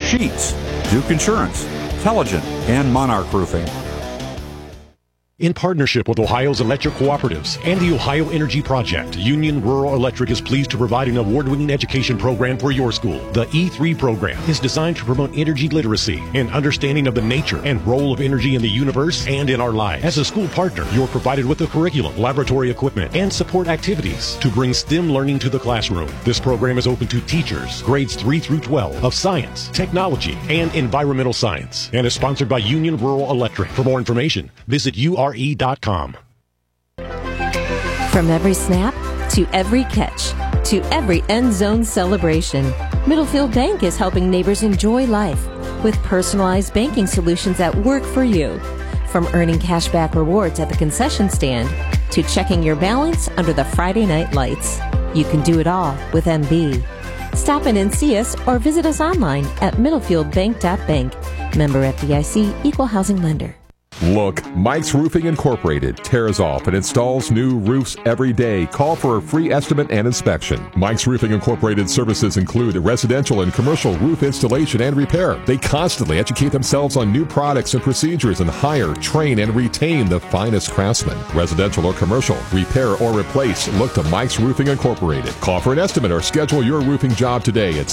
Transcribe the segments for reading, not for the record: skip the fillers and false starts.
Sheets, Duke Insurance, Intelligent, and Monarch Roofing. In partnership with Ohio's electric cooperatives and the Ohio Energy Project, Union Rural Electric is pleased to provide an award-winning education program for your school. The E3 program is designed to promote energy literacy and understanding of the nature and role of energy in the universe and in our lives. As a school partner, you're provided with the curriculum, laboratory equipment, and support activities to bring STEM learning to the classroom. This program is open to teachers, grades 3 through 12, of science, technology, and environmental science, and is sponsored by Union Rural Electric. For more information, visit URE.com. From every snap to every catch to every end zone celebration, Middlefield Bank is helping neighbors enjoy life with personalized banking solutions that work for you. From earning cashback rewards at the concession stand to checking your balance under the Friday night lights, you can do it all with MB. Stop in and see us or visit us online at middlefieldbank.bank. Member FDIC, Equal Housing Lender. Look, Mike's Roofing Incorporated tears off and installs new roofs every day. Call for a free estimate and inspection. Mike's Roofing Incorporated services include residential and commercial roof installation and repair. They constantly educate themselves on new products and procedures and hire, train, and retain the finest craftsmen. Residential or commercial, repair or replace, look to Mike's Roofing Incorporated. Call for an estimate or schedule your roofing job today at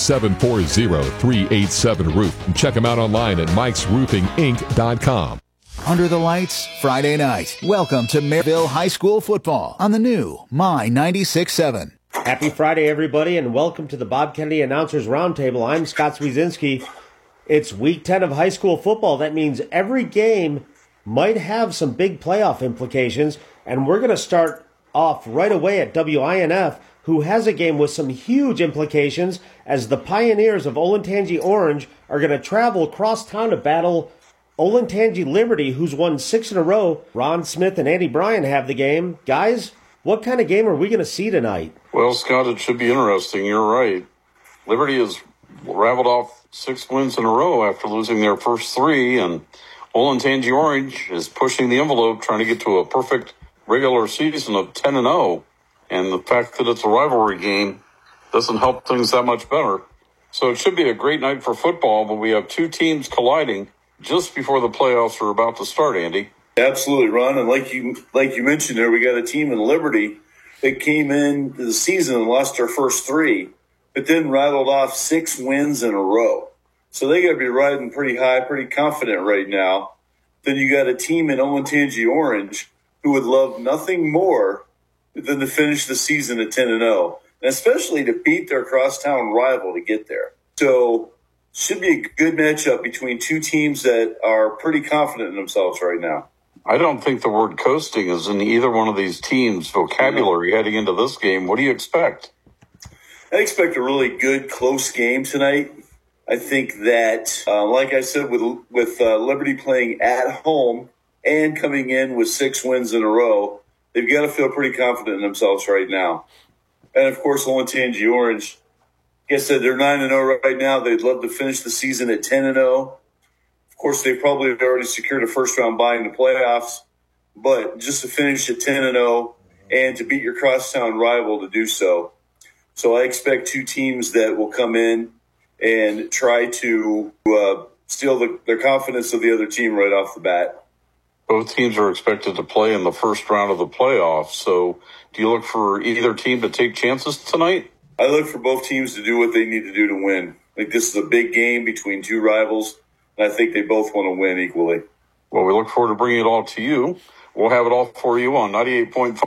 740-387-ROOF. Check them out online at mikesroofinginc.com. Under the lights, Friday night. Welcome to Maryville High School football on the new My 96.7. Happy Friday, everybody, and welcome to the Bob Kennedy Announcers Roundtable. I'm Scott Swieczynski. It's Week 10 of high school football. That means every game might have some big playoff implications, and we're going to start off right away at WINF, who has a game with some huge implications as the Pioneers of Olentangy Orange are going to travel across town to battle Olentangy Liberty, who's won 6 in a row. Ron Smith and Andy Bryan have the game. Guys, what kind of game are we going to see tonight? Well, Scott, it should be interesting. You're right. Liberty has raveled off 6 wins in a row after losing their first 3, and Olentangy Orange is pushing the envelope, trying to get to a perfect regular season of 10-0. And the fact that it's a rivalry game doesn't help things that much better. So it should be a great night for football, but we have 2 teams colliding just before the playoffs are about to start, Andy. Absolutely, Ron. And like you mentioned there, we got a team in Liberty that came into the season and lost their first 3, but then rattled off 6 wins in a row. So they got to be riding pretty high, pretty confident right now. Then you got a team in Olentangy Orange who would love nothing more than to finish the season at 10-0, and especially to beat their crosstown rival to get there. So should be a good matchup between 2 teams that are pretty confident in themselves right now. I don't think the word coasting is in either one of these teams' vocabulary heading into this game. What do you expect? I expect a really good, close game tonight. I think that, like I said, with Liberty playing at home and coming in with 6 wins in a row, they've got to feel pretty confident in themselves right now. And, of course, Olentangy Orange, like I said, they're 9-0 right now. They'd love to finish the season at 10-0. Of course, they probably have already secured a first-round bye in the playoffs. But just to finish at 10-0 and to beat your crosstown rival to do so. So I expect 2 teams that will come in and try to steal their confidence of the other team right off the bat. Both teams are expected to play in the first round of the playoffs. So do you look for either team to take chances tonight? I look for both teams to do what they need to do to win. I think this is a big game between 2 rivals, and I think they both want to win equally. Well, we look forward to bringing it all to you. We'll have it all for you on 98.5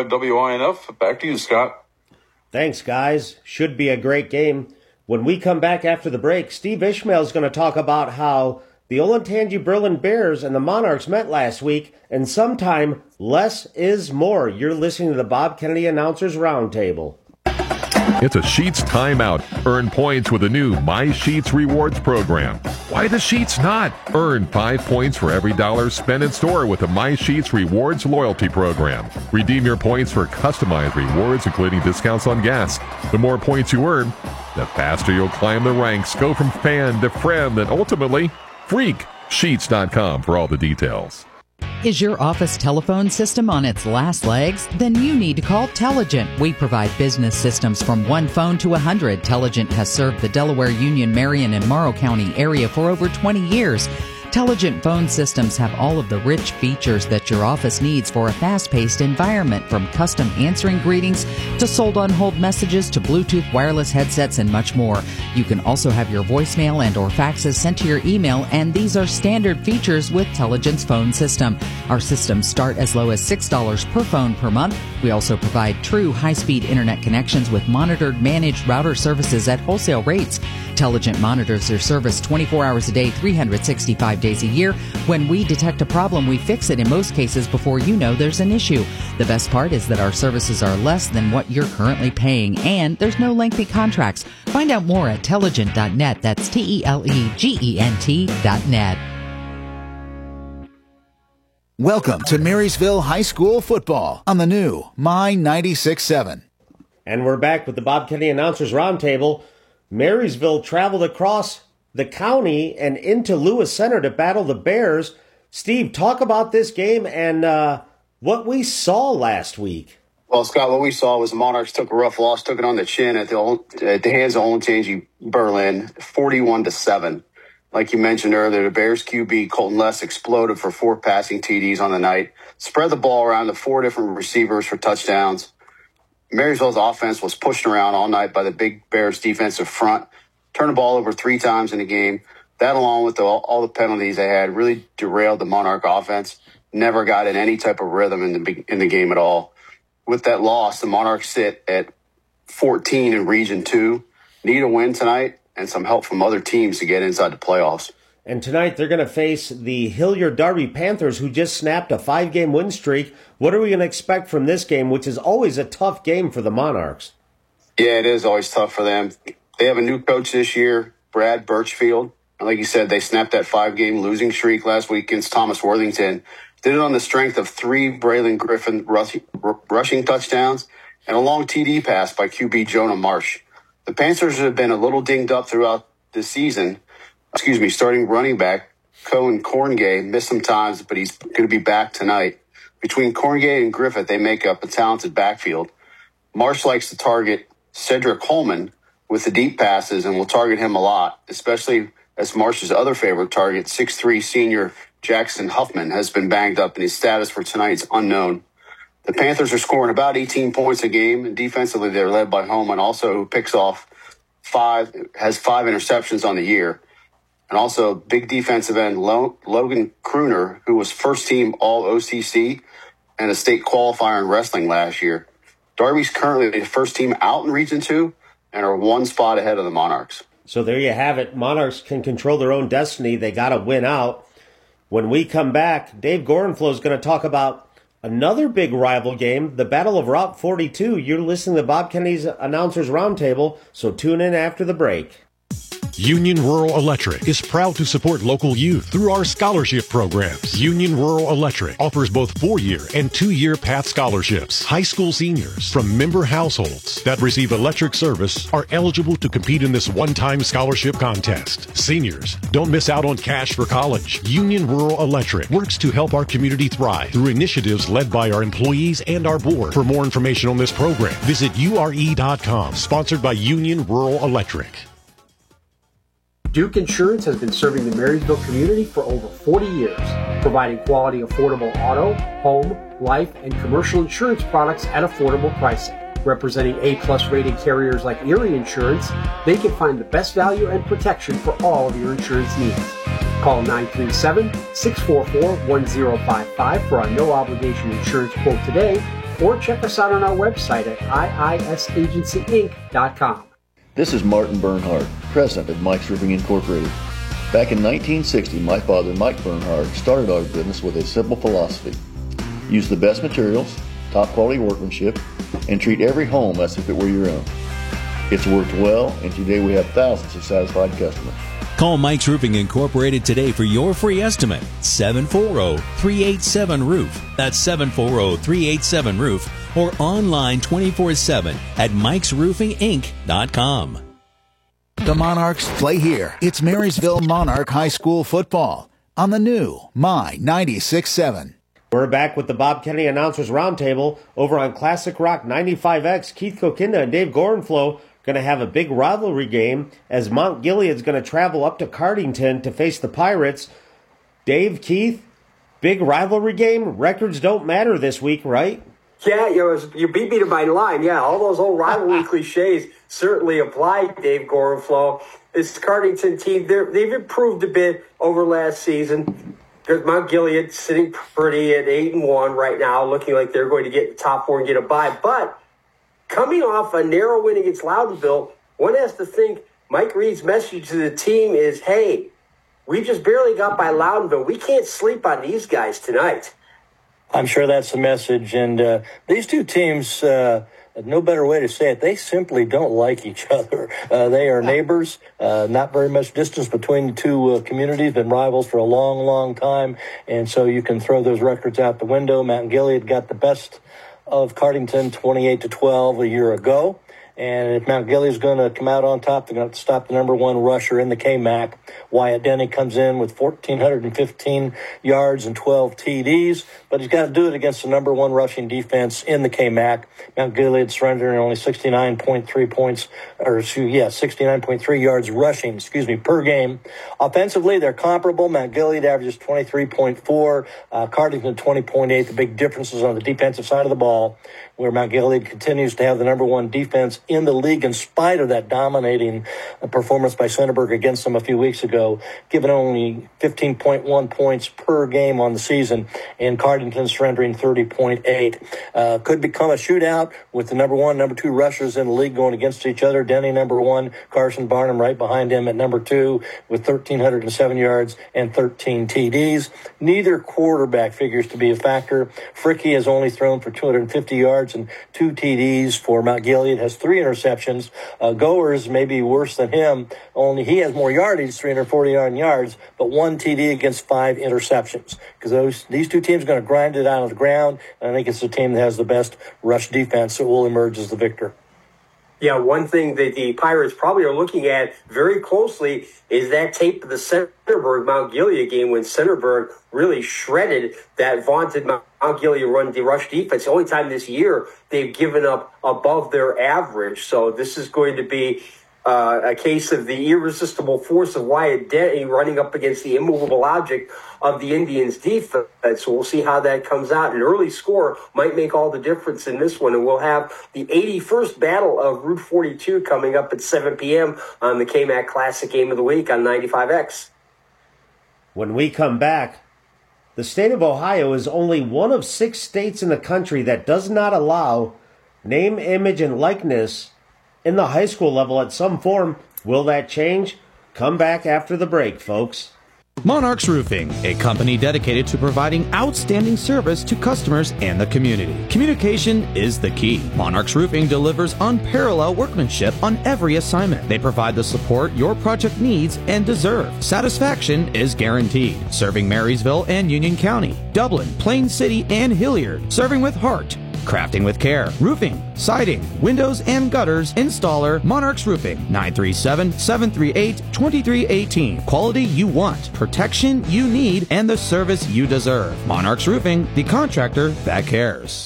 WINF. Back to you, Scott. Thanks, guys. Should be a great game. When we come back after the break, Steve Ishmael is going to talk about how the Olentangy Berlin Bears and the Monarchs met last week, and sometime less is more. You're listening to the Bob Kennedy Announcers Roundtable. It's a Sheets timeout. Earn points with the new My Sheets Rewards program. Why the Sheets not? Earn 5 points for every $1 spent in store with the My Sheets Rewards loyalty program. Redeem your points for customized rewards, including discounts on gas. The more points you earn, the faster you'll climb the ranks. Go from fan to friend and ultimately freak. Sheets.com for all the details. Is your office telephone system on its last legs? Then you need to call Telligent. We provide business systems from one phone to 100. Telligent has served the Delaware, Union, Marion, and Morrow County area for over 20 years. Telligent phone systems have all of the rich features that your office needs for a fast-paced environment, from custom answering greetings to sold-on-hold messages to Bluetooth wireless headsets and much more. You can also have your voicemail and or faxes sent to your email, and these are standard features with Telligent's phone system. Our systems start as low as $6 per phone per month. We also provide true high-speed internet connections with monitored managed router services at wholesale rates. Telligent monitors their service 24 hours a day, 365 days a year. When we detect a problem, we fix it in most cases before you know there's an issue. The best part is that our services are less than what you're currently paying, and there's no lengthy contracts. Find out more at Telligent.net. That's TELEGENT.net. Welcome to Marysville High School football on the new My 96.7. And we're back with the Bob Kennedy Announcers Roundtable. Marysville traveled across the county and into Lewis Center to battle the Bears. Steve, talk about this game and what we saw last week. Well, Scott, what we saw was the Monarchs took a rough loss, took it on the chin at the hands of Olentangy Berlin, 41-7. Like you mentioned earlier, the Bears QB, Colton Less, exploded for 4 passing TDs on the night, spread the ball around to 4 different receivers for touchdowns. Marysville's offense was pushed around all night by the Big Bears defensive front, turned the ball over 3 times in the game. That, along with all the penalties they had, really derailed the Monarch offense. Never got in any type of rhythm in the game at all. With that loss, the Monarchs sit at 14 in Region 2. Need a win tonight and some help from other teams to get inside the playoffs. And tonight they're going to face the Hilliard Darby Panthers, who just snapped a 5-game win streak. What are we going to expect from this game, which is always a tough game for the Monarchs? Yeah, it is always tough for them. They have a new coach this year, Brad Birchfield. And like you said, they snapped that 5-game losing streak last week against Thomas Worthington. Did it on the strength of 3 Braylon Griffin rushing touchdowns and a long TD pass by QB Jonah Marsh. The Panthers have been a little dinged up throughout the season. Starting running back Cohen Corngay missed some times, but he's going to be back tonight. Between Corngay and Griffith, they make up a talented backfield. Marsh likes to target Cedric Coleman with the deep passes and will target him a lot, especially as Marsh's other favorite target, 6'3" senior Jackson Huffman, has been banged up and his status for tonight is unknown. The Panthers are scoring about 18 points a game, and defensively they're led by Holman, also who picks off 5 interceptions on the year. And also big defensive end Logan Kruner, who was first-team All-OCC and a state qualifier in wrestling last year. Darby's currently the first team out in Region 2 and are 1 spot ahead of the Monarchs. So there you have it. Monarchs can control their own destiny. They got to win out. When we come back, Dave Gorenflo is going to talk about another big rival game, the Battle of Route 42. You're listening to Bob Kennedy's Announcers Roundtable, so tune in after the break. Union Rural Electric is proud to support local youth through our scholarship programs. Union Rural Electric offers both 4-year and 2-year PATH scholarships. High school seniors from member households that receive electric service are eligible to compete in this one-time scholarship contest. Seniors, don't miss out on cash for college. Union Rural Electric works to help our community thrive through initiatives led by our employees and our board. For more information on this program, visit URE.com, sponsored by Union Rural Electric. Duke Insurance has been serving the Marysville community for over 40 years, providing quality, affordable auto, home, life, and commercial insurance products at affordable pricing. Representing A-plus rated carriers like Erie Insurance, they can find the best value and protection for all of your insurance needs. Call 937-644-1055 for a no-obligation insurance quote today, or check us out on our website at iisagencyinc.com. This is Martin Bernhard, president of Mike's Roofing Incorporated. Back in 1960, my father, Mike Bernhard, started our business with a simple philosophy. Use the best materials, top quality workmanship, and treat every home as if it were your own. It's worked well, and today we have thousands of satisfied customers. Call Mike's Roofing Incorporated today for your free estimate. 740-387-ROOF. That's 740-387-ROOF. Or online 24/7 at mikesroofinginc.com. The Monarchs play here. It's Marysville Monarch High School football on the new My 96.7. We're back with the Bob Kennedy Announcers Roundtable over on Classic Rock 95X. Keith Kokinda and Dave Gorenflo going to have a big rivalry game as Mount Gilead's going to travel up to Cardington to face the Pirates. Dave, Keith, big rivalry game. Records don't matter this week, right? Yeah, you beat me to my line. Yeah, all those old rivalry cliches certainly apply, Dave Gorenflo. This Cardington team, they've improved a bit over last season. There's Mount Gilead sitting pretty at 8-1 right now, looking like they're going to get the top four and get a bye. But coming off a narrow win against Loudonville, one has to think Mike Reed's message to the team is, hey, we just barely got by Loudonville. We can't sleep on these guys tonight. I'm sure that's the message. And these two teams, no better way to say it, they simply don't like each other. They are neighbors, not very much distance between the two communities, been rivals for a long, long time. And so you can throw those records out the window. Mount Gilead got the best of Cardington 28-12 a year ago. And if Mount Gilead is going to come out on top, they're going to stop the number one rusher in the KMAC. Wyatt Denny comes in with 1,415 yards and 12 TDs, but he's got to do it against the number one rushing defense in the KMAC. Mount Gilead surrendering only 69.3 yards rushing, per game. Offensively, they're comparable. Mount Gilead averages 23.4, Cardington 20.8. The big differences on the defensive side of the ball, where Mount Gilead continues to have the number one defense in the league in spite of that dominating performance by Centerburg against them a few weeks ago, giving only 15.1 points per game on the season, and Cardington surrendering 30.8. Could become a shootout with the number one, number two rushers in the league going against each other. Denny, number one, Carson Barnum right behind him at number two with 1,307 yards and 13 TDs. Neither quarterback figures to be a factor. Fricky has only thrown for 250 yards and 2 TDs for Mount Gilead, has 3 interceptions. Goers may be worse than him, only he has more yardage, 349 yards, but 1 TD against 5 interceptions. Because these two teams are going to grind it out of the ground, and I think it's the team that has the best rush defense that will emerge as the victor. Yeah, one thing that the Pirates probably are looking at very closely is that tape of the Centerburg Mount Gilead game when Centerburg really shredded that vaunted Mount Gilead rush defense. The only time this year they've given up above their average. So this is going to be a case of the irresistible force of Wyatt Denny running up against the immovable object of the Indians' defense. So we'll see how that comes out. An early score might make all the difference in this one. And we'll have the 81st Battle of Route 42 coming up at 7 p.m. on the KMAC Classic Game of the Week on 95X. When we come back, the state of Ohio is only one of 6 states in the country that does not allow name, image, and likeness in the high school level at some form. Will that change? Come back after the break, folks. Monarchs Roofing, a company dedicated to providing outstanding service to customers and the community. Communication is the key. Monarchs Roofing delivers unparalleled workmanship on every assignment. They provide the support your project needs and deserve. Satisfaction is guaranteed. Serving Marysville and Union County, Dublin, Plain City, and Hilliard. Serving with heart. Crafting with care. Roofing, siding, windows, and gutters. Installer Monarchs Roofing. 937-738-2318. Quality you want, protection you need, and the service you deserve. Monarchs Roofing, the contractor that cares.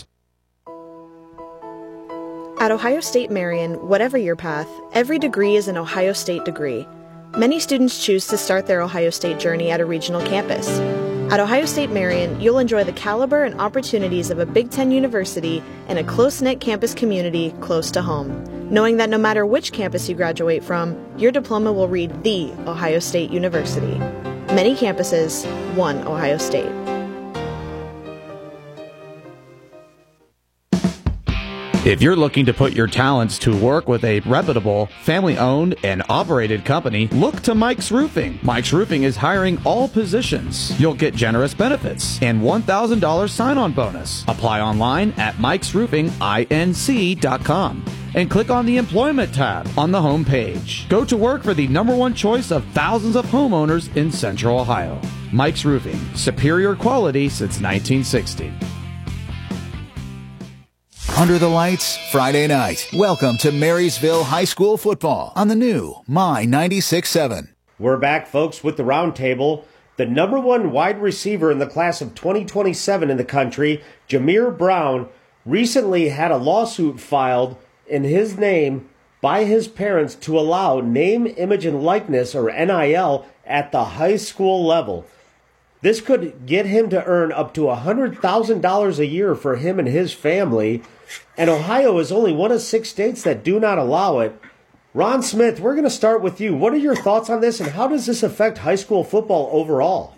At Ohio State Marion, whatever your path, every degree is an Ohio State degree. Many students choose to start their Ohio State journey at a regional campus. At Ohio State Marion, you'll enjoy the caliber and opportunities of a Big Ten university and a close-knit campus community close to home, knowing that no matter which campus you graduate from, your diploma will read The Ohio State University. Many campuses, one Ohio State. If you're looking to put your talents to work with a reputable, family-owned and operated company, look to Mike's Roofing. Mike's Roofing is hiring all positions. You'll get generous benefits and $1,000 sign-on bonus. Apply online at mikesroofing.inc.com and click on the Employment tab on the home page. Go to work for the #1 choice of thousands of homeowners in Central Ohio. Mike's Roofing, superior quality since 1960. Under the lights, Friday night. Welcome to Marysville High School football on the new My 96.7. We're back, folks, with the roundtable. The number one wide receiver in the class of 2027 in the country, Jameer Brown, recently had a lawsuit filed in his name by his parents to allow name, image, and likeness, or NIL, at the high school level. This could get him to earn up to $100,000 a year for him and his family, and Ohio is only one of 6 states that do not allow it. Ron Smith, we're going to start with you. What are your thoughts on this, and how does this affect high school football overall?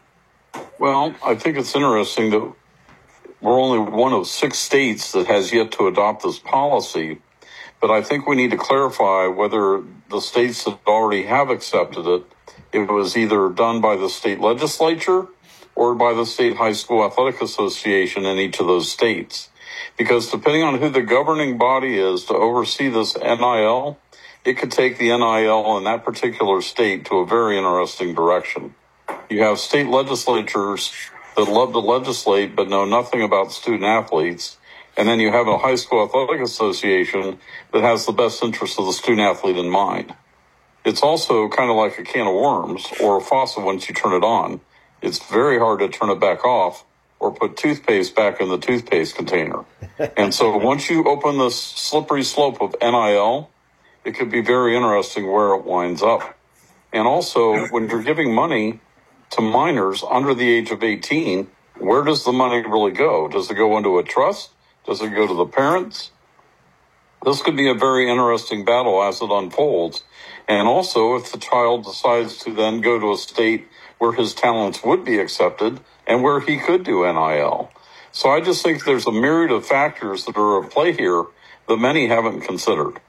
Well, I think it's interesting that we're only one of 6 states that has yet to adopt this policy, but I think we need to clarify whether the states that already have accepted it, it was either done by the state legislature or by the State High School Athletic Association in each of those states. Because depending on who the governing body is to oversee this NIL, it could take the NIL in that particular state to a very interesting direction. You have state legislatures that love to legislate but know nothing about student athletes. And then you have a high school athletic association that has the best interest of the student athlete in mind. It's also kind of like a can of worms or a faucet once you turn it on. It's very hard to turn it back off or put toothpaste back in the toothpaste container. And so once you open this slippery slope of NIL, it could be very interesting where it winds up. And also, when you're giving money to minors under the age of 18, where does the money really go? Does it go into a trust? Does it go to the parents? This could be a very interesting battle as it unfolds. And also, if the child decides to then go to a state where his talents would be accepted and where he could do NIL. So I just think there's a myriad of factors that are at play here that many haven't considered.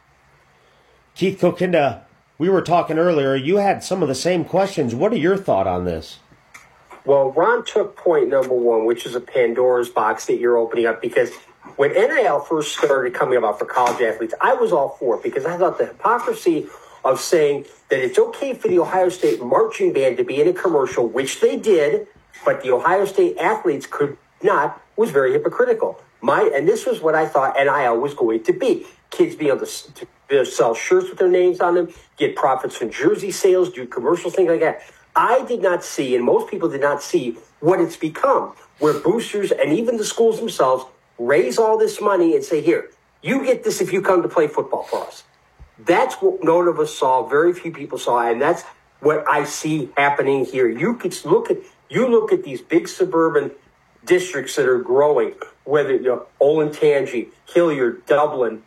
Keith Kokinda, we were talking earlier. You had some of the same questions. What are your thoughts on this? Well, Ron took point number one, which is a Pandora's box that you're opening up, because when NIL first started coming about for college athletes, I was all for it because I thought the hypocrisy of saying that it's okay for the Ohio State marching band to be in a commercial, which they did, but the Ohio State athletes could not, was very hypocritical. And this was what I thought NIL was going to be. Kids being able to sell shirts with their names on them, get profits from jersey sales, do commercials, things like that. I did not see, and most people did not see, what it's become, where boosters and even the schools themselves raise all this money and say, here, you get this if you come to play football for us. That's what none of us saw, very few people saw, and that's what I see happening here. You look at these big suburban districts that are growing, whether Olentangy, Hilliard, Dublin,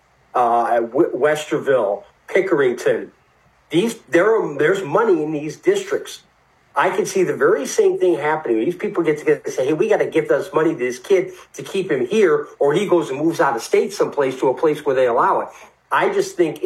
Westerville, Pickerington. There's money in these districts. I can see the very same thing happening. These people get together and say, hey, we got to give us money to this kid to keep him here, or he goes and moves out of state someplace to a place where they allow it. I just think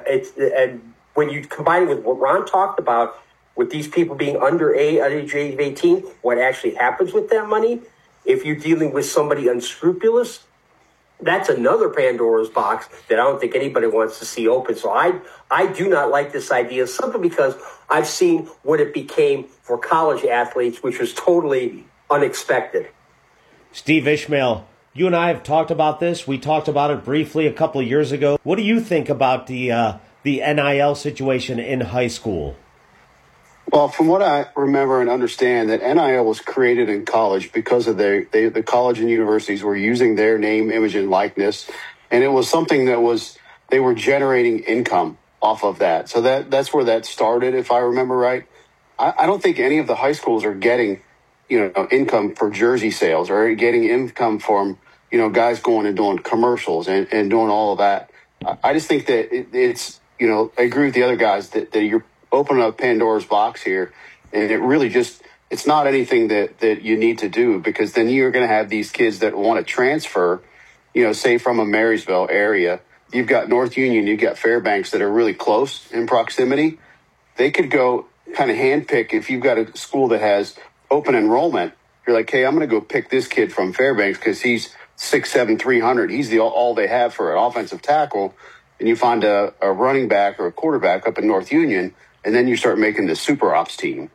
and when you combine it with what Ron talked about, with these people being under age of 18, what actually happens with that money, if you're dealing with somebody unscrupulous, that's another Pandora's box that I don't think anybody wants to see open. So I do not like this idea, simply because I've seen what it became for college athletes, which was totally unexpected. Steve Ishmael, you and I have talked about this. We talked about it briefly a couple of years ago. What do you think about the NIL situation in high school? Well, from what I remember and understand, that NIL was created in college because of the college and universities were using their name, image, and likeness. And it was something that they were generating income off of that. So that's where that started, if I remember right. I don't think any of the high schools are getting, income for jersey sales or getting income from, guys going and doing commercials and doing all of that. I just think that it's, I agree with the other guys that you're opening up Pandora's box here, and it really it's not anything that you need to do, because then you're going to have these kids that want to transfer, say from a Marysville area. You've got North Union, you've got Fairbanks that are really close in proximity. They could go kind of handpick. If you've got a school that has open enrollment, you're like, hey, I'm going to go pick this kid from Fairbanks because he's 6'7", 300. He's all they have for an offensive tackle. And you find a running back or a quarterback up in North Union, and then you start making the super ops team.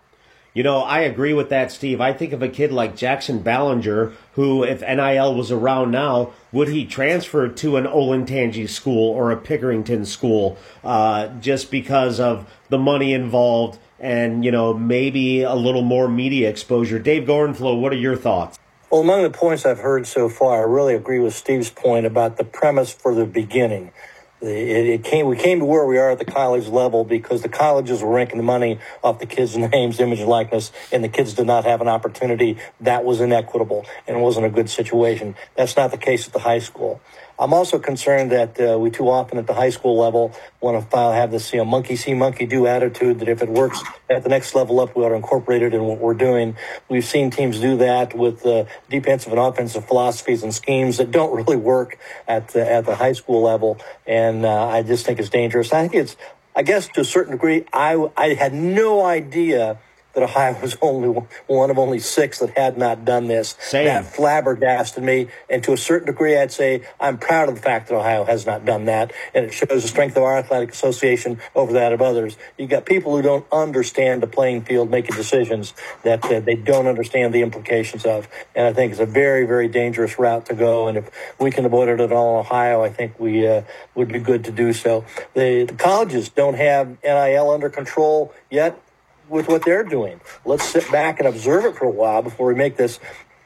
I agree with that, Steve. I think of a kid like Jackson Ballinger, who, if NIL was around now, would he transfer to an Olentangy school or a Pickerington school just because of the money involved and, maybe a little more media exposure. Dave Gorenflo, what are your thoughts? Well, among the points I've heard so far, I really agree with Steve's point about the premise for the beginning. We came to where we are at the college level because the colleges were ranking the money off the kids' names, image, and likeness, and the kids did not have an opportunity. That was inequitable and it wasn't a good situation. That's not the case at the high school. I'm also concerned that we too often at the high school level want to have this monkey see, monkey do attitude, that if it works at the next level up, we ought to incorporate it in what we're doing. We've seen teams do that with defensive and offensive philosophies and schemes that don't really work at the high school level, and I just think it's dangerous. I guess to a certain degree, I had no idea that Ohio was one of only 6 that had not done this. Same. That flabbergasted me, and to a certain degree, I'd say I'm proud of the fact that Ohio has not done that, and it shows the strength of our athletic association over that of others. You got people who don't understand the playing field making decisions that they don't understand the implications of, and I think it's a very, very dangerous route to go, and if we can avoid it at all in Ohio, I think we would be good to do so. The colleges don't have NIL under control yet with what they're doing. Let's sit back and observe it for a while before we make this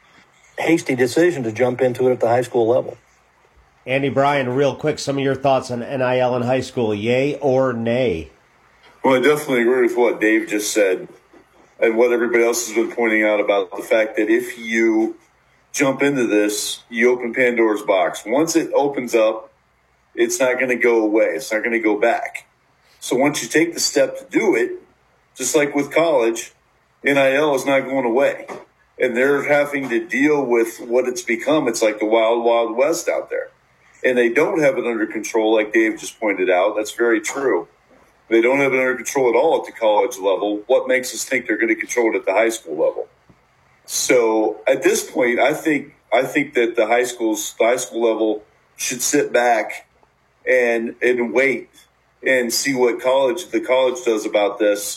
hasty decision to jump into it at the high school level. Andy Bryan, real quick, some of your thoughts on NIL in high school, yay or nay? Well, I definitely agree with what Dave just said and what everybody else has been pointing out about the fact that if you jump into this, you open Pandora's box. Once it opens up, it's not going to go away. It's not going to go back. So once you take the step to do it, just like with college, NIL is not going away. And they're having to deal with what it's become. It's like the wild, wild west out there. And they don't have it under control, like Dave just pointed out. That's very true. They don't have it under control at all at the college level. What makes us think they're going to control it at the high school level? So at this point, I think that the high school level should sit back and wait and see what the college does about this,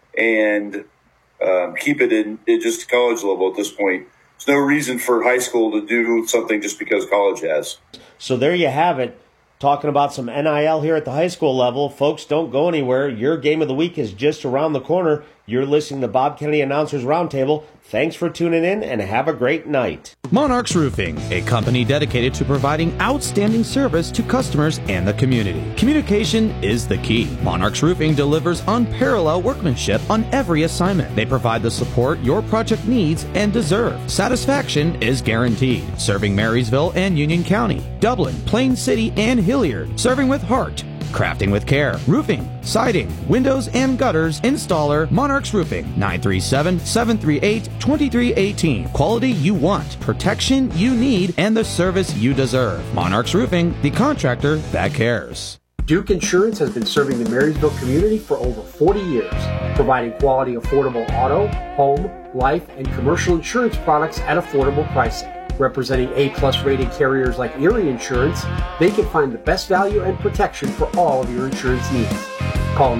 and keep it in just college level at this point. There's no reason for high school to do something just because college has. So there you have it. Talking about some NIL here at the high school level. Folks, don't go anywhere. Your game of the week is just around the corner. You're listening to Bob Kennedy Announcers Roundtable. Thanks for tuning in, and have a great night. Monarchs Roofing, a company dedicated to providing outstanding service to customers and the community. Communication is the key. Monarchs Roofing delivers unparalleled workmanship on every assignment. They provide the support your project needs and deserve. Satisfaction is guaranteed. Serving Marysville and Union County, Dublin, Plain City, and Hilliard. Serving with heart. Crafting with care. Roofing, siding, windows, and gutters. Installer, Monarchs Roofing. 937-738-2318. Quality you want, protection you need, and the service you deserve. Monarchs Roofing, the contractor that cares. Duke Insurance has been serving the Marysville community for over 40 years, providing quality, affordable auto, home, life, and commercial insurance products at affordable pricing. Representing A-plus rated carriers like Erie Insurance, they can find the best value and protection for all of your insurance needs. Call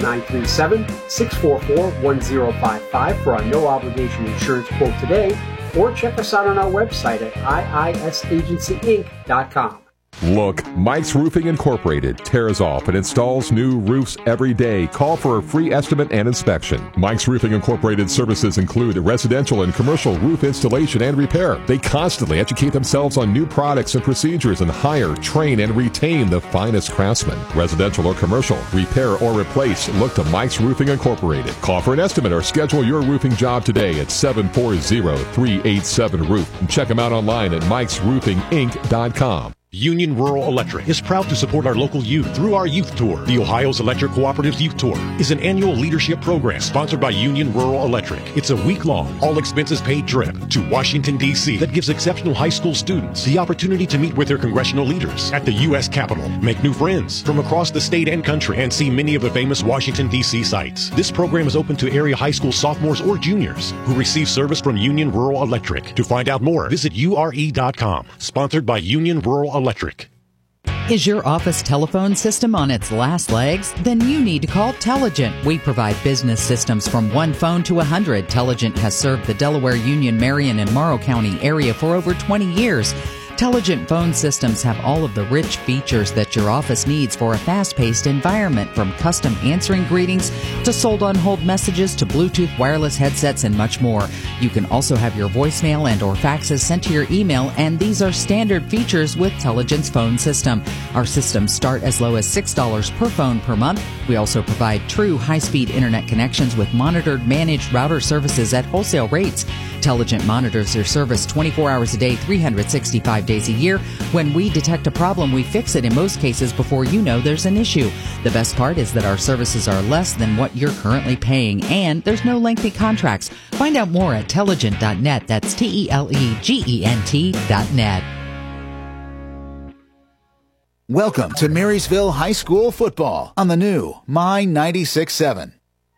937-644-1055 for a no-obligation insurance quote today, or check us out on our website at iisagencyinc.com. Look, Mike's Roofing Incorporated tears off and installs new roofs every day. Call for a free estimate and inspection. Mike's Roofing Incorporated services include residential and commercial roof installation and repair. They constantly educate themselves on new products and procedures and hire, train, and retain the finest craftsmen. Residential or commercial, repair or replace, look to Mike's Roofing Incorporated. Call for an estimate or schedule your roofing job today at 740-387-ROOF. And check them out online at mikesroofinginc.com. Union Rural Electric is proud to support our local youth through our youth tour. The Ohio's Electric Cooperatives Youth Tour is an annual leadership program sponsored by Union Rural Electric. It's a week-long, all-expenses-paid trip to Washington, D.C. that gives exceptional high school students the opportunity to meet with their congressional leaders at the U.S. Capitol, make new friends from across the state and country, and see many of the famous Washington, D.C. sites. This program is open to area high school sophomores or juniors who receive service from Union Rural Electric. To find out more, visit ure.com. Sponsored by Union Rural Electric. Is your office telephone system on its last legs? Then you need to call Telligent. We provide business systems from one phone to 100. Telligent has served the Delaware, Union, Marion, and Morrow County area for over 20 years. Telligent phone systems have all of the rich features that your office needs for a fast-paced environment, from custom answering greetings to sold-on-hold messages to Bluetooth wireless headsets and much more. You can also have your voicemail and or faxes sent to your email, and these are standard features with Telligent's phone system. Our systems start as low as $6 per phone per month. We also provide true high-speed internet connections with monitored managed router services at wholesale rates. Telligent monitors their service 24 hours a day, 365 days a year. When we detect a problem, we fix it in most cases before you know there's an issue. The best part is that our services are less than what you're currently paying, and there's no lengthy contracts. Find out more at Telligent.net. That's TELEGENT.net. Welcome to Marysville High School football on the new My 96.7.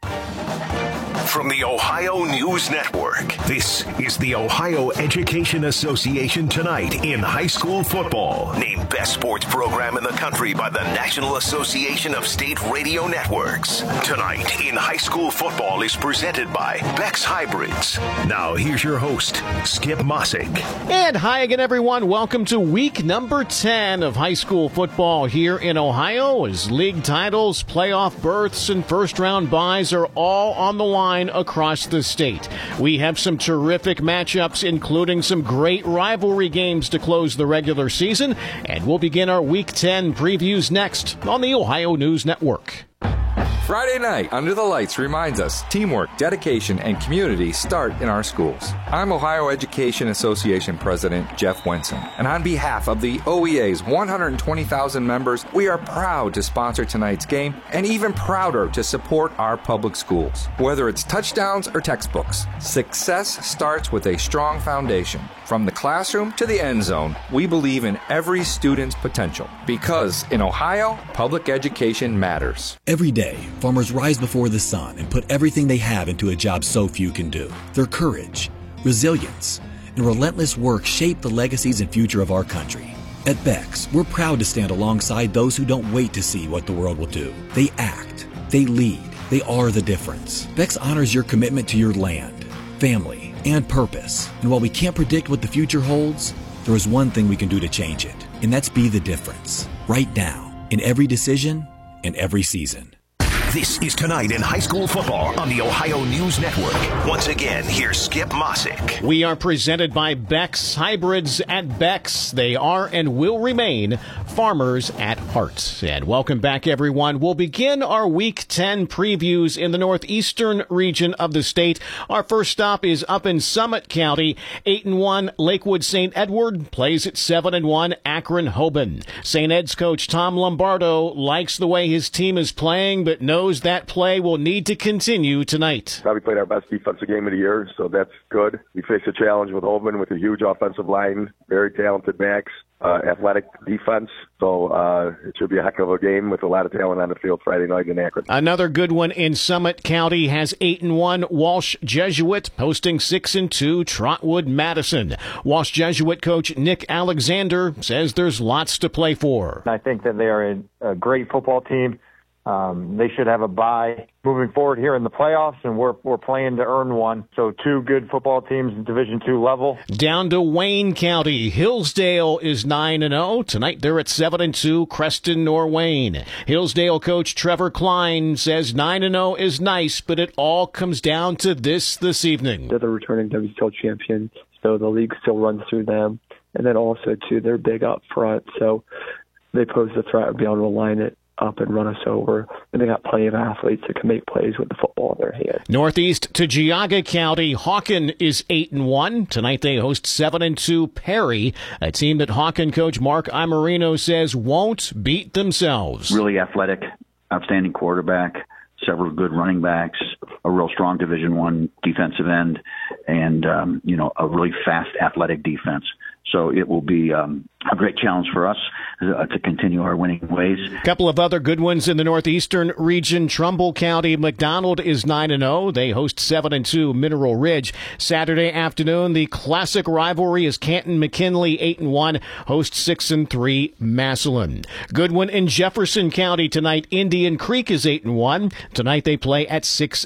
From the Ohio News Network, this is the Ohio Education Association Tonight in High School Football. Named Best Sports Program in the Country by the National Association of State Radio Networks. Tonight in High School Football is presented by Beck's Hybrids. Now here's your host, Skip Mossick. And hi again, everyone. Welcome to week number 10 of high school football here in Ohio, as league titles, playoff berths, and first-round byes are all on the line across the state. We have some terrific matchups, including some great rivalry games to close the regular season, and we'll begin our Week 10 previews next on the Ohio News Network. Friday night under the lights reminds us teamwork, dedication, and community start in our schools. I'm Ohio Education Association President Jeff Wenson, and on behalf of the OEA's 120,000 members, we are proud to sponsor tonight's game and even prouder to support our public schools. Whether it's touchdowns or textbooks, success starts with a strong foundation. From the classroom to the end zone, we believe in every student's potential, because in Ohio, public education matters. Every day, farmers rise before the sun and put everything they have into a job so few can do. Their courage, resilience, and relentless work shape the legacies and future of our country. At Beck's, we're proud to stand alongside those who don't wait to see what the world will do. They act, they lead, they are the difference. Beck's honors your commitment to your land, family, and purpose. And while we can't predict what the future holds, there is one thing we can do to change it, and that's be the difference. Right now, in every decision and every season. This is Tonight in High School Football on the Ohio News Network. Once again, here's Skip Mossick. We are presented by Beck's Hybrids. At Beck's, they are and will remain farmers at heart. And welcome back, everyone. We'll begin our Week 10 previews in the northeastern region of the state. Our first stop is up in Summit County. 8-1 Lakewood St. Edward plays at 7-1 Akron Hoban. St. Ed's coach Tom Lombardo likes the way his team is playing, but knows that play will need to continue tonight. Probably played our best defensive game of the year, so that's good. We face a challenge with Hoban with a huge offensive line, very talented backs, athletic defense. So it should be a heck of a game with a lot of talent on the field Friday night in Akron. Another good one in Summit County has 8-1 Walsh Jesuit hosting 6-2 Trotwood Madison. Walsh Jesuit coach Nick Alexander says there's lots to play for. I think that they are a great football team. They should have a bye moving forward here in the playoffs, and we're playing to earn one. So two good football teams in Division II level. Down to Wayne County, Hillsdale is 9-0. Tonight they're at 7-2, Creston Norwayne. Hillsdale coach Trevor Klein says 9-0 is nice, but it all comes down to this evening. They're the returning WCL champion, so the league still runs through them. And then also, too, they're big up front, so they pose the threat of being able to line it up and run us over, and they got plenty of athletes that can make plays with the football in their hand. Northeast to Geauga County, Hawken is 8-1. Tonight they host 7-2 Perry, a team that Hawken coach Mark Imerino says won't beat themselves. Really athletic, outstanding quarterback, several good running backs, a real strong Division I defensive end, and a really fast athletic defense. So it will be a great challenge for us to continue our winning ways. A couple of other good ones in the northeastern region. Trumbull County McDonald is 9-0. They host 7-2 Mineral Ridge. Saturday afternoon, the classic rivalry is Canton McKinley 8-1, hosts 6-3 Massillon. Good one in Jefferson County tonight. Indian Creek is 8-1. Tonight they play at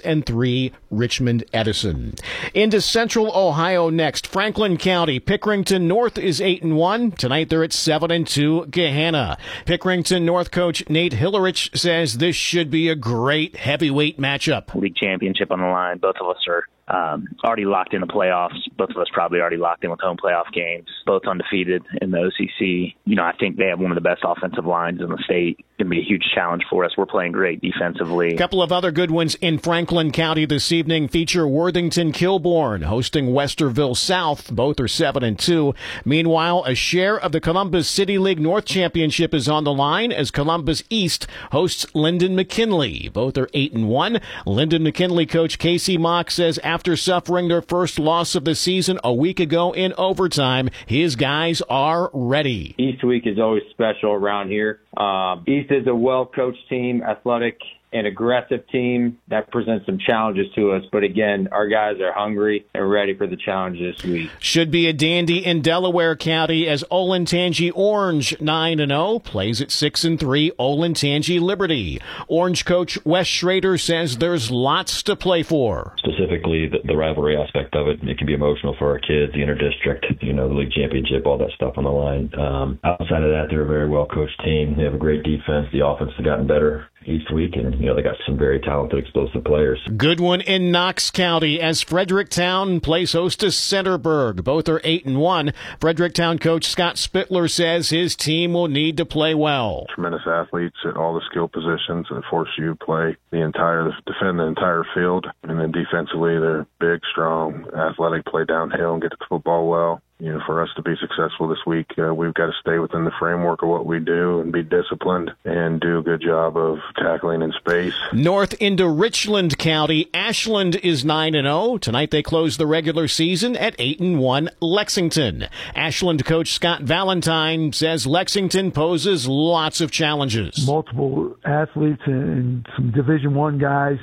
6-3 Richmond Edison. Into Central Ohio next. Franklin County. Pickerington North is 8-1. Tonight they're at 7-2 Gahanna. Pickerington North coach Nate Hillerich says this should be a great heavyweight matchup. League championship on the line. Both of us are already locked in the playoffs. Both of us probably already locked in with home playoff games. Both undefeated in the OCC. I think they have one of the best offensive lines in the state. It's going to be a huge challenge for us. We're playing great defensively. A couple of other good ones in Franklin County this evening feature Worthington Kilbourne hosting Westerville South. Both are 7-2. Meanwhile, a share of the Columbus City League North Championship is on the line as Columbus East hosts Linden McKinley. Both are 8-1. Linden McKinley coach Casey Mock says after suffering their first loss of the season a week ago in overtime, his guys are ready. East week is always special around here. East is a well-coached team, athletic and aggressive team that presents some challenges to us. But again, our guys are hungry and ready for the challenge this week. Should be a dandy in Delaware County as Olentangy Orange 9-0 plays at 6-3 Olentangy Liberty. Orange coach Wes Schrader says there's lots to play for. Specifically, the rivalry aspect of it can be emotional for our kids, the interdistrict, the league championship, all that stuff on the line. Outside of that, they're a very well-coached team. They have a great defense. The offense has gotten better each week, and they got some very talented, explosive players. Good one in Knox County as Fredericktown plays host to Centerburg. Both are 8-1. Fredericktown coach Scott Spittler says his team will need to play well. Tremendous athletes at all the skill positions that force you to play defend the entire field, and then defensively they're big, strong, athletic, play downhill and get the football well. For us to be successful this week, we've got to stay within the framework of what we do and be disciplined and do a good job of tackling in space. North into Richland County, Ashland is 9-0. Tonight they close the regular season at 8-1 Lexington. Ashland coach Scott Valentine says Lexington poses lots of challenges. Multiple athletes and some Division I guys.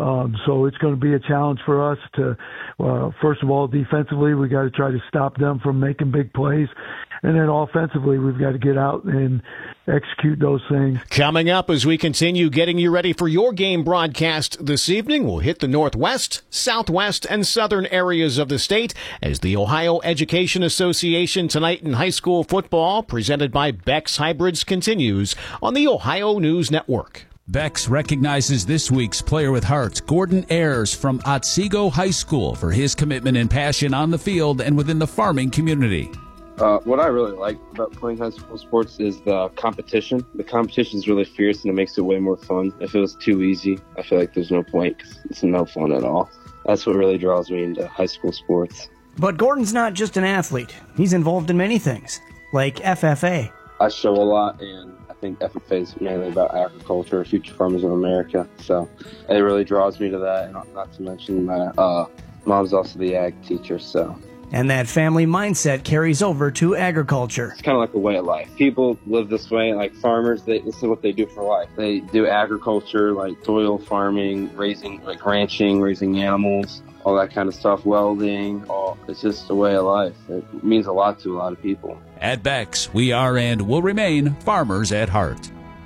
So it's going to be a challenge for us to, first of all, defensively, we got to try to stop them from making big plays. And then offensively, we've got to get out and execute those things. Coming up as we continue getting you ready for your game broadcast this evening, we'll hit the Northwest, Southwest, and Southern areas of the state as the Ohio Education Association Tonight in High School Football, presented by Beck's Hybrids, continues on the Ohio News Network. Beck's recognizes this week's Player with Heart, Gordon Ayers from Otsego High School, for his commitment and passion on the field and within the farming community. What I really like about playing high school sports is the competition. The competition is really fierce and it makes it way more fun. If it was too easy, I feel like there's no point because it's no fun at all. That's what really draws me into high school sports. But Gordon's not just an athlete. He's involved in many things, like FFA. I show a lot, and I think FFA is mainly about agriculture, future farmers of America. So it really draws me to that, and not to mention my mom's also the ag teacher, so. And that family mindset carries over to agriculture. It's kind of like a way of life. People live this way, like farmers, this is what they do for life. They do agriculture, like soil farming, ranching, raising animals, all that kind of stuff, welding. It's just a way of life. It means a lot to a lot of people. At Beck's, we are and will remain farmers at heart.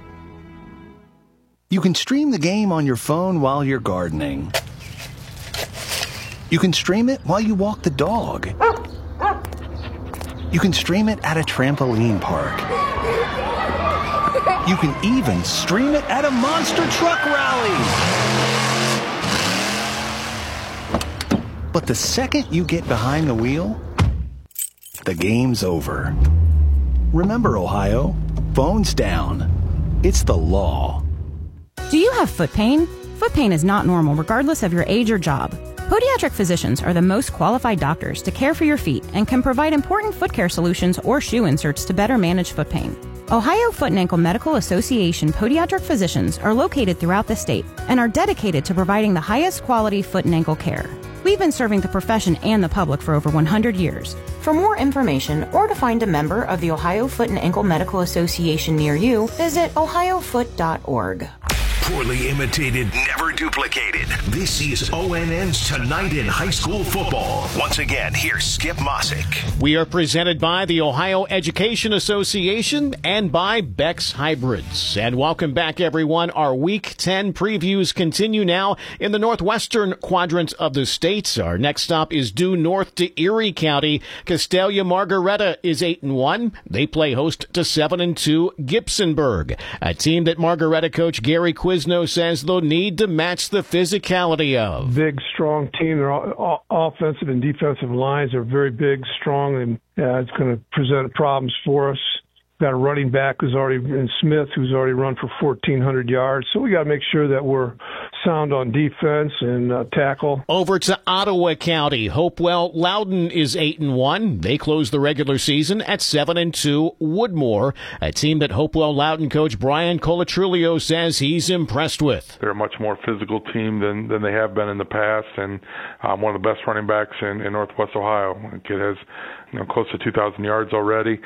You can stream the game on your phone while you're gardening. You can stream it while you walk the dog. You can stream it at a trampoline park. You can even stream it at a monster truck rally. But the second you get behind the wheel, the game's over. Remember, Ohio, phones down. It's the law. Do you have foot pain? Foot pain is not normal regardless of your age or job. Podiatric physicians are the most qualified doctors to care for your feet and can provide important foot care solutions or shoe inserts to better manage foot pain. Ohio Foot and Ankle Medical Association podiatric physicians are located throughout the state and are dedicated to providing the highest quality foot and ankle care. We've been serving the profession and the public for over 100 years. For more information or to find a member of the Ohio Foot and Ankle Medical Association near you, visit ohiofoot.org. Poorly imitated, never duplicated. This is ONN's Tonight in High School Football. Once again, here's Skip Mossick. We are presented by the Ohio Education Association and by Beck's Hybrids. And welcome back, everyone. Our Week 10 previews continue now in the northwestern quadrant of the state. Our next stop is due north to Erie County. Castalia Margaretta is 8-1. They play host to 7-2 Gibsonburg, a team that Margaretta coach Gary Quizno says they'll need to match the physicality of. Big, strong team. Their offensive and defensive lines are very big, strong, and it's going to present problems for us. Got a running back who's already in Smith, who's already run for 1,400 yards. So we got to make sure that we're sound on defense and tackle. Over to Ottawa County. Hopewell Loudon is 8-1. They close the regular season at 7-2 Woodmore, a team that Hopewell Loudon coach Brian Colatrulio says he's impressed with. They're a much more physical team than they have been in the past, and one of the best running backs in Northwest Ohio. The kid has close to 2,000 yards already.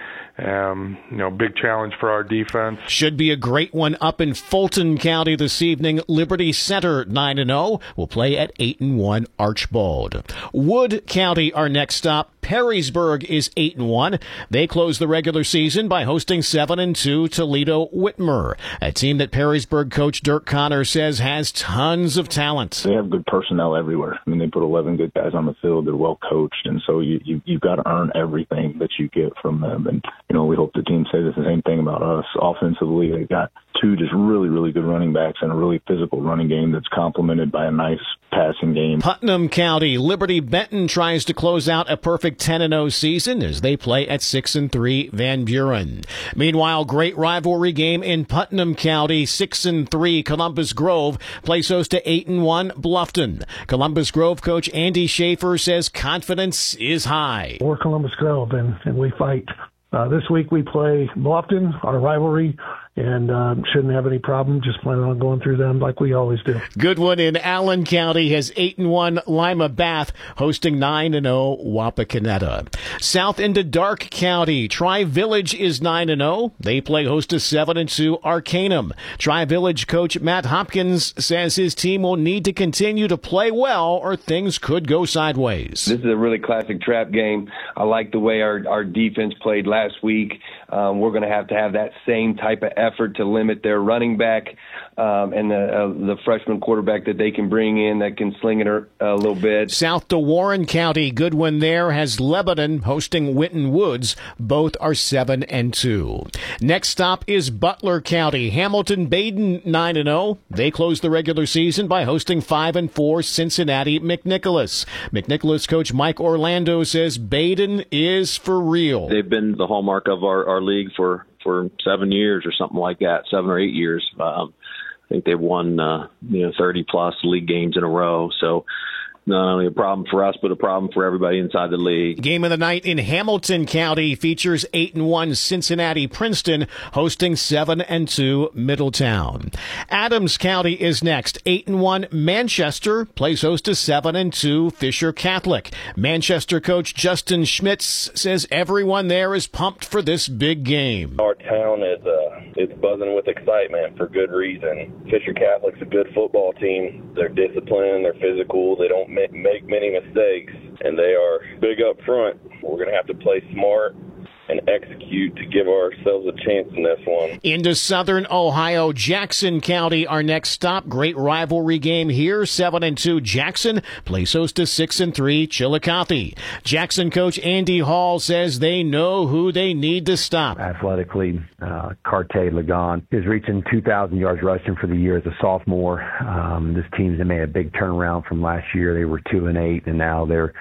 Big challenge for our defense. Should be a great one up in Fulton County this evening. Liberty Center 9-0 will play at 8-1 Archbold. Wood County, our next stop. Perrysburg is 8-1. They close the regular season by hosting 7-2 Toledo Whitmer, a team that Perrysburg coach Dirk Connor says has tons of talent. They have good personnel everywhere. I mean, they put 11 good guys on the field. They're well coached, and so you've got to earn everything that you get from them. And we hope the team says the same thing about us. Offensively, they got two just really, really good running backs and a really physical running game that's complemented by a nice passing game. Putnam County, Liberty Benton tries to close out a perfect 10-0 season as they play at 6-3 Van Buren. Meanwhile, great rivalry game in Putnam County. 6-3 Columbus Grove plays host to 8-1 Bluffton. Columbus Grove coach Andy Schaefer says confidence is high. We're Columbus Grove, and we fight. This week we play Bluffton, our rivalry, and shouldn't have any problem. Just planning on going through them like we always do. Good one in Allen County has 8-1 Lima Bath hosting 9-0 Wapakoneta. South into Dark County, Tri-Village is 9-0. They play host to 7-2 Arcanum. Tri-Village coach Matt Hopkins says his team will need to continue to play well or things could go sideways. This is a really classic trap game. I like the way our defense played last week. We're going to have that same type of effort to limit their running back and the freshman quarterback that they can bring in that can sling it a little bit. South to Warren County, good one there, has Lebanon hosting Winton Woods. Both are 7-2. Next stop is Butler County. Hamilton Baden 9-0. They close the regular season by hosting 5-4 Cincinnati McNicholas. McNicholas coach Mike Orlando says Baden is for real. They've been the hallmark of our league for 7 years or something like that, 7 or 8 years. I think they've won 30-plus league games in a row. So not only a problem for us, but a problem for everybody inside the league. Game of the night in Hamilton County features 8-1 Cincinnati Princeton hosting 7-2 Middletown. Adams County is next. 8-1 Manchester plays host to 7-2 Fisher Catholic. Manchester coach Justin Schmitz says everyone there is pumped for this big game. Our town is it's buzzing with excitement for good reason. Fisher Catholic's a good football team. They're disciplined, they're physical, they don't make many mistakes, and they are big up front. We're going to have to play smart and execute to give ourselves a chance in this one. Into Southern Ohio, Jackson County, our next stop. Great rivalry game here. 7-2 Jackson plays host to 6-3 Chillicothe. Jackson coach Andy Hall says they know who they need to stop. Athletically, Carte Ligon is reaching 2,000 yards rushing for the year as a sophomore. This team's made a big turnaround from last year. They were 2-8, and now they're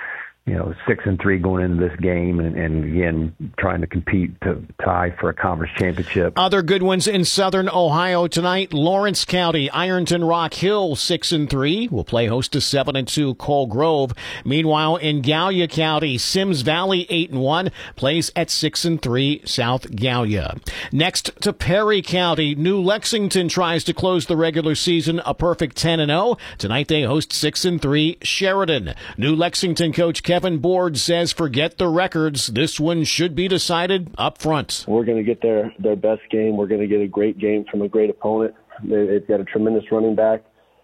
6-3 going into this game, and again trying to compete to tie for a conference championship. Other good ones in Southern Ohio tonight: Lawrence County, Ironton Rock Hill 6-3 will play host to 7-2 Cole Grove. Meanwhile, in Gallia County, Sims Valley 8-1 plays at 6-3 South Gallia. Next to Perry County, New Lexington tries to close the regular season a perfect 10-0. Tonight they host 6-3 Sheridan. New Lexington coach Kevin Board says forget the records. This one should be decided up front. We're going to get their best game. We're going to get a great game from a great opponent. They've got a tremendous running back,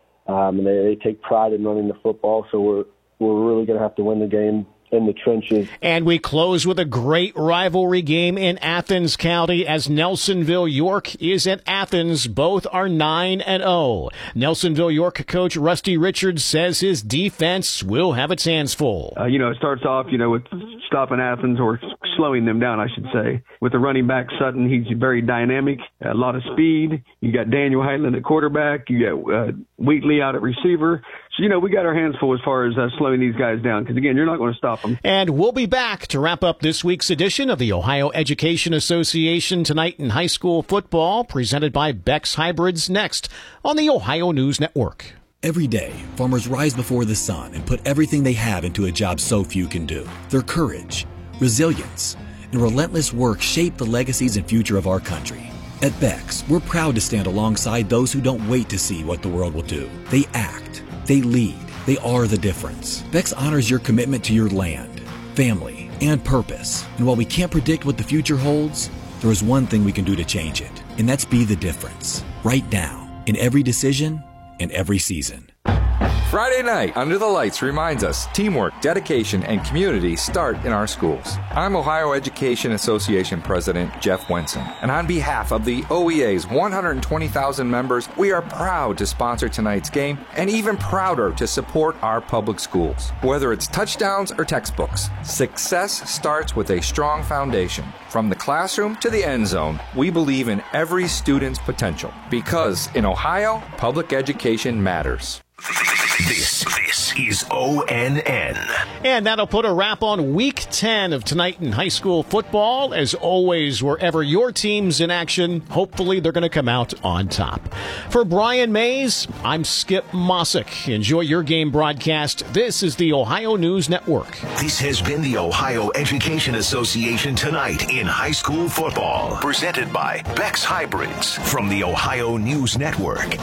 and they take pride in running the football. So we're really going to have to win the game in the trenches. And we close with a great rivalry game in Athens County as Nelsonville York is at Athens. Both are 9-0. Nelsonville York coach Rusty Richards says his defense will have its hands full. It starts off, with stopping Athens, or slowing them down, I should say. With the running back Sutton, he's very dynamic, a lot of speed. You got Daniel Heitland at quarterback. You got Wheatley out at receiver. So, we got our hands full as far as slowing these guys down, because, again, you're not going to stop them. And we'll be back to wrap up this week's edition of the Ohio Education Association Tonight in High School Football, presented by Beck's Hybrids, next on the Ohio News Network. Every day, farmers rise before the sun and put everything they have into a job so few can do. Their courage, resilience, and relentless work shape the legacies and future of our country. At Beck's, we're proud to stand alongside those who don't wait to see what the world will do. They act. They lead. They are the difference. Beck's honors your commitment to your land, family, and purpose. And while we can't predict what the future holds, there is one thing we can do to change it, and that's be the difference. Right now, in every decision and every season. Friday night, Under the Lights reminds us teamwork, dedication, and community start in our schools. I'm Ohio Education Association President Jeff Wenson, and on behalf of the OEA's 120,000 members, we are proud to sponsor tonight's game and even prouder to support our public schools. Whether it's touchdowns or textbooks, success starts with a strong foundation. From the classroom to the end zone, we believe in every student's potential, because in Ohio, public education matters. This is ONN. And that'll put a wrap on Week 10 of Tonight in High School Football. As always, wherever your team's in action, hopefully they're going to come out on top. For Brian Mays, I'm Skip Mossick. Enjoy your game broadcast. This is the Ohio News Network. This has been the Ohio Education Association Tonight in High School Football, presented by Beck's Hybrids from the Ohio News Network.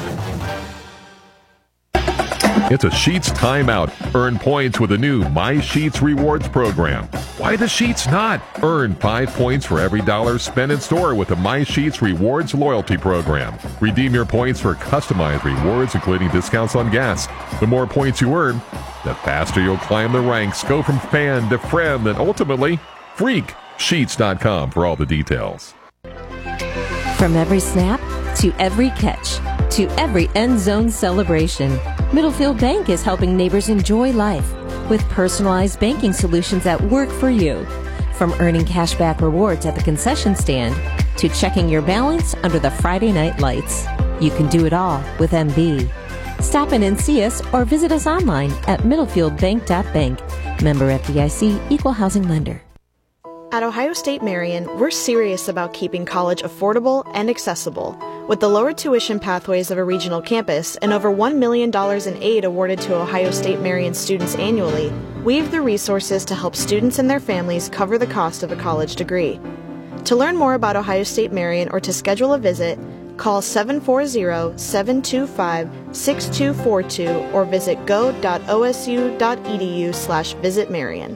It's a Sheets timeout. Earn points with a new My Sheets Rewards program. Why the Sheets not? Earn 5 points for every $1 spent in store with the My Sheets Rewards loyalty program. Redeem your points for customized rewards, including discounts on gas. The more points you earn, the faster you'll climb the ranks. Go from fan to friend and ultimately freak. Sheets.com for all the details. From every snap to every catch to every end zone celebration, Middlefield Bank is helping neighbors enjoy life with personalized banking solutions that work for you. From earning cashback rewards at the concession stand to checking your balance under the Friday night lights, you can do it all with MB. Stop in and see us or visit us online at middlefieldbank.bank. Member FDIC, Equal Housing Lender. At Ohio State Marion, we're serious about keeping college affordable and accessible. With the lower tuition pathways of a regional campus and over $1 million in aid awarded to Ohio State Marion students annually, we have the resources to help students and their families cover the cost of a college degree. To learn more about Ohio State Marion or to schedule a visit, call 740-725-6242 or visit go.osu.edu/visitmarion.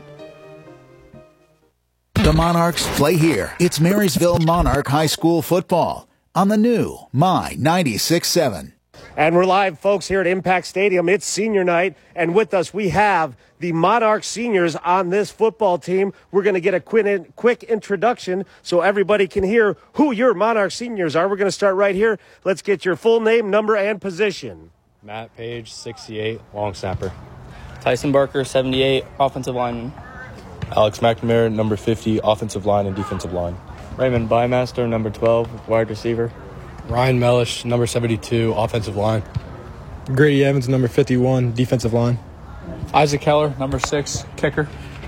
The Monarchs play here. It's Marysville Monarch High School football on the new My 96.7. And we're live, folks, here at Impact Stadium. It's senior night, and with us we have the Monarch seniors on this football team. We're going to get a quick introduction so everybody can hear who your Monarch seniors are. We're going to start right here. Let's get your full name, number, and position. Matt Page, 68, long snapper. Tyson Barker, 78, offensive lineman. Alex McNamara, number 50, offensive line and defensive line. Raymond Bymaster, number 12, wide receiver. Ryan Mellish, number 72, offensive line. Grady Evans, number 51, defensive line. Isaac Keller, number 6, kicker.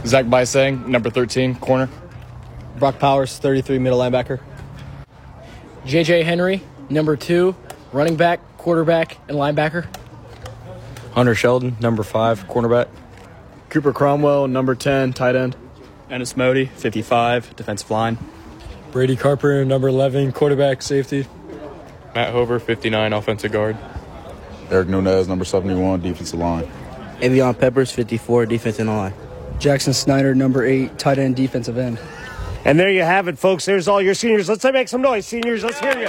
Zach Bysang, number 13, corner. Brock Powers, 33, middle linebacker. JJ Henry, number 2, running back, quarterback, and linebacker. Hunter Sheldon, number 5, cornerback. Cooper Cromwell, number 10, tight end. Ennis Modi, 55, defensive line. Brady Carper, number 11, quarterback, safety. Matt Hover, 59, offensive guard. Eric Nunez, number 71, defensive line. Avion Peppers, 54, defensive line. Jackson Snyder, number 8, tight end, defensive end. And there you have it, folks. There's all your seniors. Let's make some noise, seniors. Let's hear you.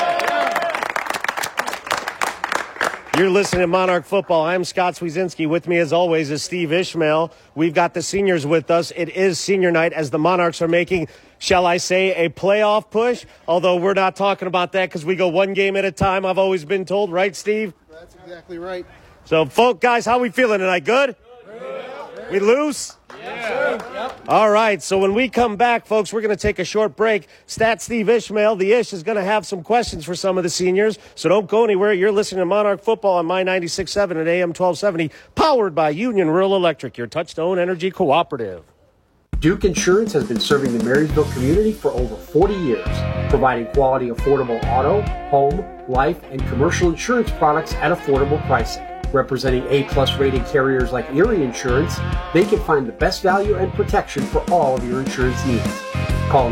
You're listening to Monarch Football. I'm Scott Swizinski. With me, as always, is Steve Ishmael. We've got the seniors with us. It is senior night as the Monarchs are making, shall I say, a playoff push. Although we're not talking about that because we go one game at a time, I've always been told. Right, Steve? That's exactly right. So, folks, guys, how we feeling tonight? Good? We loose? Yeah. All right, so when we come back, folks, we're going to take a short break. Stat Steve Ishmael, the Ish, is going to have some questions for some of the seniors, so don't go anywhere. You're listening to Monarch Football on My 96.7 at AM 1270, powered by Union Rural Electric, your Touchstone Energy Cooperative. Duke Insurance has been serving the Marysville community for over 40 years, providing quality, affordable auto, home, life, and commercial insurance products at affordable pricing. Representing A-plus rated carriers like Erie Insurance, they can find the best value and protection for all of your insurance needs. Call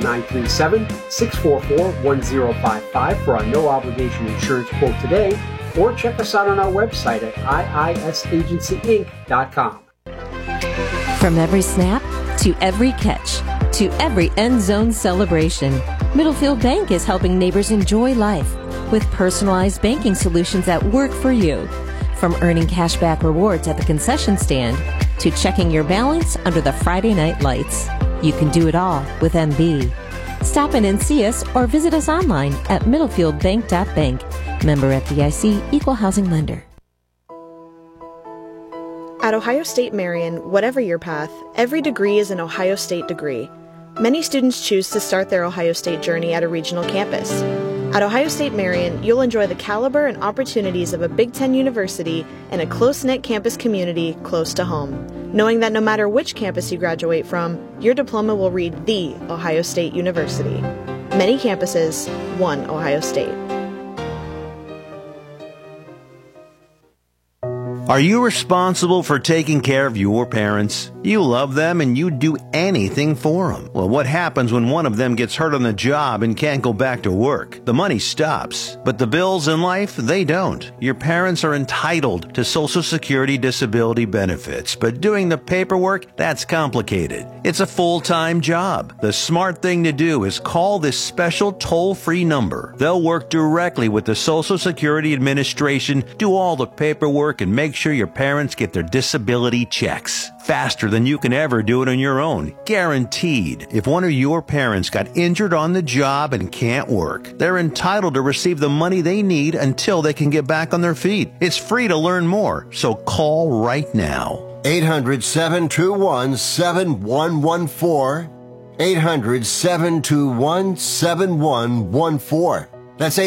937-644-1055 for our no-obligation insurance quote today, or check us out on our website at iisagencyinc.com. From every snap to every catch to every end zone celebration, Middlefield Bank is helping neighbors enjoy life with personalized banking solutions that work for you. From earning cashback rewards at the concession stand to checking your balance under the Friday night lights, you can do it all with MB. Stop in and see us or visit us online at middlefieldbank.bank. Member FDIC, Equal Housing Lender. At Ohio State Marion, whatever your path, every degree is an Ohio State degree. Many students choose to start their Ohio State journey at a regional campus. At Ohio State Marion, you'll enjoy the caliber and opportunities of a Big Ten university and a close-knit campus community close to home, knowing that no matter which campus you graduate from, your diploma will read The Ohio State University. Many campuses, one Ohio State. Are you responsible for taking care of your parents? You love them and you'd do anything for them. Well, what happens when one of them gets hurt on the job and can't go back to work? The money stops, but the bills in life, they don't. Your parents are entitled to Social Security disability benefits, but doing the paperwork, that's complicated. It's a full-time job. The smart thing to do is call this special toll-free number. They'll work directly with the Social Security Administration, do all the paperwork, and make sure your parents get their disability checks. Faster than you can ever do it on your own. Guaranteed. If one of your parents got injured on the job and can't work, they're entitled to receive the money they need until they can get back on their feet. It's free to learn more, so call right now. 800-721-7114. 800-721-7114. That's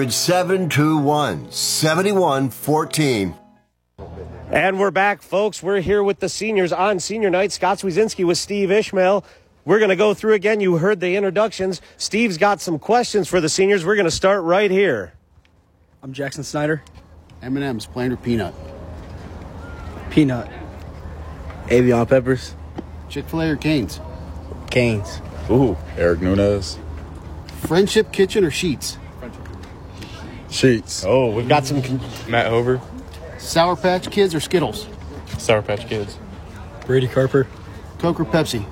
800-721-7114. And we're back, folks. We're here with the seniors on senior night. Scott Swizinski with Steve Ishmael. We're going to go through again. You heard the introductions. Steve's got some questions for the seniors. We're going to start right here. I'm Jackson Snyder. M&M's, plain or peanut? Peanut. Avion Peppers. Chick-fil-A or Cane's? Cane's. Ooh, Eric Nunez. Friendship Kitchen or Sheets? Sheets. Oh, we've got some... Matt Hover. Sour Patch Kids or Skittles? Sour Patch Kids. Brady Carper. Coke or Pepsi?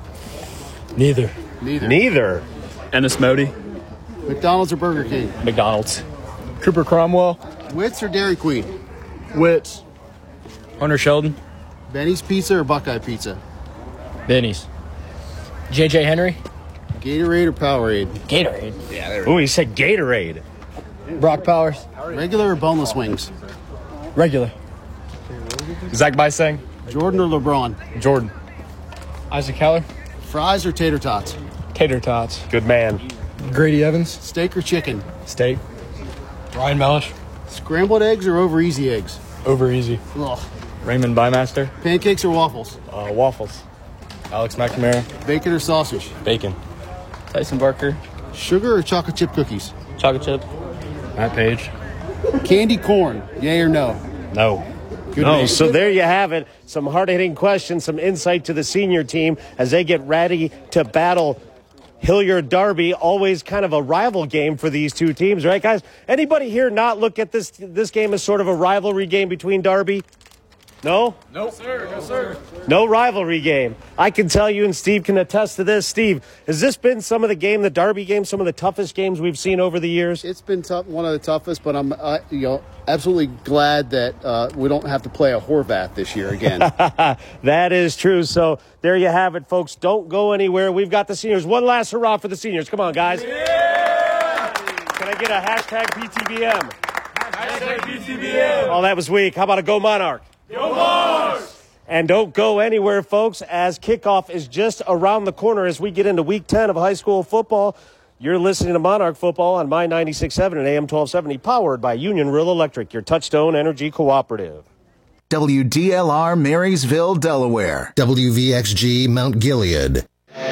Neither. Ennis Modi. McDonald's or Burger King? McDonald's. Cooper Cromwell. Wits or Dairy Queen? Wits. Hunter Sheldon. Benny's Pizza or Buckeye Pizza? Benny's. JJ Henry. Gatorade or Powerade? Gatorade. Yeah, there. Ooh, he said Gatorade. Brock Powers. Regular or boneless wings? Regular. Zach Bysang. Jordan or LeBron? Jordan. Isaac Keller. Fries or tater tots? Tater tots. Good man. Grady Evans. Steak or chicken? Steak. Ryan Mellish. Scrambled eggs or over easy eggs? Over easy. Ugh. Raymond Bymaster. Pancakes or waffles? Waffles. Alex McNamara. Bacon or sausage? Bacon. Tyson Barker. Sugar or chocolate chip cookies? Chocolate chip. Matt Page. Candy corn, yay or no? No. Good No, name. so there you have it. Some hard-hitting questions, some insight to the senior team as they get ready to battle Hilliard Darby. Always kind of a rival game for these two teams, right, guys? Anybody here not look at this game as sort of a rivalry game between Darby? No? No, sir. No, sir. No rivalry game. I can tell you, and Steve can attest to this. Steve, has this been some of the Darby game, some of the toughest games we've seen over the years? It's been tough, one of the toughest, but I'm absolutely glad that we don't have to play a Horvath this year again. That is true. So there you have it, folks. Don't go anywhere. We've got the seniors. One last hurrah for the seniors. Come on, guys. Yeah! Can I get a hashtag PTBM? Hashtag PTBM. Oh, that was weak. How about a Go Monarch? Go Mars! And don't go anywhere, folks, as kickoff is just around the corner as we get into week 10 of high school football. You're listening to Monarch Football on My 96.7 and AM 1270, powered by Union Real Electric, your Touchstone Energy Cooperative. WDLR Marysville, Delaware. WVXG Mount Gilead.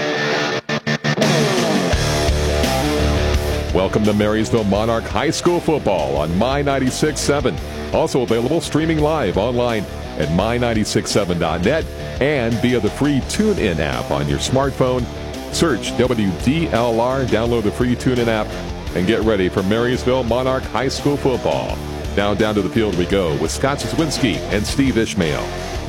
Welcome to Marysville Monarch High School Football on My 96.7. Also available streaming live online at my967.net and via the free TuneIn app on your smartphone. Search WDLR, download the free TuneIn app, and get ready for Marysville Monarch High School Football. Now down to the field we go with Scott Zwinski and Steve Ishmael.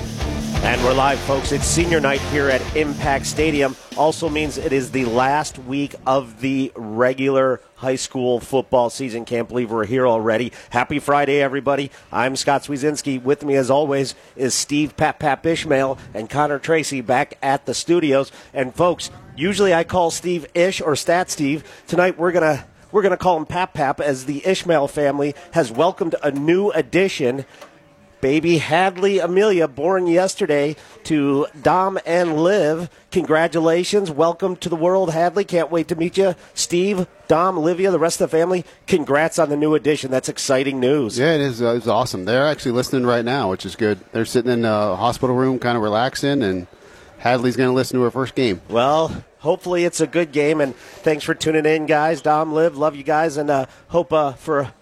And we're live, folks. It's senior night here at Impact Stadium. Also means it is the last week of the regular high school football season. Can't believe we're here already. Happy Friday, everybody. I'm Scott Swizinski. With me, as always, is Steve Pap Ishmael and Connor Tracy back at the studios. And, folks, usually I call Steve Ish or Stat Steve. Tonight we're gonna call him Pap as the Ishmael family has welcomed a new addition. Baby Hadley Amelia, born yesterday to Dom and Liv. Congratulations. Welcome to the world, Hadley. Can't wait to meet you. Steve, Dom, Olivia, the rest of the family, congrats on the new addition. That's exciting news. Yeah, it is. It's awesome. They're actually listening right now, which is good. They're sitting in a hospital room kind of relaxing, and Hadley's going to listen to her first game. Well, hopefully it's a good game, and thanks for tuning in, guys. Dom, Liv, love you guys, and hope for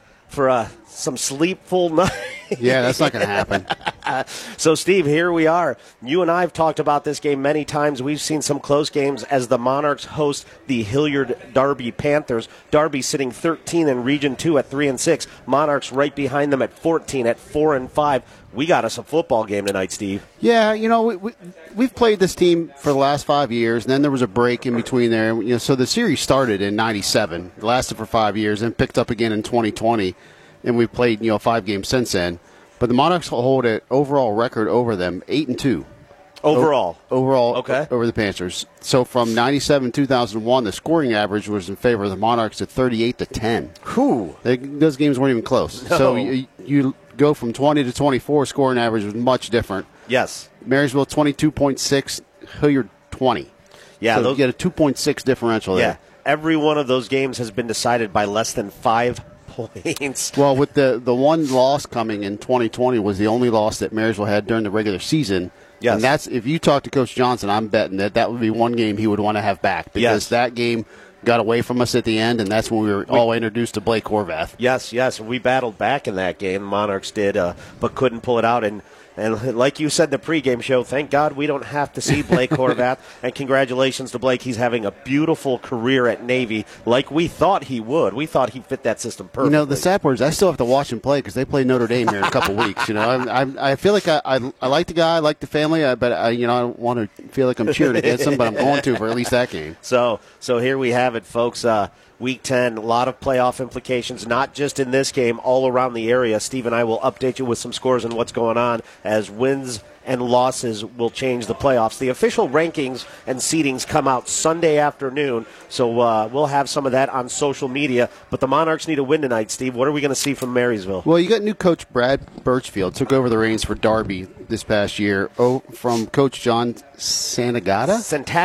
some sleepful night. Yeah, that's not going to happen. So, Steve, here we are. You and I have talked about this game many times. We've seen some close games as the Monarchs host the Hilliard Darby Panthers. Darby sitting 13 in Region 2 at 3-6. Monarchs right behind them at 14 at 4-5. We got us a football game tonight, Steve. Yeah, we've played this team for the last 5 years, and then there was a break in between there. So the series started in '97, lasted for 5 years, and picked up again in 2020, and we've played 5 games since then. But the Monarchs hold an overall record over them, 8-2. Overall, okay, over the Panthers. So from '97-2001, the scoring average was in favor of the Monarchs at 38-10. Whew. Those games weren't even close. No. So you go from 20 to 24, scoring average was much different. Yes. Marysville 22.6, Hilliard 20. Yeah, so you get a 2.6 differential there. Yeah, every one of those games has been decided by less than 5 points. Well, with the one loss coming in 2020 was the only loss that Marysville had during the regular season. Yes. And that's, if you talk to Coach Johnson, I'm betting that would be one game he would want to have back, because that game got away from us at the end, and that's when we were all introduced to Blake Horvath. Yes, we battled back in that game. The Monarchs did, but couldn't pull it out. And like you said in the pregame show, thank God we don't have to see Blake Horvath. And congratulations to Blake. He's having a beautiful career at Navy like we thought he would. We thought he fit that system perfectly. The sad part is I still have to watch him play because they play Notre Dame here in a couple weeks. I feel like I like the guy, I like the family, but I don't want to feel like I'm cheering against him, but I'm going to for at least that game. So here we have it, folks. Week 10, a lot of playoff implications, not just in this game, all around the area. Steve and I will update you with some scores and what's going on as wins and losses will change the playoffs. The official rankings and seedings come out Sunday afternoon, so we'll have some of that on social media. But the Monarchs need a win tonight, Steve. What are we going to see from Marysville? Well, you got new coach Brad Birchfield, took over the reins for Darby this past year from Coach John Santagata.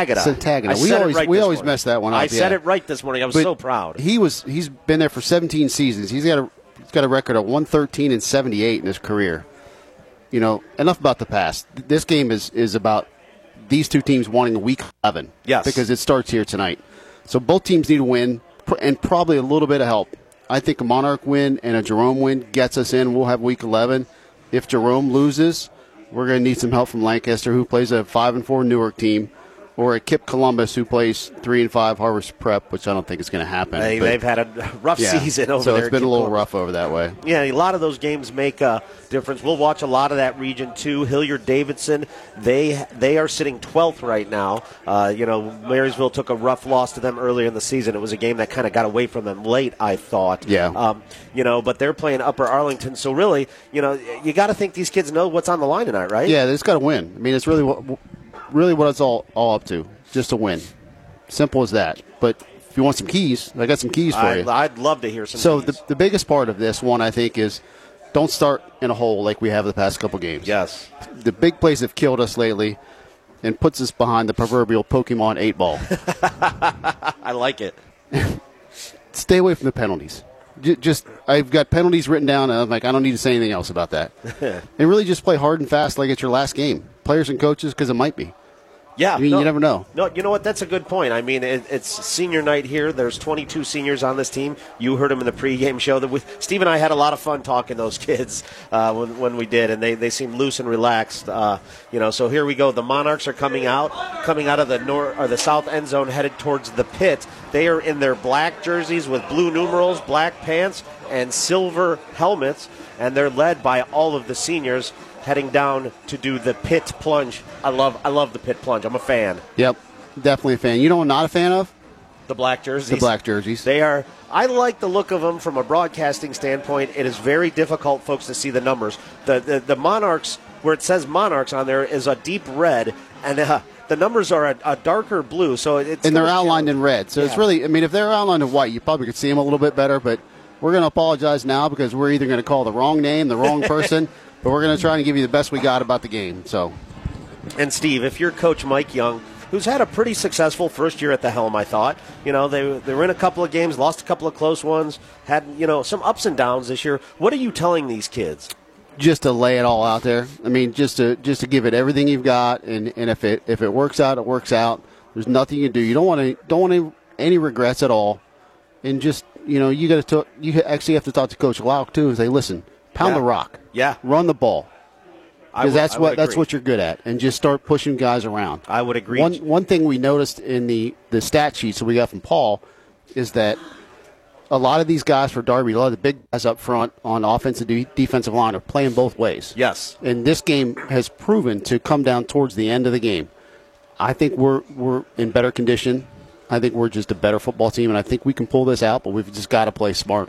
We always mess that one up. I said it right this morning. I was so proud. He's been there for 17 seasons. He's got a record of 113-78 in his career. Enough about the past. This game is about these two teams wanting a week 11. Yes. Because it starts here tonight. So both teams need to win and probably a little bit of help. I think a Monarch win and a Jerome win gets us in. We'll have week 11. If Jerome loses, we're going to need some help from Lancaster, who plays a 5-4 Newark team, or a Kip Columbus, who plays 3-5 Harvest Prep, which I don't think is going to happen. They've had a rough season over there. So it's been a little rough over that way. Yeah, a lot of those games make a difference. We'll watch a lot of that region, too. Hilliard-Davidson, they are sitting 12th right now. Marysville took a rough loss to them earlier in the season. It was a game that kind of got away from them late, I thought. Yeah. But they're playing Upper Arlington. So really, you got to think these kids know what's on the line tonight, right? Yeah, they just got to win. I mean, it's really what it's all up to, just to win. Simple as that. But if you want some keys, I got some keys for you. I'd love to hear some keys. So the biggest part of this one, I think, is don't start in a hole like we have the past couple games. Yes. The big plays have killed us lately and puts us behind the proverbial Pokemon 8-ball. I like it. Stay away from the penalties. I've got penalties written down, and I'm like, I don't need to say anything else about that. And really just play hard and fast like it's your last game. Players and coaches, because it might be. Yeah. I mean, you never know. No, you know what? That's a good point. I mean, it's senior night here. There's 22 seniors on this team. You heard them in the pregame show. Steve and I had a lot of fun talking to those kids when we did, and they seemed loose and relaxed. So here we go. The Monarchs are coming out of the south end zone, headed towards the pit. They are in their black jerseys with blue numerals, black pants, and silver helmets, and they're led by all of the seniors heading down to do the pit plunge. I love the pit plunge. I'm a fan. Yep, definitely a fan. You know what I'm not a fan of? The black jerseys. The black jerseys. They are. I like the look of them from a broadcasting standpoint. It is very difficult, folks, to see the numbers. The Monarchs, where it says Monarchs on there, is a deep red, and the numbers are a darker blue. So it's and they're outlined in red. So it's really, I mean, if they're outlined in white, you probably could see them a little bit better, but we're going to apologize now because we're either going to call the wrong name, the wrong person, but we're going to try and give you the best we got about the game. So, and Steve, if you're Coach Mike Young, who's had a pretty successful first year at the helm, I thought. They were in a couple of games, lost a couple of close ones, had some ups and downs this year. What are you telling these kids? Just to lay it all out there. I mean, just to give it everything you've got, and if it works out, it works out. There's nothing you can do. You don't want any regrets at all, and just you actually have to talk to Coach Lauk too and say, listen. Pound the rock. Yeah. Run the ball. Because that's agree. what you're good at. And just start pushing guys around. I would agree. One thing we noticed in the stat sheets that we got from Paul is that a lot of these guys for Darby, a lot of the big guys up front on offensive defensive line are playing both ways. Yes. And this game has proven to come down towards the end of the game. I think we're in better condition. I think we're just a better football team, and I think we can pull this out, but we've just got to play smart.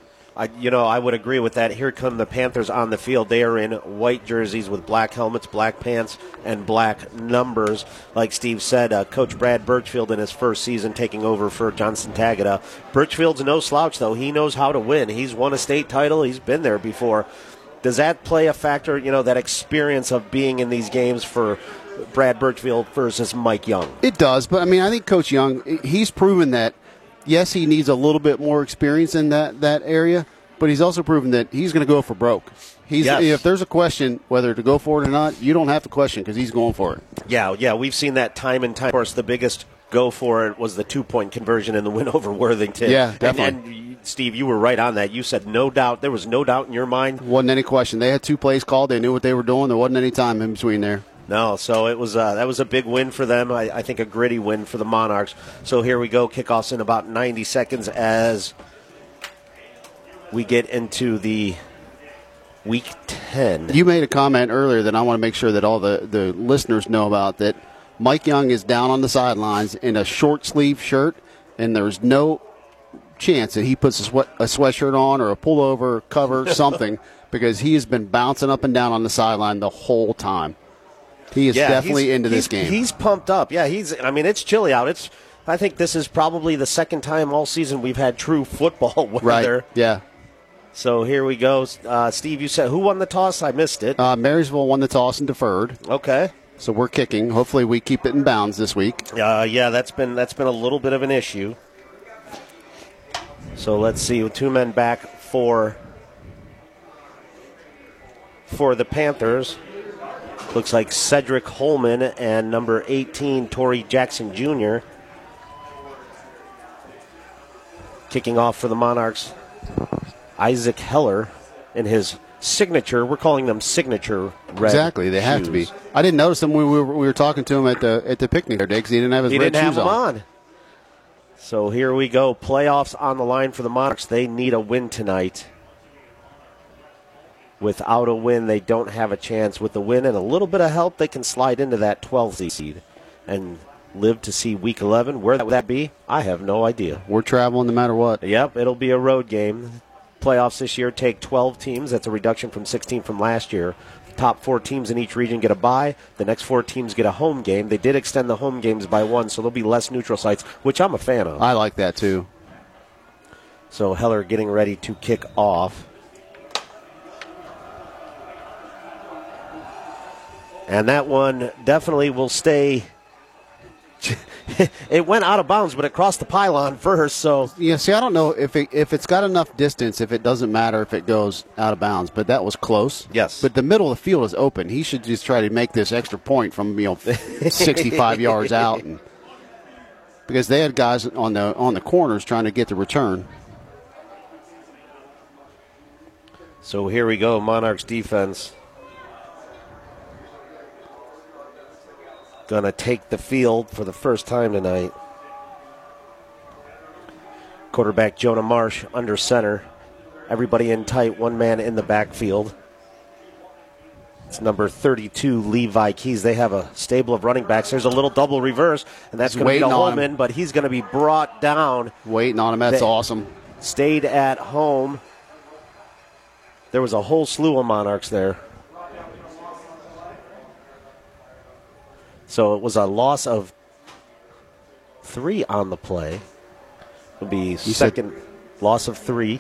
I would agree with that. Here come the Panthers on the field. They are in white jerseys with black helmets, black pants, and black numbers. Like Steve said, Coach Brad Birchfield in his first season taking over for Johnson Tagada. Birchfield's no slouch, though. He knows how to win. He's won a state title. He's been there before. Does that play a factor, that experience of being in these games for Brad Birchfield versus Mike Young? It does, but, I think Coach Young, he's proven that yes, he needs a little bit more experience in that area, but he's also proven that he's going to go for broke. If there's a question whether to go for it or not, you don't have to question because he's going for it. Yeah, we've seen that time and time. Of course, the biggest go for it was the 2-point conversion in the win over Worthington. Yeah, definitely. And Steve, you were right on that. You said no doubt. There was no doubt in your mind. Wasn't any question. They had 2 plays called. They knew what they were doing. There wasn't any time in between there. No, so it was that was a big win for them. I think a gritty win for the Monarchs. So here we go. Kickoffs in about 90 seconds as we get into the Week 10. You made a comment earlier that I want to make sure that all the listeners know about, that Mike Young is down on the sidelines in a short sleeve shirt, and there's no chance that he puts a sweatshirt on or a pullover cover, something, because he has been bouncing up and down on the sideline the whole time. He is definitely into this game. He's pumped up. Yeah, it's chilly out. I think this is probably the second time all season we've had true football weather. Right, yeah. So here we go. Steve, you said who won the toss? I missed it. Marysville won the toss and deferred. Okay. So we're kicking. Hopefully we keep it in bounds this week. Yeah, that's been a little bit of an issue. So let's see. With 2 men back for the Panthers. Looks like Cedric Holman and number 18, Torrey Jackson Jr. Kicking off for the Monarchs, Isaac Heller in his signature. We're calling them signature red Exactly, they have to be. I didn't notice them when we were talking to him at the picnic today because he didn't have his red shoes on. So here we go. Playoffs on the line for the Monarchs. They need a win tonight. Without a win, they don't have a chance. With the win and a little bit of help, they can slide into that 12th seed and live to see Week 11. Where would that be? I have no idea. We're traveling no matter what. Yep, it'll be a road game. Playoffs this year take 12 teams. That's a reduction from 16 from last year. Top 4 teams in each region get a bye. The next 4 teams get a home game. They did extend the home games by 1, so there'll be less neutral sites, which I'm a fan of. I like that, too. So Heller getting ready to kick off. And that one definitely will stay. It went out of bounds, but it crossed the pylon first. So yeah, see, I don't know if it's got enough distance. If it doesn't matter if it goes out of bounds, but that was close. Yes, but the middle of the field is open. He should just try to make this extra point from 65 yards out, because they had guys on the corners trying to get the return. So here we go, Monarchs defense. Going to take the field for the first time tonight. Quarterback Jonah Marsh under center. Everybody in tight, one man in the backfield. It's number 32, Levi Keys. They have a stable of running backs. There's a little double reverse, and that's going to be to Holman, but he's going to be brought down. Waiting on him. That's awesome. Stayed at home. There was a whole slew of Monarchs there. So it was a loss of 3 on the play. It'll be second loss of 3.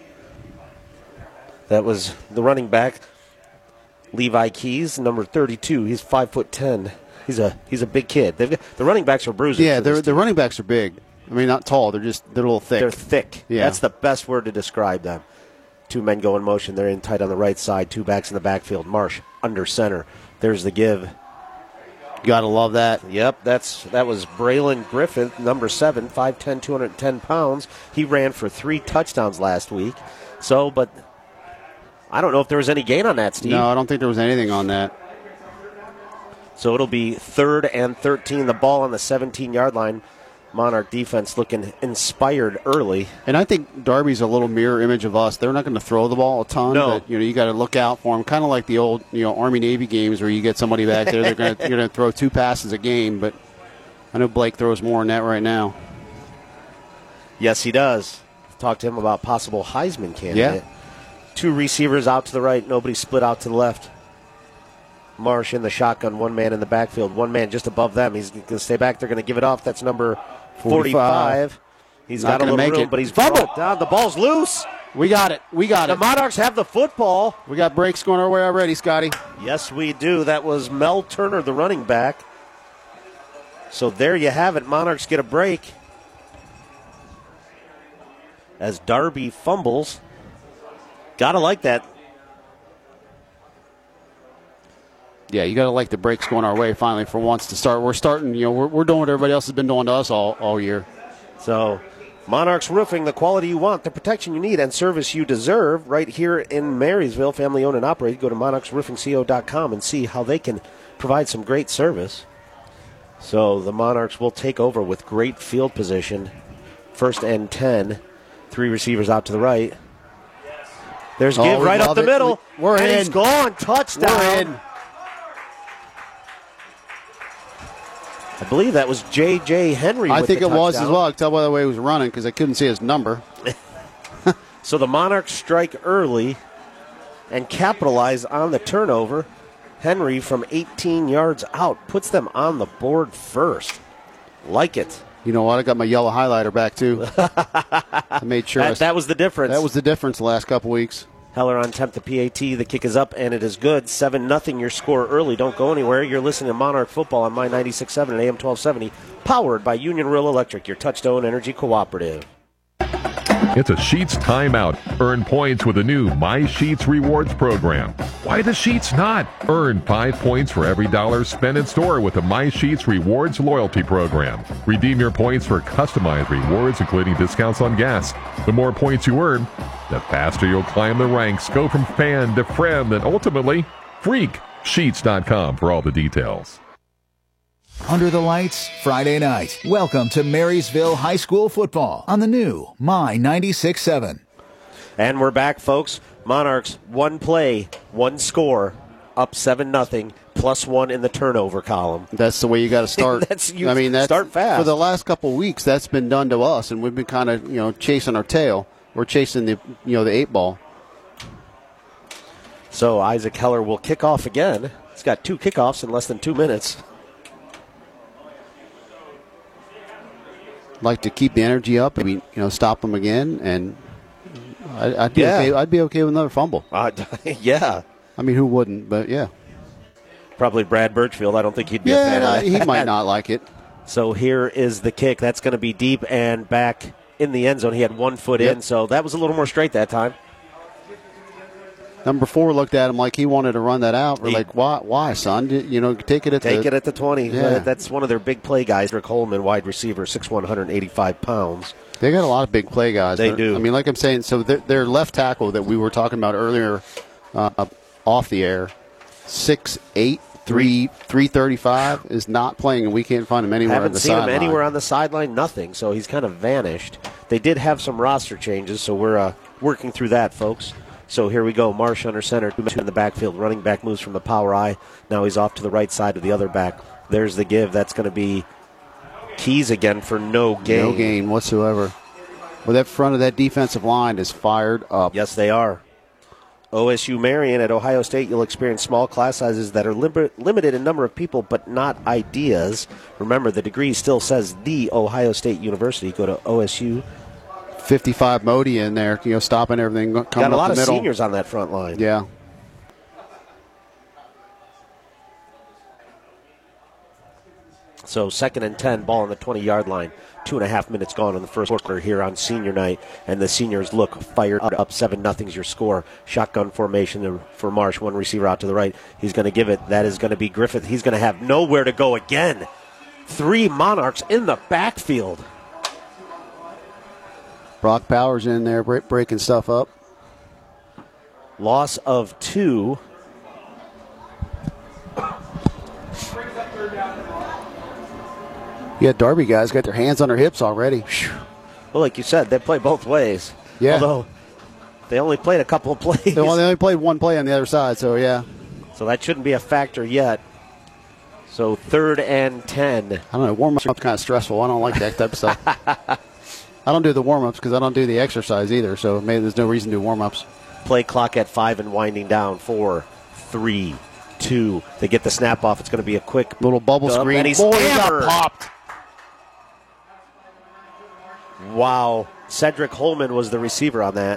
That was the running back, Levi Keys, number 32. He's 5'10". He's a big kid. The running backs are bruisers. Yeah, the running backs are big. I mean, not tall. They're a little thick. They're thick. Yeah. That's the best word to describe them. 2 men go in motion. They're in tight on the right side. 2 backs in the backfield. Marsh under center. There's the give. Gotta love that. Yep, that was Braylon Griffith, number 7, 5'10", 210 pounds. He ran for 3 touchdowns last week. So, but I don't know if there was any gain on that, Steve. No, I don't think there was anything on that. So it'll be 3rd and 13. The ball on the 17-yard line. Monarch defense looking inspired early. And I think Darby's a little mirror image of us. They're not going to throw the ball a ton. No. But, you got to look out for them. Kind of like the old Army-Navy games where you get somebody back there. You're going to throw 2 passes a game. But I know Blake throws more than that right now. Yes, he does. Talked to him about possible Heisman candidate. Yeah. 2 receivers out to the right. Nobody split out to the left. Marsh in the shotgun. 1 man in the backfield. 1 man just above them. He's going to stay back. They're going to give it off. That's number 45. He's got a little room, but he's fumbled down. The ball's loose. We got it. The Monarchs have the football. We got breaks going our way already, Scotty. Yes, we do. That was Mel Turner, the running back. So there you have it. Monarchs get a break as Darby fumbles. Gotta like that. Yeah, you got to like the breaks going our way finally for once to start. We're starting, we're doing what everybody else has been doing to us all year. So, Monarchs Roofing, the quality you want, the protection you need, and service you deserve right here in Marysville, family owned and operated. Go to monarchsroofingco.com and see how they can provide some great service. So, the Monarchs will take over with great field position. 1st and 10. 3 receivers out to the right. There's give right up the middle. We're in. He's gone. Touchdown. We're in. I believe that was J.J. Henry. I think it was as well. I can tell by the way he was running because I couldn't see his number. So the Monarchs strike early and capitalize on the turnover. Henry from 18 yards out puts them on the board first. Like it. You know what? I got my yellow highlighter back, too. I made sure. That was the difference. That was the difference the last couple weeks. Heller on temp the PAT. The kick is up, and it is good. 7-0 your score early. Don't go anywhere. You're listening to Monarch Football on My 96.7 and AM 1270. Powered by Union Rural Electric, your Touchstone Energy Cooperative. It's a Sheets timeout. Earn points with the new My Sheets Rewards program. Why the Sheets not? Earn 5 points for every dollar spent in store with the My Sheets Rewards loyalty program. Redeem your points for customized rewards, including discounts on gas. The more points you earn, the faster you'll climb the ranks. Go from fan to friend and ultimately freak. Sheets.com for all the details. Under the lights, Friday night. Welcome to Marysville High School football on the new My 96.7. And we're back, folks. Monarchs, 1 play, 1 score, up 7-0, +1 in the turnover column. That's the way you got to start. That's start fast. For the last couple of weeks, that's been done to us, and we've been kind of chasing our tail. We're chasing the 8 ball. So Isaac Heller will kick off again. He's got 2 kickoffs in less than 2 minutes. Like to keep the energy up. Maybe stop them again, and I'd be okay. I'd be okay with another fumble. Yeah. I mean, who wouldn't? But yeah. Probably Brad Birchfield. I don't think he'd be a fan of that. He might not like it. So here is the kick. That's going to be deep and back in the end zone. He had 1 foot in, so that was a little more straight that time. Number 4 looked at him like he wanted to run that out. We're like, why, son? Take it at the 20. Yeah. That's one of their big play guys, Rick Holman, wide receiver, 6'1", 185 pounds. They got a lot of big play guys. They do. I mean, like I'm saying, so their left tackle that we were talking about earlier off the air, 6'8", 335, is not playing, and we can't find him anywhere on the sideline. Haven't seen him anywhere on the sideline, nothing. So he's kind of vanished. They did have some roster changes, so we're working through that, folks. So here we go. Marsh under center, 2 men in the backfield. Running back moves from the power I. Now he's off to the right side of the other back. There's the give. That's going to be Keys again for no gain. No gain whatsoever. Well, that front of that defensive line is fired up. Yes, they are. OSU Marion at Ohio State, you'll experience small class sizes that are limited in number of people, but not ideas. Remember, the degree still says The Ohio State University. Go to OSU. 55 Modi in there, stopping everything coming up the middle. Got a lot of seniors on that front line. Yeah. So 2nd and 10, ball on the 20-yard line. 2.5 minutes gone in the first quarter here on senior night, and the seniors look fired up. 7-0 is your score. Shotgun formation for Marsh. 1 receiver out to the right. He's going to give it. That is going to be Griffith. He's going to have nowhere to go again. 3 Monarchs in the backfield. Brock Powers in there breaking stuff up. Loss of 2. Yeah, Darby guys got their hands on their hips already. Well, like you said, they play both ways. Yeah. Although they only played a couple of plays. They only played 1 play on the other side, so yeah. So that shouldn't be a factor yet. So 3rd and 10. I don't know, warm-up's kind of stressful. I don't like that type of stuff. I don't do the warm-ups because I don't do the exercise either, so maybe there's no reason to do warm-ups. Play clock at 5 and winding down. 4, 3, 2. They get the snap off. It's going to be a quick little bubble screen. And he's got popped. Wow. Cedric Holman was the receiver on that.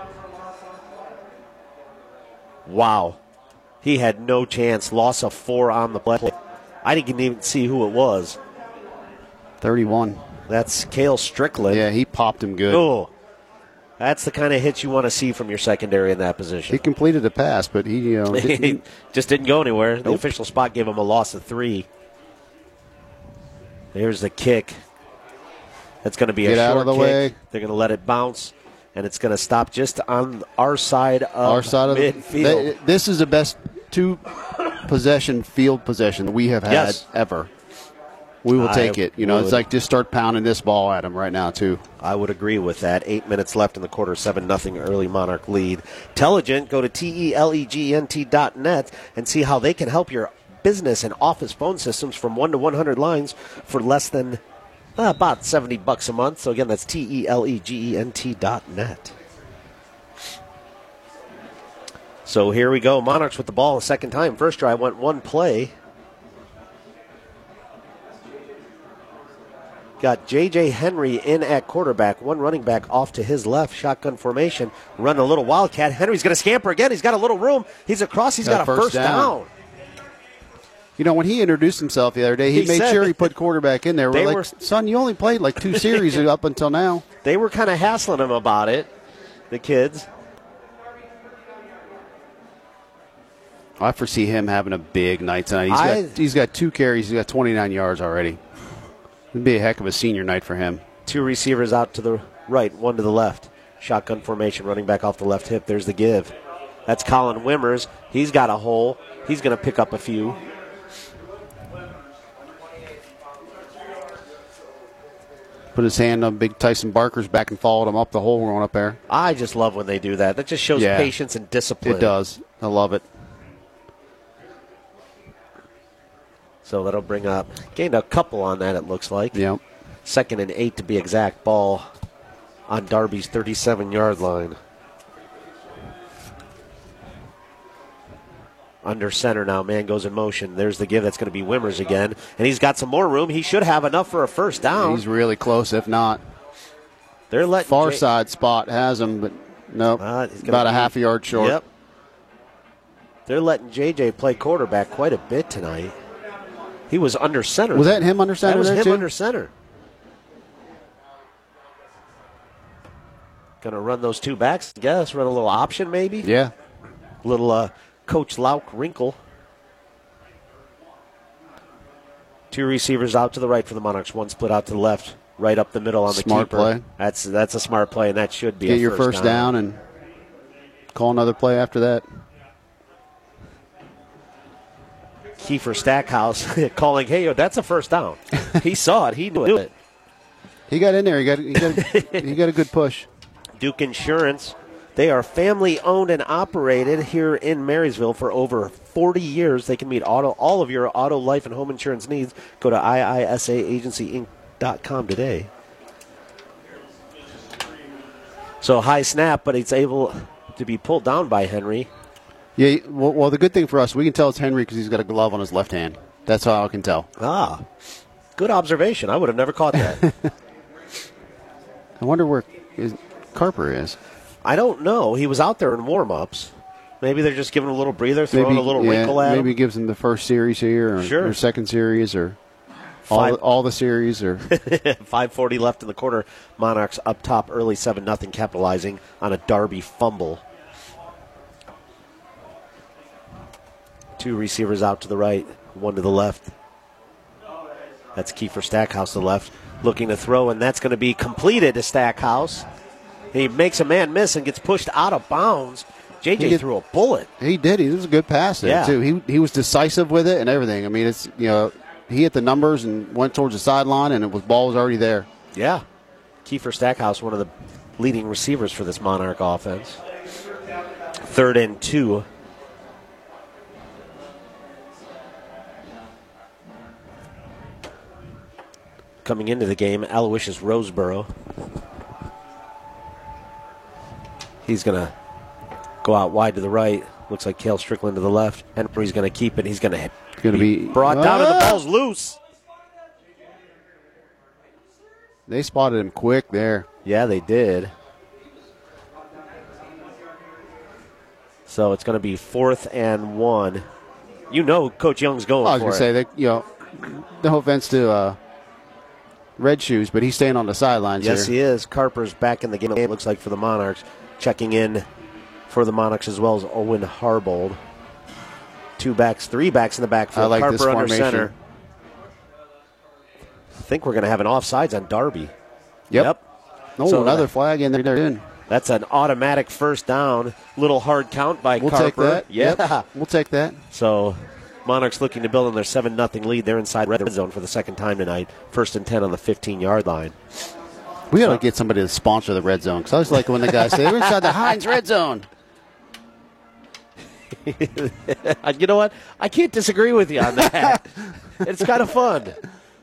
Wow. He had no chance. Loss of 4 on the play. I didn't even see who it was. 31. That's Cale Strickland. Yeah, he popped him good. Oh, that's the kind of hits you want to see from your secondary in that position. He completed a pass, but he just didn't go anywhere. Nope. The official spot gave him a loss of 3. There's the kick. That's going to be a short out of the kick. Way. They're going to let it bounce, and it's going to stop just on our side of midfield. This is the best 2-possession field possession that we have had ever. We will take it. It's like just start pounding this ball at them right now, too. I would agree with that. 8 minutes left in the quarter, 7-0 early Monarch lead. Telegent, go to telegent.net and see how they can help your business and office phone systems from 1 to 100 lines for less than about $70 a month. So, again, that's telegent.net. So here we go. Monarchs with the ball a second time. First drive went 1 play. Got J.J. Henry in at quarterback. 1 running back off to his left. Shotgun formation. Run a little wildcat. Henry's going to scamper again. He's got a little room. He's across. He's got a first down. You know, when he introduced himself the other day, he made sure he put quarterback in there. We're like, son, you only played like 2 series up until now. They were kind of hassling him about it, the kids. I foresee him having a big night tonight. He's got 2 carries. He's got 29 yards already. It'd be a heck of a senior night for him. 2 receivers out to the right, 1 to the left. Shotgun formation, running back off the left hip. There's the give. That's Colin Wimmers. He's got a hole. He's going to pick up a few. Put his hand on big Tyson Barker's back and followed him up the hole going up there. I just love when they do that. That just shows patience and discipline. It does. I love it. So that'll bring up, gained a couple on that, it looks like. Yep. 2nd and 8 to be exact. Ball on Darby's 37-yard line. Under center now. Man goes in motion. There's the give. That's going to be Wimmers again. And he's got some more room. He should have enough for a first down. He's really close, if not. They're letting far side spot has him, but nope. About a half a yard short. Yep. They're letting JJ play quarterback quite a bit tonight. He was under center. Was that him under center? That was there him too? under center. Going to run those 2 backs, I guess. Run a little option maybe. Yeah. Little Coach Lauk wrinkle. 2 receivers out to the right for the Monarchs. 1 split out to the left. Right up the middle on the Smart keeper. play. That's a smart play, and that should be Get your first down and call another play after that. Kiefer Stackhouse calling, hey, that's a first down. He saw it. He knew it. He got in there. He got a good push. Duke Insurance. They are family-owned and operated here in Marysville for over 40 years. They can meet all of your auto, life, and home insurance needs. Go to iisaagencyinc.com today. So high snap, but it's able to be pulled down by Henry. Yeah, well, the good thing for us, we can tell it's Henry because he's got a glove on his left hand. That's how I can tell. Ah, good observation. I would have never caught that. I wonder where Carper is. I don't know. He was out there in warm-ups. Maybe they're just giving a little breather, throwing a little wrinkle at him. Maybe gives him the first series here or second series or all the series. Or 5:40 left in the quarter. Monarchs up top early 7-0, capitalizing on a Darby fumble. 2 receivers out to the right, 1 to the left. That's Kiefer Stackhouse to the left, looking to throw, and that's going to be completed to Stackhouse. He makes a man miss and gets pushed out of bounds. JJ threw a bullet. He did. It was a good pass there, too. He was decisive with it and everything. I mean, it's he hit the numbers and went towards the sideline, and ball was already there. Yeah. Kiefer Stackhouse, one of the leading receivers for this Monarch offense. 3rd and 2. Coming into the game, Aloysius Roseboro. He's going to go out wide to the right. Looks like Cale Strickland to the left. Henry's going to keep it. He's going to be brought down, and the ball's loose. They spotted him quick there. Yeah, they did. So it's going to be 4th and 1. You know Coach Young's going for it. I was going to say, that, no offense to Red Shoes, but he's staying on the sidelines Yes, here. he is. Carper's back in the game, it looks like, for the Monarchs. Checking in for the Monarchs as well as Owen Harbold. 3 backs in the backfield. I like Carper this under formation. center. I think we're going to have an offsides on Darby. Yep. Oh, So another flag in there. That's an automatic first down. Little hard count by Carper. We'll take that. Yeah. Yep. We'll take that. So Monarchs looking to build on their 7-0 lead. They're inside red zone for the second time tonight. 1st and 10 on the 15-yard line. We got to get somebody to sponsor the red zone, because I was like when the guy said, we're inside the Heinz red zone. You know what? I can't disagree with you on that. It's kind of fun.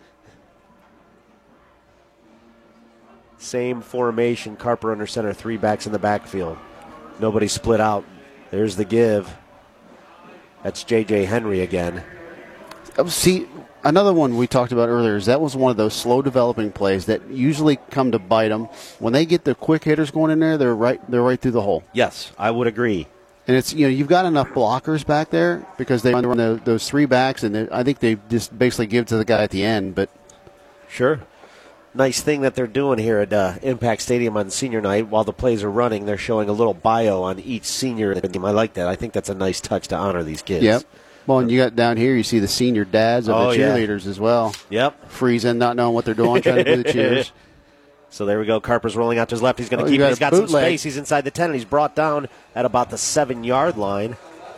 Same formation. Carper under center. 3 backs in the backfield. Nobody split out. There's the give. That's J.J. Henry again. See, another one we talked about earlier is that was one of those slow developing plays that usually come to bite them. When they get the quick hitters going in there, they're right through the hole. Yes, I would agree. And it's, you've got enough blockers back there because they run those three backs, and I think they just basically give to the guy at the end. But sure. Nice thing that they're doing here at Impact Stadium on senior night. While the plays are running, they're showing a little bio on each senior in the team. I like that. I think that's a nice touch to honor these kids. Yep. Well, and you got down here, you see the senior dads of the cheerleaders as well. Yep. Freezing, not knowing what they're doing, trying to do the cheers. So there we go. Carper's rolling out to his left. He's going to keep it. He's got some space. He's inside the 10, and he's brought down at about the 7-yard line.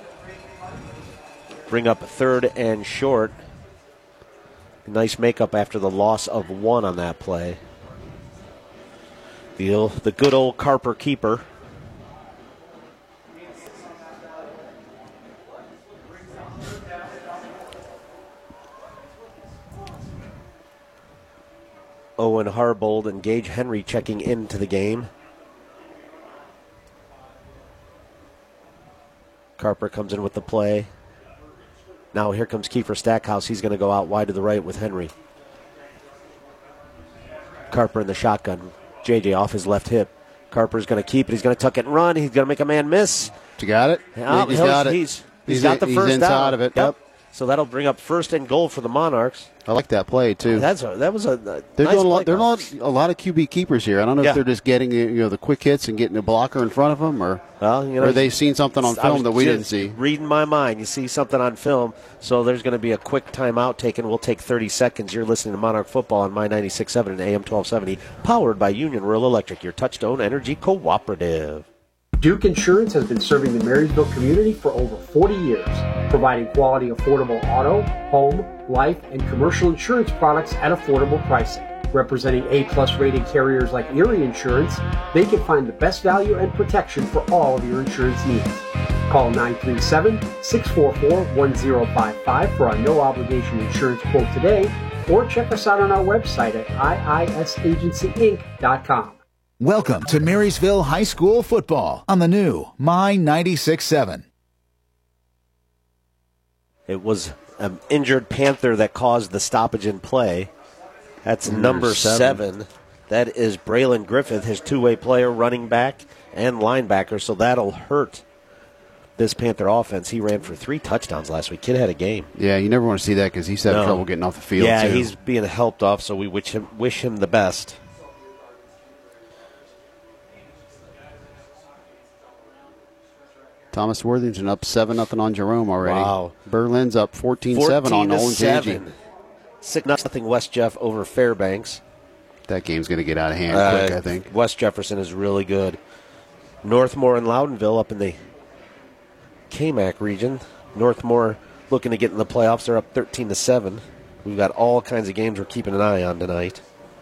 Bring up 3rd and short. Nice makeup after the loss of 1 on that play. The good old Carper keeper. Owen Harbold and Gage Henry checking into the game. Carper comes in with the play. Now here comes Kiefer Stackhouse. He's going to go out wide to the right with Henry. Carper in the shotgun. JJ off his left hip. Carper's going to keep it. He's going to tuck it and run. He's going to make a man miss. You got it? Yeah, he's got it. He's got the first inside down. of it. Yep. So that'll bring up 1st and goal for the Monarchs. I like that play too. That was a They're nice doing play. There are a lot of QB keepers here. I don't know if they're just getting the quick hits and getting a blocker in front of them, or they've seen something on film that we didn't see. Reading my mind, you see something on film, so there's going to be a quick timeout taken. We'll take 30 seconds. You're listening to Monarch Football on My 96.7 and AM 1270, powered by Union Rural Electric, your Touchstone Energy Cooperative. Duke Insurance has been serving the Marysville community for over 40 years, providing quality, affordable auto, home, life, and commercial insurance products at affordable pricing. Representing A-plus rated carriers like Erie Insurance, they can find the best value and protection for all of your insurance needs. Call 937-644-1055 for a no-obligation insurance quote today, or check us out on our website at iisagencyinc.com. Welcome to Marysville High School football on the new My 96.7. It was an injured Panther that caused the stoppage in play. That's number 7. That is Braylon Griffith, his two-way player, running back and linebacker, so that'll hurt this Panther offense. He ran for 3 touchdowns last week. Kid had a game. Yeah, you never want to see that because he's having trouble getting off the field, Yeah, too. he's being helped off, so we wish him the best. Thomas Worthington up 7-0 on Jerome already. Wow. Berlin's up 14-7 on Nolan Janji. 6-0 West Jeff over Fairbanks. That game's going to get out of hand quick, I think. West Jefferson is really good. Northmore and Loudonville up in the KMAC region. Northmore looking to get in the playoffs. They're up 13-7. We've got all kinds of games we're keeping an eye on tonight.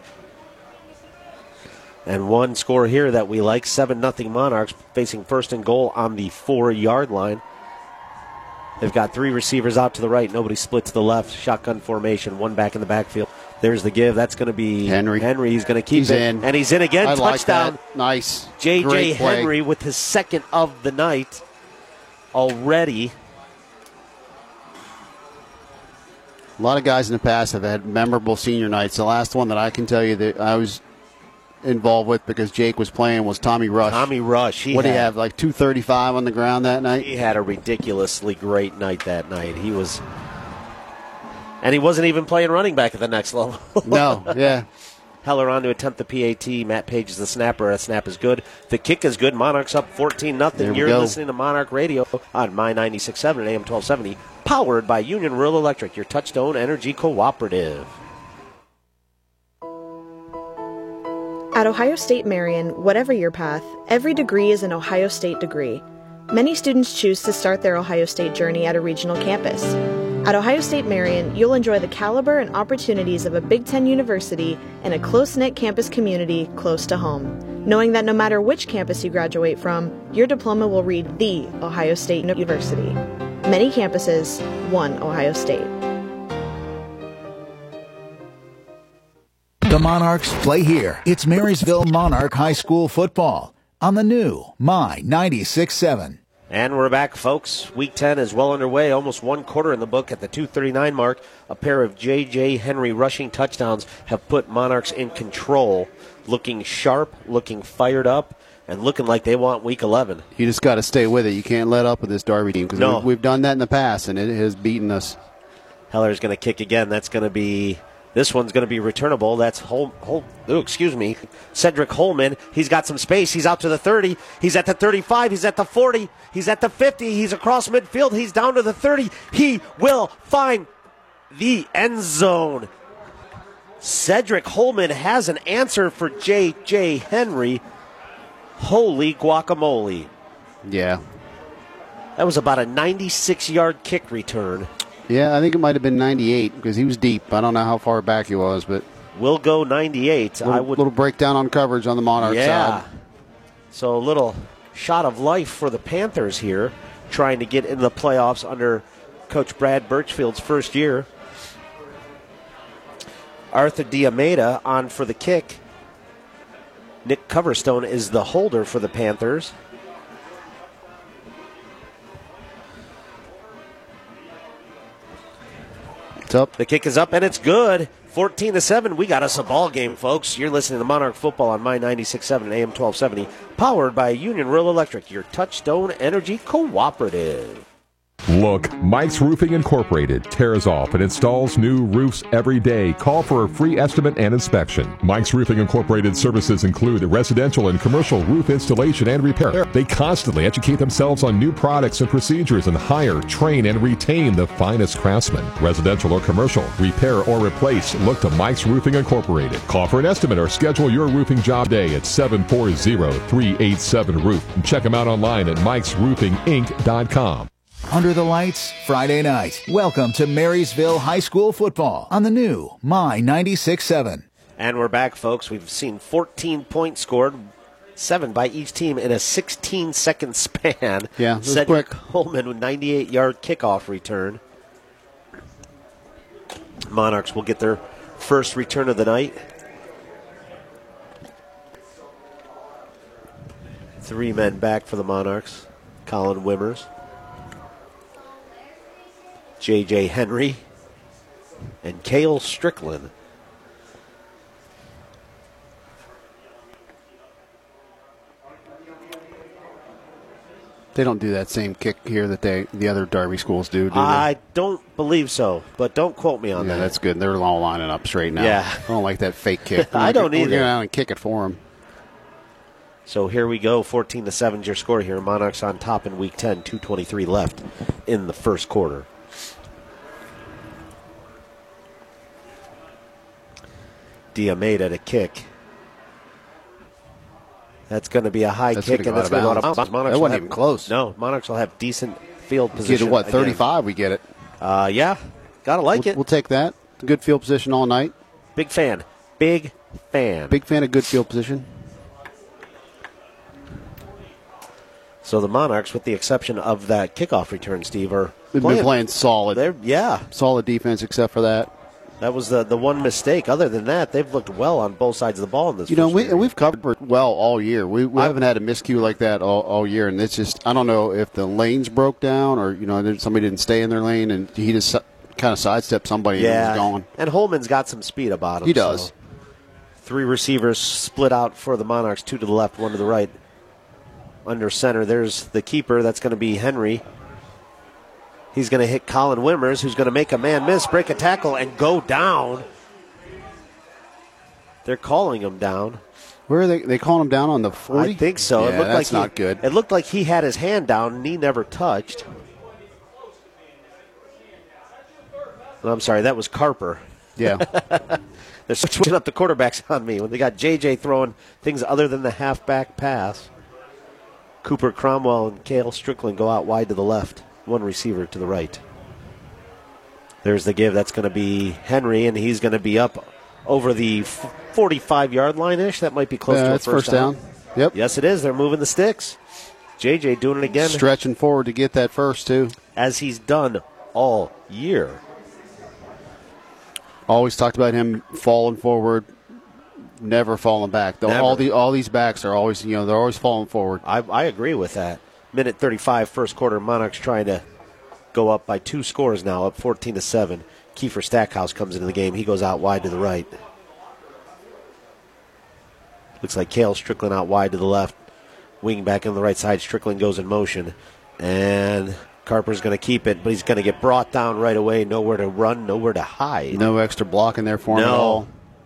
And one score here that we like, 7-0 Monarchs facing 1st and goal on the 4-yard line. They've got 3 receivers out to the right. Nobody split to the left. Shotgun formation, 1 back in the backfield. There's the give. That's going to be Henry. He's going to keep it. In. And he's in again. I Touchdown. Like that. Nice. J.J. Henry with his 2nd of the night already. A lot of guys in the past have had memorable senior nights. The last one that I can tell you that I was involved with because Jake was playing was Tommy Rush. Tommy Rush. What did he have, like 235 on the ground that night? He had a ridiculously great night that night. He wasn't even playing running back at the next level. No, yeah. Heller on to attempt the PAT. Matt Page is the snapper. That snap is good. The kick is good. Monarchs up 14-0. You're listening to Monarch Radio on My 96.7 and AM 1270, powered by Union Rural Electric, your Touchstone Energy Cooperative. At Ohio State Marion, whatever your path, every degree is an Ohio State degree. Many students choose to start their Ohio State journey at a regional campus. At Ohio State Marion, you'll enjoy the caliber and opportunities of a Big Ten university in a close-knit campus community close to home, knowing that no matter which campus you graduate from, your diploma will read The Ohio State University. Many campuses, one Ohio State. The Monarchs play here. It's Marysville Monarch High School football on the new My 96.7. And we're back, folks. Week 10 is well underway. Almost 1 quarter in the book at the 2:39 mark. A pair of J.J. Henry rushing touchdowns have put Monarchs in control. Looking sharp, looking fired up. and looking like they want Week 11. You just got to stay with it. You can't let up with this Darby team because No. we've done that in the past, and it has beaten us. Heller's going to kick again. That's going to be... This one's going to be returnable. That's Cedric Holman. He's got some space. He's out to the 30. He's at the 35. He's at the 40. He's at the 50. He's across midfield. He's down to the 30. He will find the end zone. Cedric Holman has an answer for J.J. Henry. Holy guacamole. Yeah. That was about a 96-yard kick return. Yeah, I think it might have been 98 because he was deep. I don't know how far back he was, but we'll go 98. Little breakdown on coverage on the Monarch side. So a little shot of life for the Panthers here, trying to get into the playoffs under Coach Brad Birchfield's first year. Arthur D'Almeida on for the kick. Nick Coverstone is the holder for the Panthers. It's up. The kick is up, and it's good. 14-7. We got us a ball game, folks. You're listening to Monarch Football on My 96.7 and AM 1270, powered by Union Rural Electric, your Touchstone Energy Cooperative. Look, Mike's Roofing Incorporated tears off and installs new roofs every day. Call for a free estimate and inspection. Mike's Roofing Incorporated services include residential and commercial roof installation and repair. They constantly educate themselves on new products and procedures and hire, train, and retain the finest craftsmen. Residential or commercial, repair or replace, look to Mike's Roofing Incorporated. Call for an estimate or schedule your roofing job day at 740-387-ROOF. And check them out online at mikesroofinginc.com. Under the lights, Friday night. Welcome to Marysville High School football on the new My 96.7. And we're back, folks. We've seen 14 points scored, 7 by each team in a 16-second span. Yeah, it was Cedric quick. Holman with 98-yard kickoff return. Monarchs will get their first return of the night. 3 men back for the Monarchs. Colin Wimmers, J.J. Henry, and Cale Strickland. They don't do that same kick here that the other Derby schools do they? I don't believe so, but don't quote me on that. Yeah, that's good. They're all lining up straight now. Yeah. I don't like that fake kick. I don't either. We're going out and kick it for them. So here we go, 14-7 is your score here. Monarchs on top in Week 10, 2:23 left in the first quarter. D'Almeida to kick. That's going to be a high kick, and that's going to go out of bounds. That wasn't even close. No, Monarchs will have decent field Get position. it, what, again. 35 we get it. Yeah, got to like it. We'll take that. Good field position all night. Big fan. Big fan. Big fan of good field position. So the Monarchs, with the exception of that kickoff return, Steve, are We've been playing solid. Yeah. Solid defense except for that. That was the one mistake. Other than that, they've looked well on both sides of the ball in this. We've covered well all year. We haven't had a miscue like that all year, and it's just I don't know if the lanes broke down or somebody didn't stay in their lane and he just kind of sidestepped somebody and was gone. And Holman's got some speed about him. He does. So 3 receivers split out for the Monarchs, 2 to the left, 1 to the right. Under center, there's the keeper. That's going to be Henry. He's going to hit Colin Wimmers, who's going to make a man miss, break a tackle, and go down. They're calling him down. Where are they calling him down on the 40? I think so. Yeah, It looked that's like not good. It looked like he had his hand down, and he never touched. I'm sorry, that was Carper. Yeah. They're switching up the quarterbacks on me when they got J.J. throwing things other than the halfback pass. Cooper Cromwell and Cale Strickland go out wide to the left. 1 receiver to the right. There's the give. That's going to be Henry, and he's going to be up over the 45-yard line-ish. That might be close to a that's first down. Yep. Yes, it is. They're moving the sticks. J.J. doing it again. Stretching forward to get that first, too. As he's done all year. Always talked about him falling forward, never falling back. Never. All these backs are always, they're always falling forward. I agree with that. Minute 35, first quarter. Monarchs trying to go up by 2 scores now, up 14-7. Kiefer Stackhouse comes into the game. He goes out wide to the right. Looks like Cale Strickland out wide to the left. Wing back on the right side. Strickland goes in motion. And Carper's going to keep it, but he's going to get brought down right away. Nowhere to run, nowhere to hide. No extra blocking there for him at all.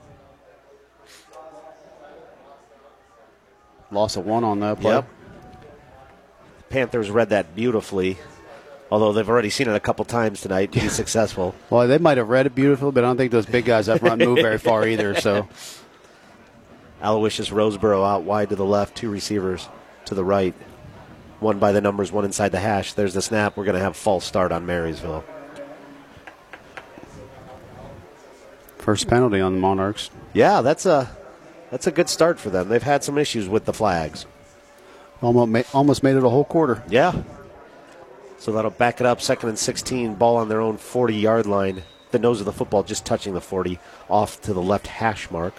Loss of 1 on that play. Yep. Panthers read that beautifully, although they've already seen it a couple times tonight to be successful. Well, they might have read it beautifully, but I don't think those big guys up front move very far either. So, Aloysius Roseborough out wide to the left, 2 receivers to the right. 1 by the numbers, 1 inside the hash. There's the snap. We're going to have false start on Marysville. First penalty on the Monarchs. Yeah, that's a good start for them. They've had some issues with the flags. Almost made it a whole quarter. Yeah. So that'll back it up. 2nd and 16. Ball on their own 40-yard line. The nose of the football just touching the 40 off to the left hash mark.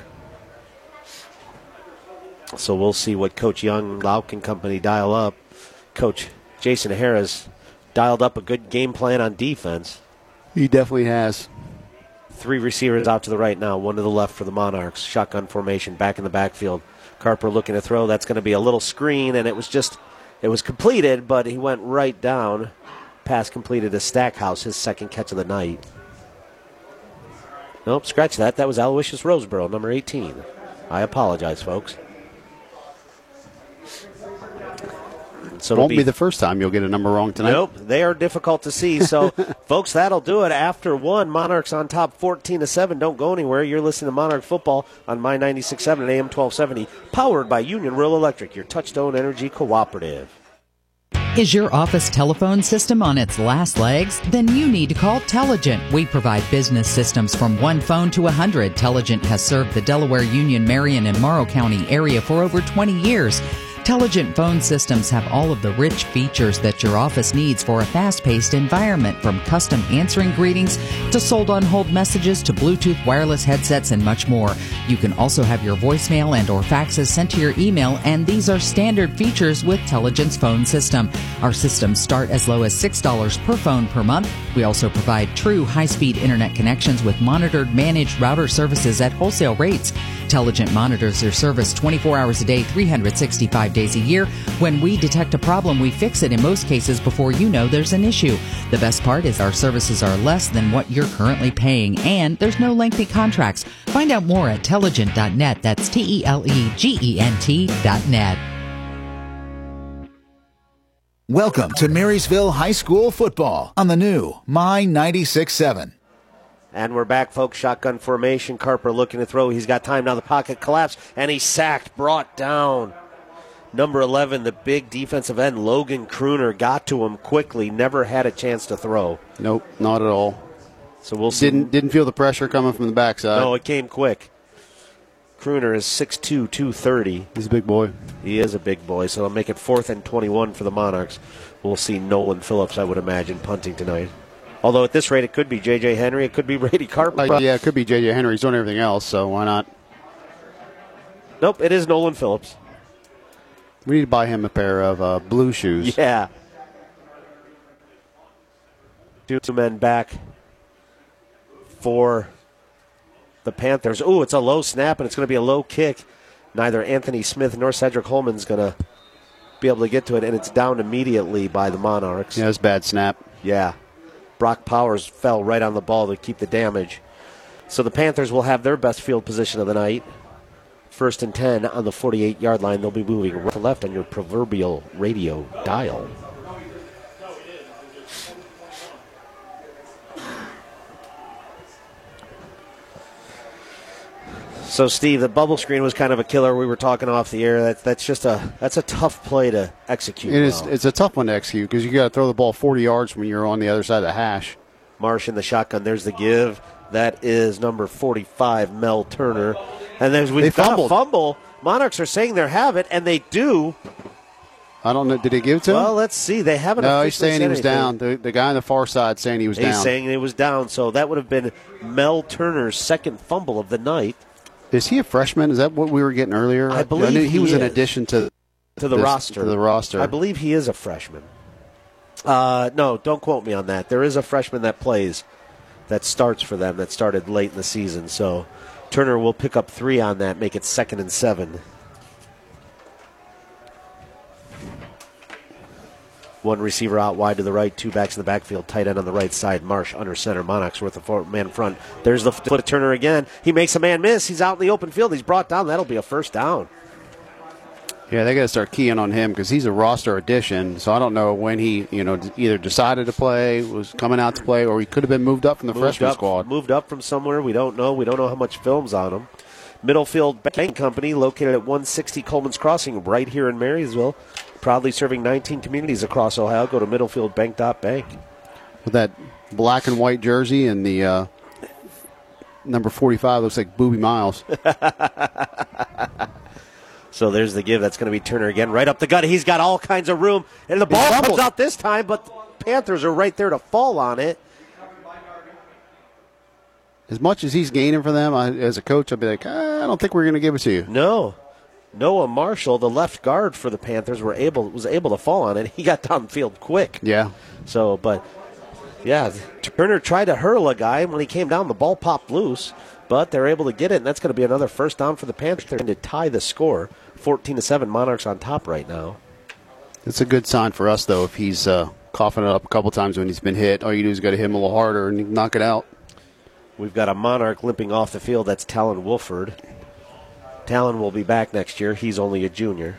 So we'll see what Coach Young, Lauk and company dial up. Coach Jason Harris dialed up a good game plan on defense. He definitely has. 3 receivers out to the right now, 1 to the left for the Monarchs. Shotgun formation back in the backfield. Carper looking to throw. That's going to be a little screen, and it was completed, but he went right down. Pass completed to Stackhouse, his 2nd catch of the night. Nope, scratch that. That was Aloysius Roseborough, number 18. I apologize, folks. So won't be the first time you'll get a number wrong tonight. Nope, they are difficult to see. So, folks, that'll do it. After 1, Monarchs on top 14-7. Don't go anywhere. You're listening to Monarch Football on My 96.7 and AM 1270, powered by Union Rural Electric, your Touchstone Energy Cooperative. Is your office telephone system on its last legs? Then you need to call Telligent. We provide business systems from 1 phone to 100. Telligent has served the Delaware, Union, Marion, and Morrow County area for over 20 years. Telligent phone systems have all of the rich features that your office needs for a fast-paced environment, from custom answering greetings to sold-on-hold messages to Bluetooth wireless headsets and much more. You can also have your voicemail and or faxes sent to your email, and these are standard features with Telligent's phone system. Our systems start as low as $6 per phone per month. We also provide true high-speed internet connections with monitored managed router services at wholesale rates. Telligent monitors their service 24 hours a day, 365 days a year. When we detect a problem, we fix it in most cases before you know there's an issue. The best part is our services are less than what you're currently paying, and there's no lengthy contracts. Find out more at Telligent.net. That's Tellegent.net. Welcome to Marysville High School football on the new My 96.7. And we're back, folks. Shotgun formation. Carper looking to throw. He's got time now. The pocket collapsed, and he's sacked, brought down. Number 11, the big defensive end, Logan Crooner, got to him quickly. Never had a chance to throw. Nope, not at all. So we'll see. Didn't feel the pressure coming from the backside. No, it came quick. Crooner is 6'2", 230. He's a big boy. He is a big boy, so it'll make it 4th and 21 for the Monarchs. We'll see Nolan Phillips, I would imagine, punting tonight. Although at this rate, it could be J.J. Henry, it could be Brady Carper. Yeah, it could be J.J. Henry. He's doing everything else, so why not? Nope, it is Nolan Phillips. We need to buy him a pair of blue shoes. Yeah. 2 men back for the Panthers. Ooh, it's a low snap, and it's going to be a low kick. Neither Anthony Smith nor Cedric Holman's going to be able to get to it, and it's down immediately by the Monarchs. Yeah, it's a bad snap. Yeah. Brock Powers fell right on the ball to keep the damage. So the Panthers will have their best field position of the night. 1st and 10 on the 48-yard line. They'll be moving right to left on your proverbial radio dial. So, Steve, the bubble screen was kind of a killer. We were talking off the air. That's a tough play to execute. It's a tough one to execute because you got to throw the ball 40 yards when you're on the other side of the hash. Marsh in the shotgun. There's the give. That is number 45, Mel Turner. And we've got a fumble. Monarchs are saying they have it, and they do. I don't know. Did they give it to him? Well, let's see. They haven't. No, he's saying he was down. The guy on the far side saying he was down. He's saying he was down. So that would have been Mel Turner's 2nd fumble of the night. Is he a freshman? Is that what we were getting earlier? I believe he was an addition to the roster. To the roster. I believe he is a freshman. No, don't quote me on that. There is a freshman that plays, that starts for them, that started late in the season. So Turner will pick up 3 on that, make it 2nd and 7. One receiver out wide to the right, 2 backs in the backfield, tight end on the right side, Marsh under center, Monarchs with a 4-man front. There's the flip to Turner again. He makes a man miss. He's out in the open field. He's brought down. That'll be a first down. Yeah, they got to start keying on him because he's a roster addition. So I don't know when he, either decided to play, was coming out to play, or he could have been moved up from the freshman squad. Moved up from somewhere. We don't know. We don't know how much film's on him. Middlefield Bank Company, located at 160 Coleman's Crossing, right here in Marysville. Proudly serving 19 communities across Ohio. Go to middlefieldbank.bank. With that black and white jersey and the number 45 looks like Booby Miles. So there's the give. That's going to be Turner again. Right up the gut. He's got all kinds of room. And the ball comes out this time, but the Panthers are right there to fall on it. As much as he's gaining for them, as a coach, I'd be like, I don't think we're going to give it to you. No. Noah Marshall, the left guard for the Panthers, was able to fall on it. He got downfield quick. Yeah. So, but, yeah, Turner tried to hurl a guy. When he came down, the ball popped loose. But they're able to get it, and that's going to be another first down for the Panthers. They're going to tie the score. 14-7, Monarchs on top right now. It's a good sign for us, though, if he's coughing it up a couple times when he's been hit. All you do is got to hit him a little harder and knock it out. We've got a Monarch limping off the field. That's Talon Wolford. Talon will be back next year. He's only a junior.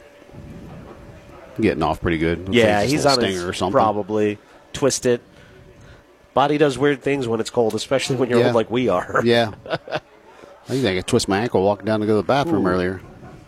Getting off pretty good. Yeah, he's on his his or something. probably twisted. Body does weird things when it's cold, especially when you're old like we are. Yeah. I think I could twist my ankle walking down to go to the bathroom earlier.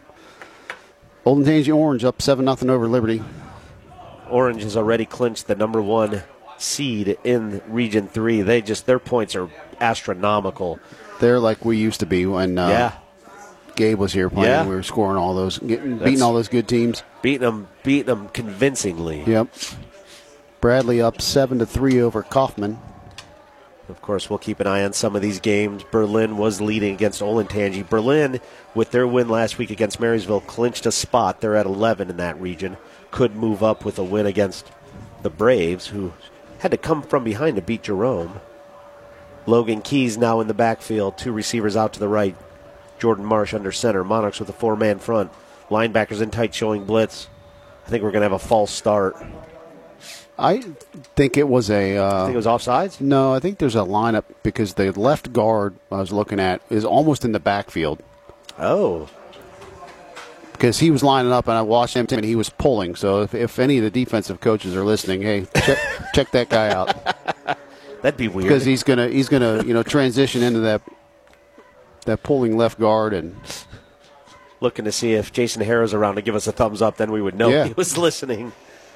Olden Tangy Orange up 7-0 over Liberty. Orange has already clinched the number 1 seed in Region 3. Their points are astronomical. They're like we used to be when Gabe was here playing. Yeah. We were scoring all those, beating all those good teams. Beating them convincingly. Yep. Bradley up 7-3 over Kaufman. Of course, we'll keep an eye on some of these games. Berlin was leading against Olentangy. Berlin, with their win last week against Marysville, clinched a spot. They're at 11 in that region. Could move up with a win against the Braves, who had to come from behind to beat Jerome. Logan Keys now in the backfield. 2 receivers out to the right. Jordan Marsh under center. Monarchs with a 4-man front. Linebackers in tight showing blitz. I think we're going to have a false start. I think it was a... think it was offsides? No, I think there's a lineup because the left guard I was looking at is almost in the backfield. Oh. Because he was lining up, and I watched him, and he was pulling. So if any of the defensive coaches are listening, hey, check that guy out. That'd be weird. Because he's gonna transition into that pulling left guard and looking to see if Jason Harrow's around to give us a thumbs up. Then we would know he was listening.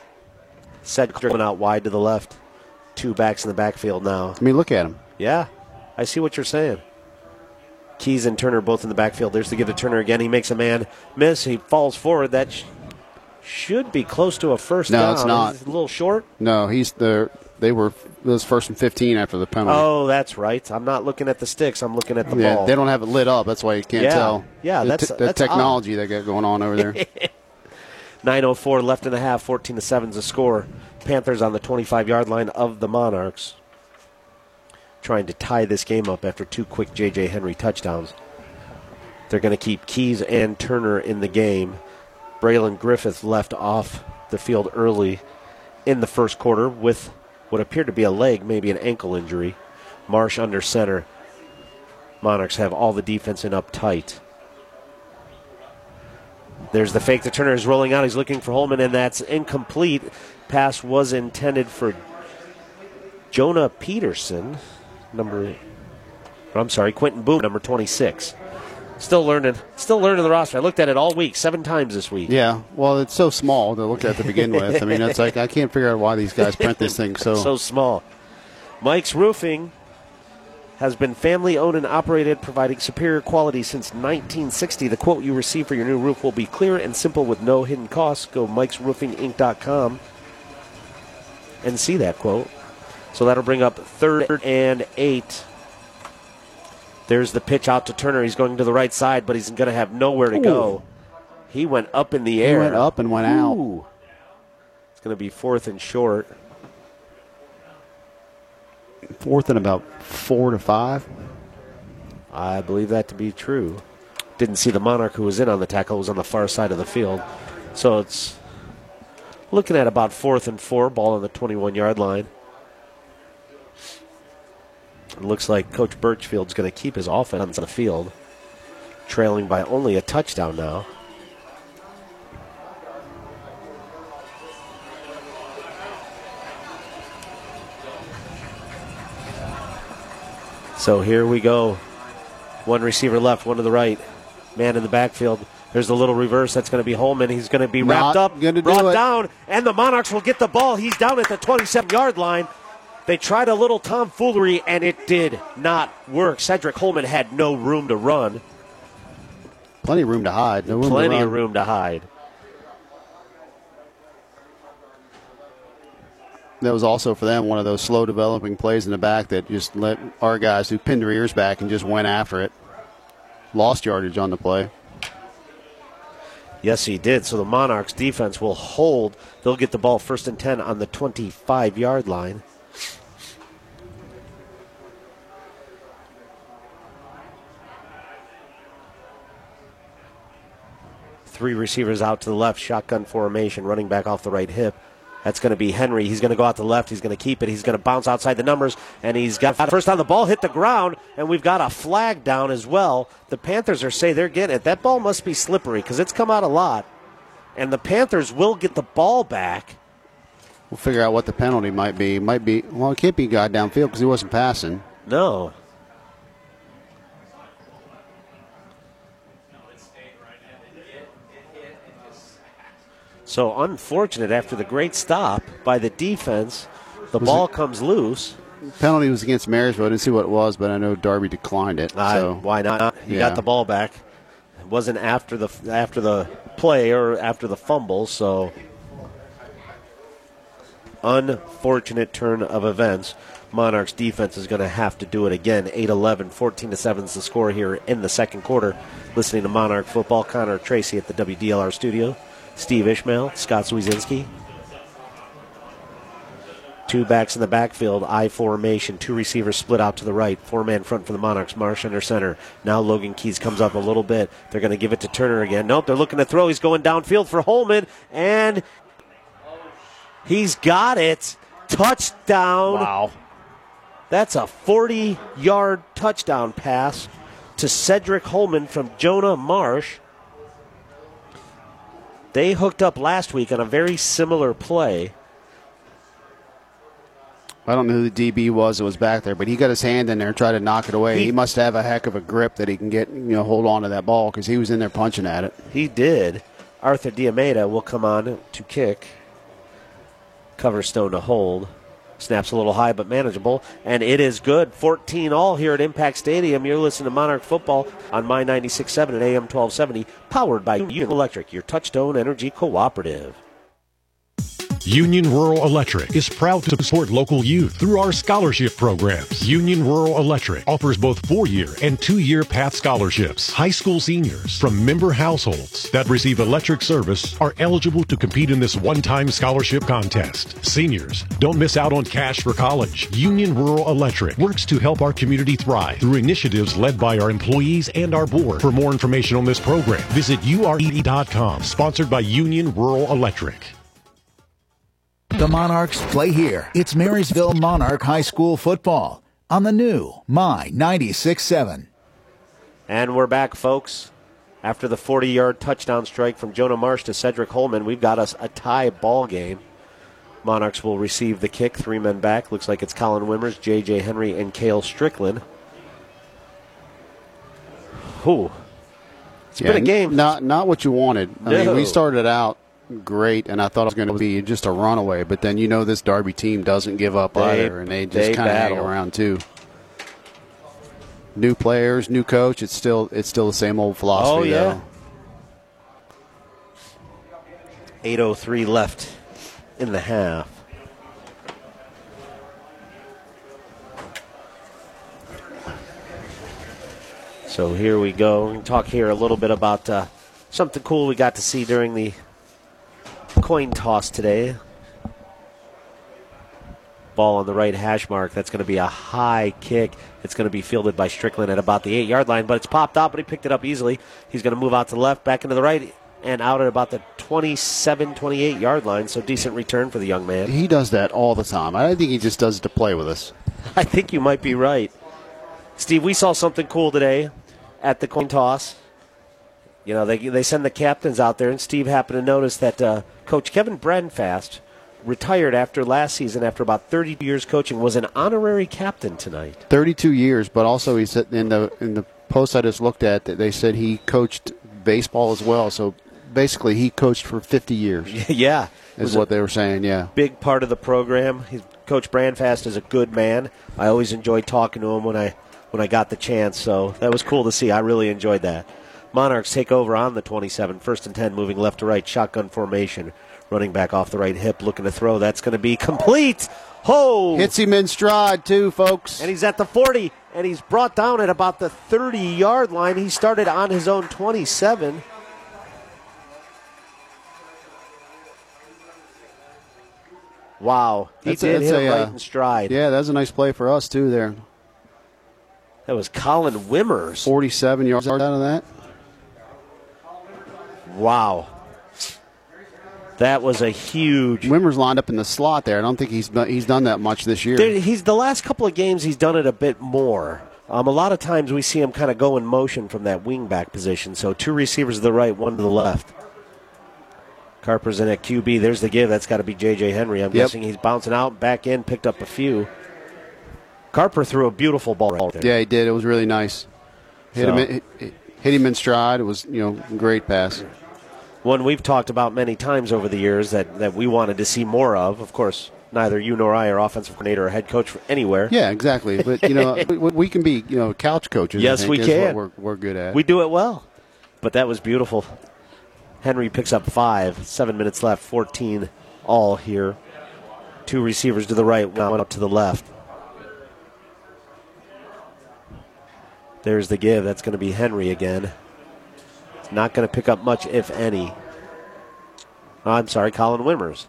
Set coming out wide to the left. 2 backs in the backfield now. I mean, look at him. Yeah, I see what you're saying. Keys and Turner both in the backfield. There's the give to Turner again. He makes a man miss. He falls forward. That should be close to a first down. No, it's not. Is it a little short? No, they were those 1st and 15 after the penalty. Oh, that's right. I'm not looking at the sticks. I'm looking at the ball. They don't have it lit up. That's why you can't tell. Yeah, that's technology odd. they got going on over there. 9:04 left in the half. 14-7 is the score. Panthers on the 25-yard line of the Monarchs, trying to tie this game up after 2 quick J.J. Henry touchdowns. They're going to keep Keys and Turner in the game. Braylon Griffith left off the field early in the first quarter with what appeared to be a leg, maybe an ankle injury. Marsh under center. Monarchs have all the defense in up tight. There's the fake. The Turner is rolling out. He's looking for Holman, and that's incomplete. Pass was intended for Jonah Peterson, Quentin Boone, number 26. Still learning the roster. I looked at it all week, 7 times this week. Yeah, well, it's so small to look at to begin with. I mean, it's like I can't figure out why these guys print this thing so small. Mike's Roofing has been family-owned and operated, providing superior quality since 1960. The quote you receive for your new roof will be clear and simple with no hidden costs. Go mikesroofinginc.com and see that quote. So that'll bring up 3rd and 8. There's the pitch out to Turner. He's going to the right side, but he's going to have nowhere to go. He went up in the air. He went up and went out. It's going to be 4th and short. 4th and about 4 to 5. I believe that to be true. Didn't see the Monarch who was in on the tackle. Was on the far side of the field. So it's Looking at about 4th and 4, ball on the 21-yard line. It looks like Coach Birchfield's going to keep his offense on the field, trailing by only a touchdown now. So here we go. One receiver left, one to the right. Man in the backfield. There's a little reverse. That's going to be Holman. He's going to be wrapped up, brought down, and the Monarchs will get the ball. He's down at the 27-yard line. They tried a little tomfoolery, and it did not work. Cedric Holman had no room to run. Plenty of room to hide. No room Plenty to run. of room to hide. That was also for them one of those slow developing plays in the back that just let our guys who pinned their ears back and just went after it. Lost yardage on the play. Yes, he did. So the Monarchs defense will hold. They'll get the ball 1st and 10 on the 25-yard line. Three receivers out to the left, shotgun formation, running back off the right hip. That's going to be Henry. He's going to go out to the left. He's going to keep it. He's going to bounce outside the numbers, and he's got first on the ball, hit the ground, and we've got a flag down as well. The Panthers are saying they're getting it. That ball must be slippery because it's come out a lot, and the Panthers will get the ball back. We'll figure out what the penalty might be. Well, it can't be guy downfield because he wasn't passing. No. So unfortunate after the great stop by the defense. The ball comes loose. Penalty was against Marysville. I didn't see what it was, but I know Darby declined it. So why not? He got the ball back. It wasn't after the play or after the fumble, so unfortunate turn of events. Monarchs defense is going to have to do it again. 8-11, 14-7 is the score here in the second quarter. Listening to Monarch football, Connor Tracy at the WDLR studio. Steve Ishmael, Scott Swizinski. Two backs in the backfield, I formation. Two receivers split out to the right. Four-man front for the Monarchs. Marsh under center. Now Logan Keys comes up a little bit. They're going to give it to Turner again. Nope, they're looking to throw. He's going downfield for Holman, and he's got it. Touchdown. Wow. That's a 40-yard touchdown pass to Cedric Holman from Jonah Marsh. They hooked up last week on a very similar play. I don't know who the DB was that was back there, but he got his hand in there and tried to knock it away. He must have a heck of a grip that he can get, hold on to that ball because he was in there punching at it. He did. Arthur Diameda will come on to kick. Coverstone to hold. Snaps a little high but manageable, and it is good. 14-all here at Impact Stadium. You're listening to Monarch Football on My 96.7 and AM 1270, powered by Union Electric, your Touchstone Energy Cooperative. Union Rural Electric is proud to support local youth through our scholarship programs. Union Rural Electric offers both 4-year and 2-year PATH scholarships. High school seniors from member households that receive electric service are eligible to compete in this one-time scholarship contest. Seniors, don't miss out on cash for college. Union Rural Electric works to help our community thrive through initiatives led by our employees and our board. For more information on this program, visit ure.com, sponsored by Union Rural Electric. The Monarchs play here. It's Marysville Monarch High School football on the new My 96.7. And we're back, folks. After the 40-yard touchdown strike from Jonah Marsh to Cedric Holman, we've got us a tie ball game. Monarchs will receive the kick. 3 men back. Looks like it's Colin Wimmers, J.J. Henry, and Cale Strickland. Whew. It's been a game. Not what you wanted. I mean, we started out great, and I thought it was going to be just a runaway, but then this Derby team doesn't give up either, and they just kind of hang around too. New players, new coach. It's still the same old philosophy. Oh yeah. 8:03 left in the half. So here we go. We can talk here a little bit about something cool we got to see during the coin toss today. Ball on the right hash mark. That's going to be a high kick. It's going to be fielded by Strickland at about the 8-yard line, but it's popped out, but he picked it up easily. He's going to move out to the left, back into the right, and out at about the 27, 28-yard line, so decent return for the young man. He does that all the time. I think he just does it to play with us. I think you might be right. Steve, we saw something cool today at the coin toss. You know, they send the captains out there, and Steve happened to notice that Coach Kevin Brandfast, retired after last season after about 30 years coaching, was an honorary captain tonight. 32 years, but also he said in the post I just looked at, that they said he coached baseball as well. So basically, he coached for 50 years. Yeah, is what they were saying. Yeah, big part of the program. Coach Brandfast is a good man. I always enjoyed talking to him when I got the chance. So that was cool to see. I really enjoyed that. Monarchs take over on the 27, 1st and 10, moving left to right, shotgun formation. Running back off the right hip, looking to throw. That's going to be complete. Ho! Hits him in stride, too, folks. And he's at the 40, and he's brought down at about the 30-yard line. He started on his own 27. Wow. He did hit him right in stride. Yeah, that was a nice play for us, too, there. That was Colin Wimmers. 47 yards out of that. Wow. That was a huge. Wimmers lined up in the slot there. I don't think he's done that much this year. He's the last couple of games he's done it a bit more. A lot of times we see him kind of go in motion from that wingback position. So 2 receivers to the right, 1 to the left. Carper's in at QB. There's the give. That's got to be J.J. Henry. I'm guessing he's bouncing out, back in, picked up a few. Carper threw a beautiful ball right there. Yeah, he did. It was really nice. Hit him in stride. It was a great pass. One we've talked about many times over the years that we wanted to see more of. Of course, neither you nor I are offensive coordinator or head coach anywhere. Yeah, exactly. But, we can be, couch coaches. Yes, we can. What we're good at. We do it well. But that was beautiful. Henry picks up 5. 7 minutes left. 14 all here. 2 receivers to the right, 1 up to the left. There's the give. That's going to be Henry again. Not going to pick up much, if any. I'm sorry, Colin Wimmers.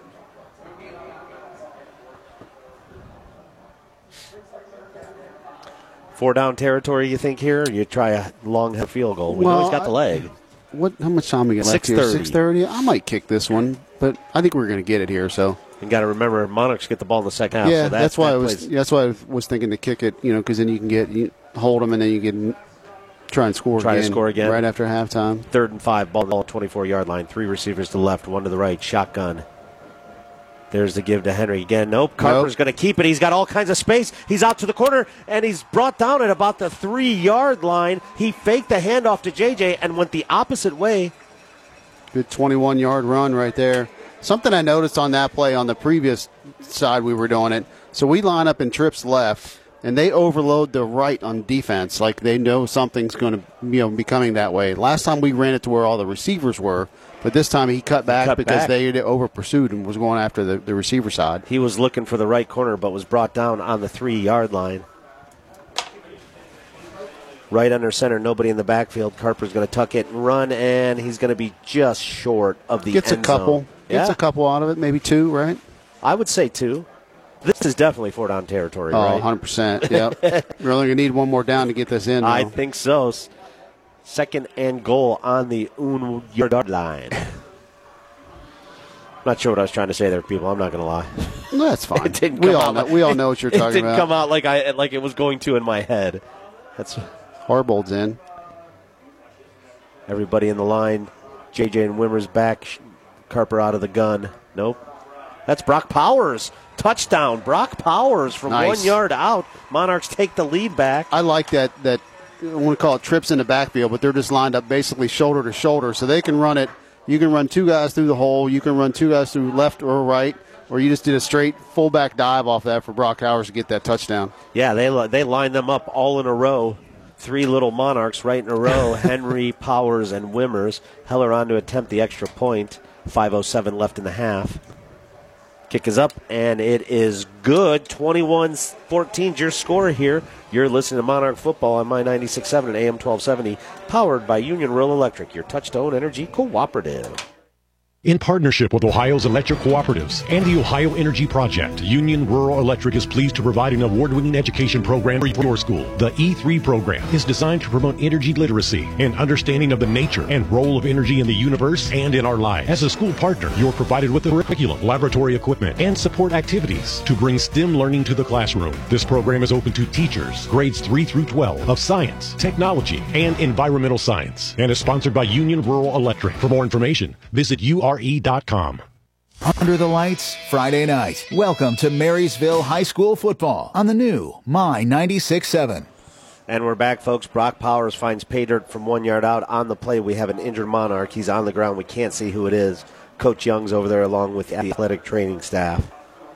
Four down territory, you think, here? Or you try a long field goal? We know he's got the leg. How much time we got left here? 6:30. I might kick this one, but I think we're going to get it here. So you got to remember, Monarchs get the ball in the second half. Yeah, so that's why I was thinking to kick it. Because then you can hold them, and then you can try and score again right after halftime. 3rd and 5, ball 24-yard line. 3 receivers to the left, 1 to the right. Shotgun. There's the give to Henry again. Nope. Carper's going to keep it. He's got all kinds of space. He's out to the corner, and he's brought down at about the 3-yard line. He faked the handoff to JJ and went the opposite way. Good 21-yard run right there. Something I noticed on that play on the previous side we were doing it. So we line up in trips left, and they overload the right on defense, like they know something's going to be coming that way. Last time we ran it to where all the receivers were, but this time he cut back because they over pursued and was going after the receiver side. He was looking for the right corner, but was brought down on the 3-yard line. Right under center, nobody in the backfield. Carper's going to tuck it and run, and he's going to be just short of the Gets end a couple. zone. Gets a couple out of it, maybe 2, right? I would say 2. This is definitely 4-down territory, right? 100%. Yep. We're only going to need one more down to get this in. I think so. 2nd and goal on the 1-yard line. Not sure what I was trying to say there, people. I'm not going to lie. No, that's fine. We all know what you're talking about. It didn't come out like it was going to in my head. That's Harbold's in. Everybody in the line. JJ and Wimmers back. Carper out of the gun. Nope. That's Brock Powers. Touchdown. Brock Powers from 1 yard out. Monarchs take the lead back. I like that I want to call it trips in the backfield, but they're just lined up basically shoulder to shoulder, so they can run it. You can run 2 guys through the hole. You can run 2 guys through left or right, or you just did a straight fullback dive off that for Brock Powers to get that touchdown. Yeah, they lined them up all in a row. 3 little Monarchs right in a row. Henry, Powers, and Wimmers. Heller on to attempt the extra point. 5:07 left in the half. Kick is up, and it is good. 21-14 your score here. You're listening to Monarch Football on My 96.7 and AM 1270, powered by Union Rural Electric, your touchstone energy cooperative. In partnership with Ohio's electric cooperatives and the Ohio Energy Project, Union Rural Electric is pleased to provide an award-winning education program for your school. The E3 program is designed to promote energy literacy and understanding of the nature and role of energy in the universe and in our lives. As a school partner, you're provided with the curriculum, laboratory equipment, and support activities to bring STEM learning to the classroom. This program is open to teachers, grades 3 through 12, of science, technology, and environmental science, and is sponsored by Union Rural Electric. For more information, visit URE.com. Under the lights, Friday night. Welcome to Marysville High School football on the new My 96.7. And we're back, folks. Brock Powers finds pay dirt from 1 yard out. On the play, we have an injured Monarch. He's on the ground. We can't see who it is. Coach Young's over there along with the athletic training staff.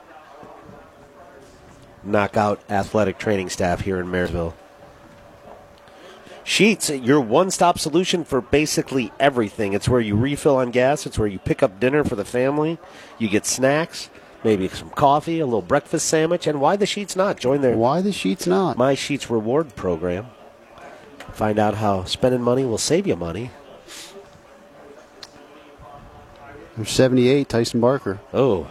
Knockout athletic training staff here in Marysville. Sheets, your one-stop solution for basically everything. It's where you refill on gas. It's where you pick up dinner for the family. You get snacks, maybe some coffee, a little breakfast sandwich. And why the Sheets not? Join their Why the Sheets not? My Sheets reward program. Find out how spending money will save you money. There's 78, Tyson Barker. Oh.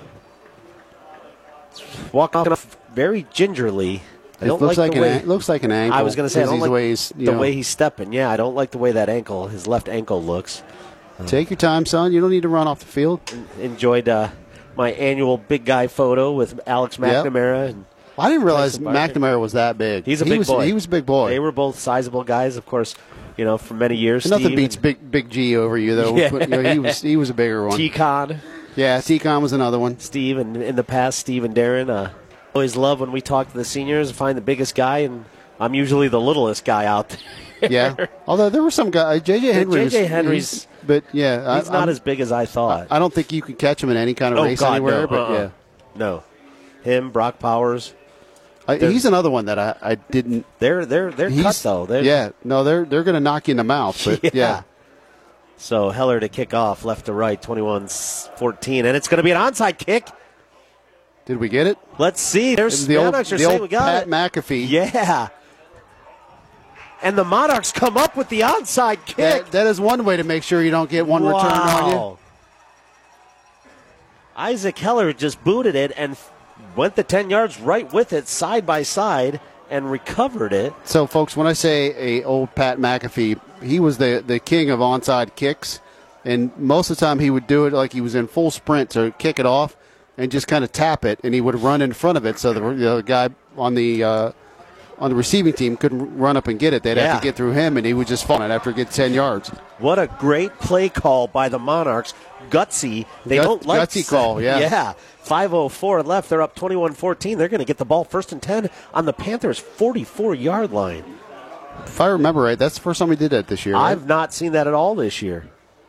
Walking off very gingerly. It looks like an ankle. I was going to say, I don't like the way he's he's stepping. Yeah, I don't like the way that ankle, his left ankle looks. Take your time, son. You don't need to run off the field. Enjoyed my annual big guy photo with Alex McNamara. Yep. I didn't realize McNamara was that big. He's a big boy. He was a big boy. They were both sizable guys, of course, for many years. Nothing beats Big G over you, though. Yeah. But, he was a bigger one. T-Con. Yeah, T-Con was another one. Steve, and in the past, Steve and Darren. Always love when we talk to the seniors and find the biggest guy, and I'm usually the littlest guy out there. Yeah, although there were some guys. J.J. Henry's, but yeah, he's not as big as I thought. I don't think you could catch him in any kind of race anywhere. No, but yeah, no, him, Brock Powers. He's another one that I didn't. They're cut though. They're going to knock you in the mouth. But yeah. So Heller to kick off left to right, 21-14, and it's going to be an onside kick. Did we get it? Let's see. There's the old we got Pat it. McAfee. Yeah. And the Monarchs come up with the onside kick. That is one way to make sure you don't get one returned on you. Isaac Heller just booted it and went the 10 yards right with it, side by side, and recovered it. So, folks, when I say a old Pat McAfee, he was the king of onside kicks, and most of the time he would do it like he was in full sprint to kick it off and just kind of tap it, and he would run in front of it so the guy on the receiving team couldn't run up and get it. They'd have to get through him, and he would just fall it after it gets 10 yards. What a great play call by the Monarchs. Gutsy. They don't like gutsy call, yeah. Yeah. 5:04 left. They're up 21-14. They're going to get the ball 1st and 10 on the Panthers' 44-yard line. If I remember right, that's the first time we did that this year. Right? I've not seen that at all this year.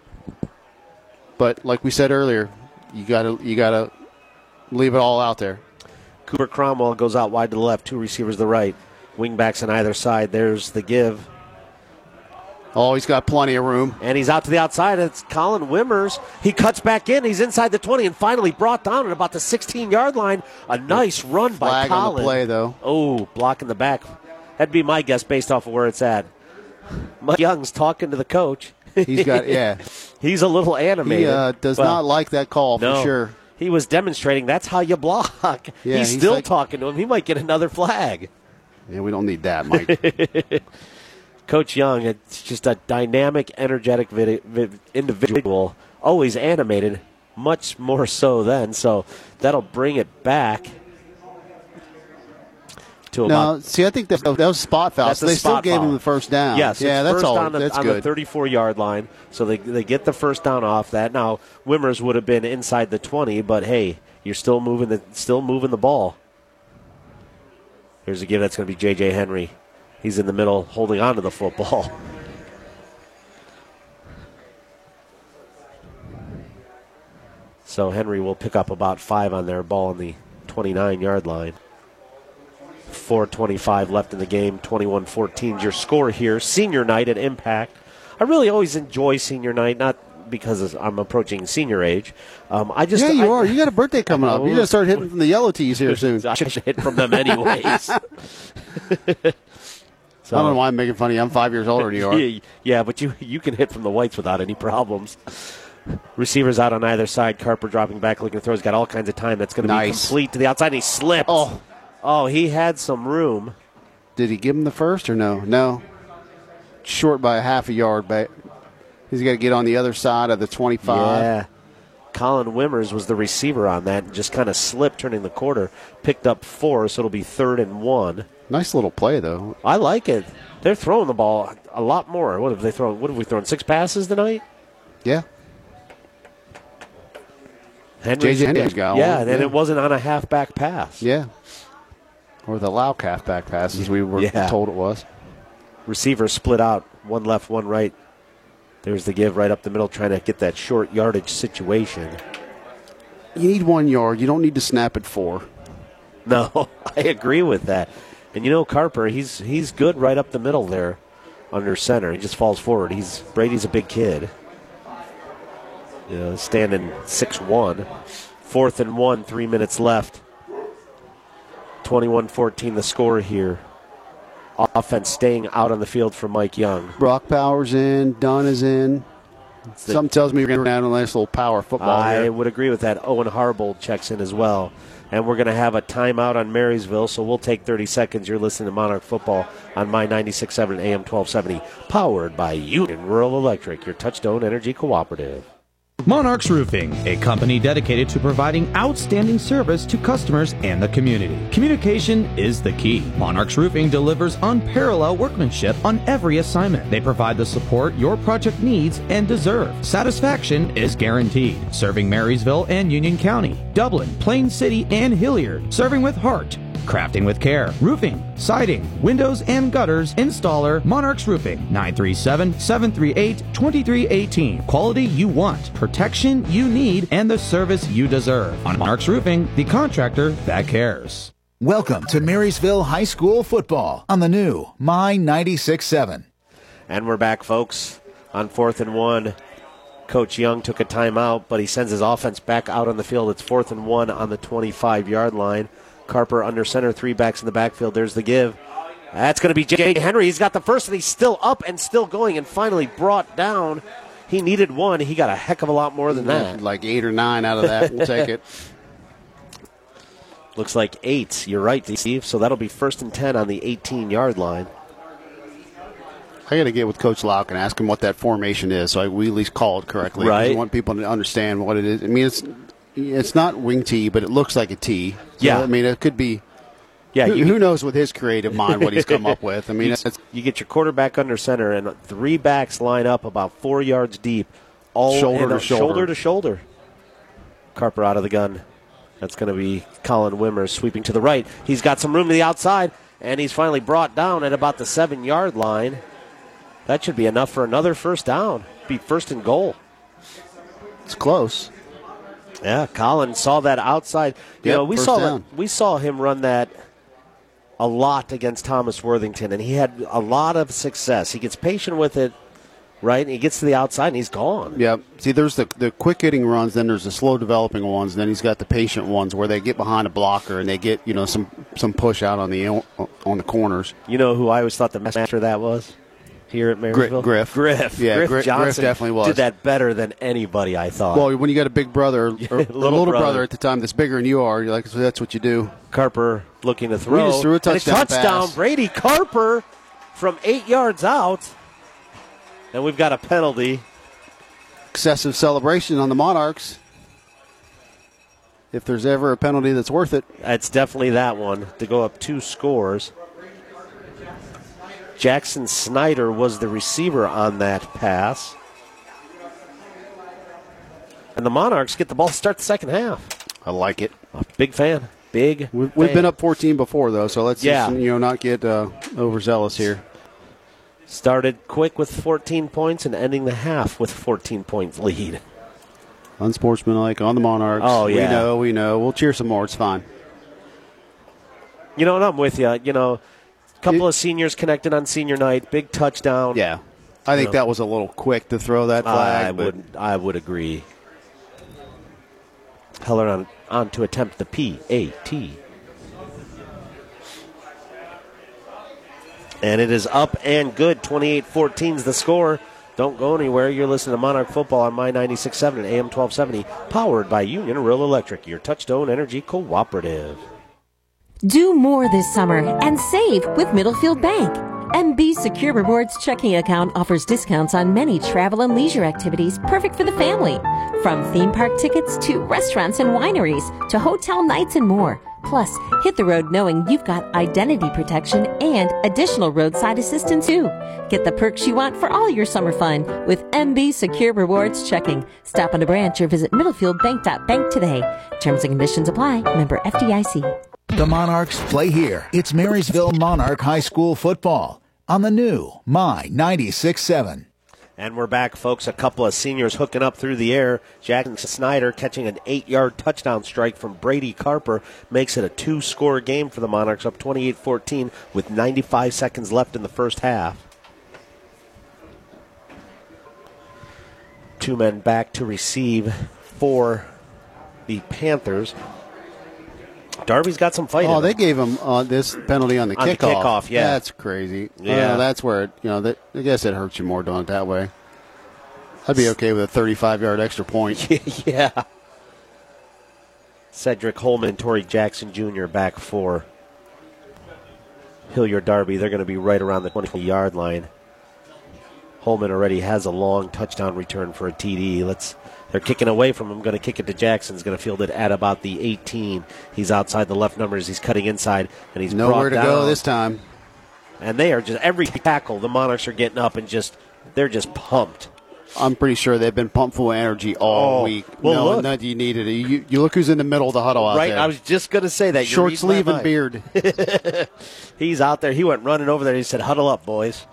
But like we said earlier, you gotta leave it all out there. Cooper Cromwell goes out wide to the left, 2 receivers to the right. Wingbacks on either side. There's the give. Oh, he's got plenty of room. And he's out to the outside. It's Colin Wimmers. He cuts back in. He's inside the 20 and finally brought down at about the 16-yard line. A nice run by Colin. Flag on the play, though. Oh, block in the back. That'd be my guess based off of where it's at. Mike Young's talking to the coach. He's got, yeah. He's a little animated. He does not like that call, for sure. He was demonstrating that's how you block. Yeah, he's still talking to him. He might get another flag. Yeah, we don't need that, Mike. Coach Young, it's just a dynamic, energetic individual, always animated, much more so then. So that'll bring it back to about. See, I think that was spot foul. So they still gave him the first down. Yes, yeah, that's all. That's good. On the 34-yard line, so they get the first down off that. Now Wimmers would have been inside the 20, but hey, you're still moving the ball. Here's a give that's going to be J.J. Henry. He's in the middle holding on to the football. So Henry will pick up about 5 on their ball on the 29-yard line. 4:25 left in the game. 21-14 is your score here. Senior night at Impact. I really always enjoy senior night, not because I'm approaching senior age. You are. You got a birthday coming up. You're going to start hitting from the yellow tees here soon. I should hit from them anyways. I don't know why I'm making fun of you. I'm 5 years older than you are. Yeah, but you can hit from the whites without any problems. Receivers out on either side. Carper dropping back, looking to throw. He's got all kinds of time. That's going to be complete to the outside. And he slipped. Oh, he had some room. Did he give him the first or no? No. Short by a half a yard, but he's got to get on the other side of the 25. Yeah. Colin Wimmers was the receiver on that and just kind of slipped turning the quarter. Picked up 4, so it'll be 3rd and 1. Nice little play, though. I like it. They're throwing the ball a lot more. What have we thrown? 6 passes tonight? Yeah. Henry's got one. Yeah, and it wasn't on a halfback pass. Yeah. Or the Lau halfback pass, as we were told it was. Receiver split out, one left, one right. There's the give right up the middle, trying to get that short yardage situation. You need 1 yard. You don't need to snap it 4. No, I agree with that. And Carper, he's good right up the middle there under center. He just falls forward. Brady's a big kid. Standing 6'1". 4th and 1, 3 minutes left. 21-14 the score here. Offense staying out on the field for Mike Young. Brock Powers in. Dunn is in. Something tells me we're going to have a nice little power football here. I would agree with that. Owen Harbold checks in as well. And we're going to have a timeout on Marysville, so we'll take 30 seconds. You're listening to Monarch Football on My 96.7 AM 1270, powered by Union Rural Electric, your Touchstone Energy Cooperative. Monarchs Roofing, a company dedicated to providing outstanding service to customers and the community. Communication is the key. Monarchs Roofing delivers unparalleled workmanship on every assignment. They provide the support your project needs and deserve. Satisfaction is guaranteed. Serving Marysville and Union County, Dublin, Plain City, and Hilliard. Serving with heart. Crafting with care. Roofing, siding, windows, and gutters. Installer, Monarchs Roofing. 937-738-2318. Quality you want, protection you need, and the service you deserve. On Monarchs Roofing, the contractor that cares. Welcome to Marysville High School football on the new My 96.7. And we're back, folks, on 4th and 1. Coach Young took a timeout, but he sends his offense back out on the field. It's 4th and 1 on the 25-yard line. Carper under center, 3 backs in the backfield. There's the give. That's going to be J.J. Henry. He's got the first, and he's still up and still going, and finally brought down. He needed 1. He got a heck of a lot more than that. Like 8 or 9 out of that. We'll take it. Looks like 8. You're right, Steve. So that'll be 1st and 10 on the 18-yard line. I got to get with Coach Lauck and ask him what that formation is so we at least call it correctly. Right. I want people to understand what it is. I mean, it's not wing T, but it looks like a T. So, yeah. I mean, it could be. Yeah. Who knows with his creative mind what he's come up with? I mean, you get your quarterback under center, and 3 backs line up about 4 yards deep, all shoulder to shoulder. Carper out of the gun. That's going to be Colin Wimmers sweeping to the right. He's got some room to the outside, and he's finally brought down at about the 7-yard line. That should be enough for another first down. Be 1st and goal. It's close. Yeah, Colin saw that outside. We saw him run that a lot against Thomas Worthington, and he had a lot of success. He gets patient with it, right? And he gets to the outside, and he's gone. Yeah. See, there's the quick-hitting runs, then there's the slow-developing ones, and then he's got the patient ones where they get behind a blocker and they get some push out on the corners. You know who I always thought the master of that was? Here at Marysville? Griff. Yeah, Griff Johnson definitely was. Did that better than anybody, I thought. Well, when you got a big brother, or a little brother at the time that's bigger than you are, you're like, so that's what you do. Carper looking to throw. We just threw a touchdown pass. Brady Carper from 8 yards out. And we've got a penalty. Excessive celebration on the Monarchs. If there's ever a penalty that's worth it. It's definitely that one, to go up 2 scores. Jackson Snyder was the receiver on that pass. And the Monarchs get the ball to start the second half. I like it. Big fan. We've been up 14 before, though, so let's just, not get overzealous here. Started quick with 14 points and ending the half with 14 points lead. Unsportsmanlike on the Monarchs. Oh, yeah. We know. We'll cheer some more. It's fine. And I'm with you. Couple of seniors connected on senior night. Big touchdown. Yeah. I think that was a little quick to throw that flag. I would agree. Heller on to attempt the PAT. And it is up and good. 28-14 is the score. Don't go anywhere. You're listening to Monarch Football on My 96.7 and AM 1270, powered by Union Rural Electric, your Touchstone Energy Cooperative. Do more this summer and save with Middlefield Bank. MB Secure Rewards checking account offers discounts on many travel and leisure activities perfect for the family. From theme park tickets to restaurants and wineries to hotel nights and more. Plus, hit the road knowing you've got identity protection and additional roadside assistance too. Get the perks you want for all your summer fun with MB Secure Rewards checking. Stop on a branch or visit middlefieldbank.bank today. Terms and conditions apply. Member FDIC. The Monarchs play here. It's Marysville Monarch High School football on the new My 96.7. And we're back, folks. A couple of seniors hooking up through the air. Jackson Snyder catching an 8-yard touchdown strike from Brady Carper makes it a 2-score game for the Monarchs, up 28-14 with 95 seconds left in the first half. 2 men back to receive for the Panthers. Darby's got some fight. Oh, they gave him this penalty on the kickoff. The kickoff, yeah. That's crazy. Yeah. That's where, I guess it hurts you more doing it that way. I'd be okay with a 35-yard extra point. Yeah. Cedric Holman, Torrey Jackson Jr. back for Hilliard Darby. They're going to be right around the 20-yard line. Holman already has a long touchdown return for a TD. They're kicking away from him. Going to kick it to Jackson. He's going to field it at about the 18. He's outside the left numbers. He's cutting inside, and he's nowhere to brought go down. this time. And they are just every tackle. The Monarchs are getting up and they're just pumped. I'm pretty sure they've been pumped full of energy all week. Well, no, not you needed it. You look who's in the middle of the huddle out there. Right, I was just going to say that. Short sleeve and beard. He's out there. He went running over there. He said, "Huddle up, boys."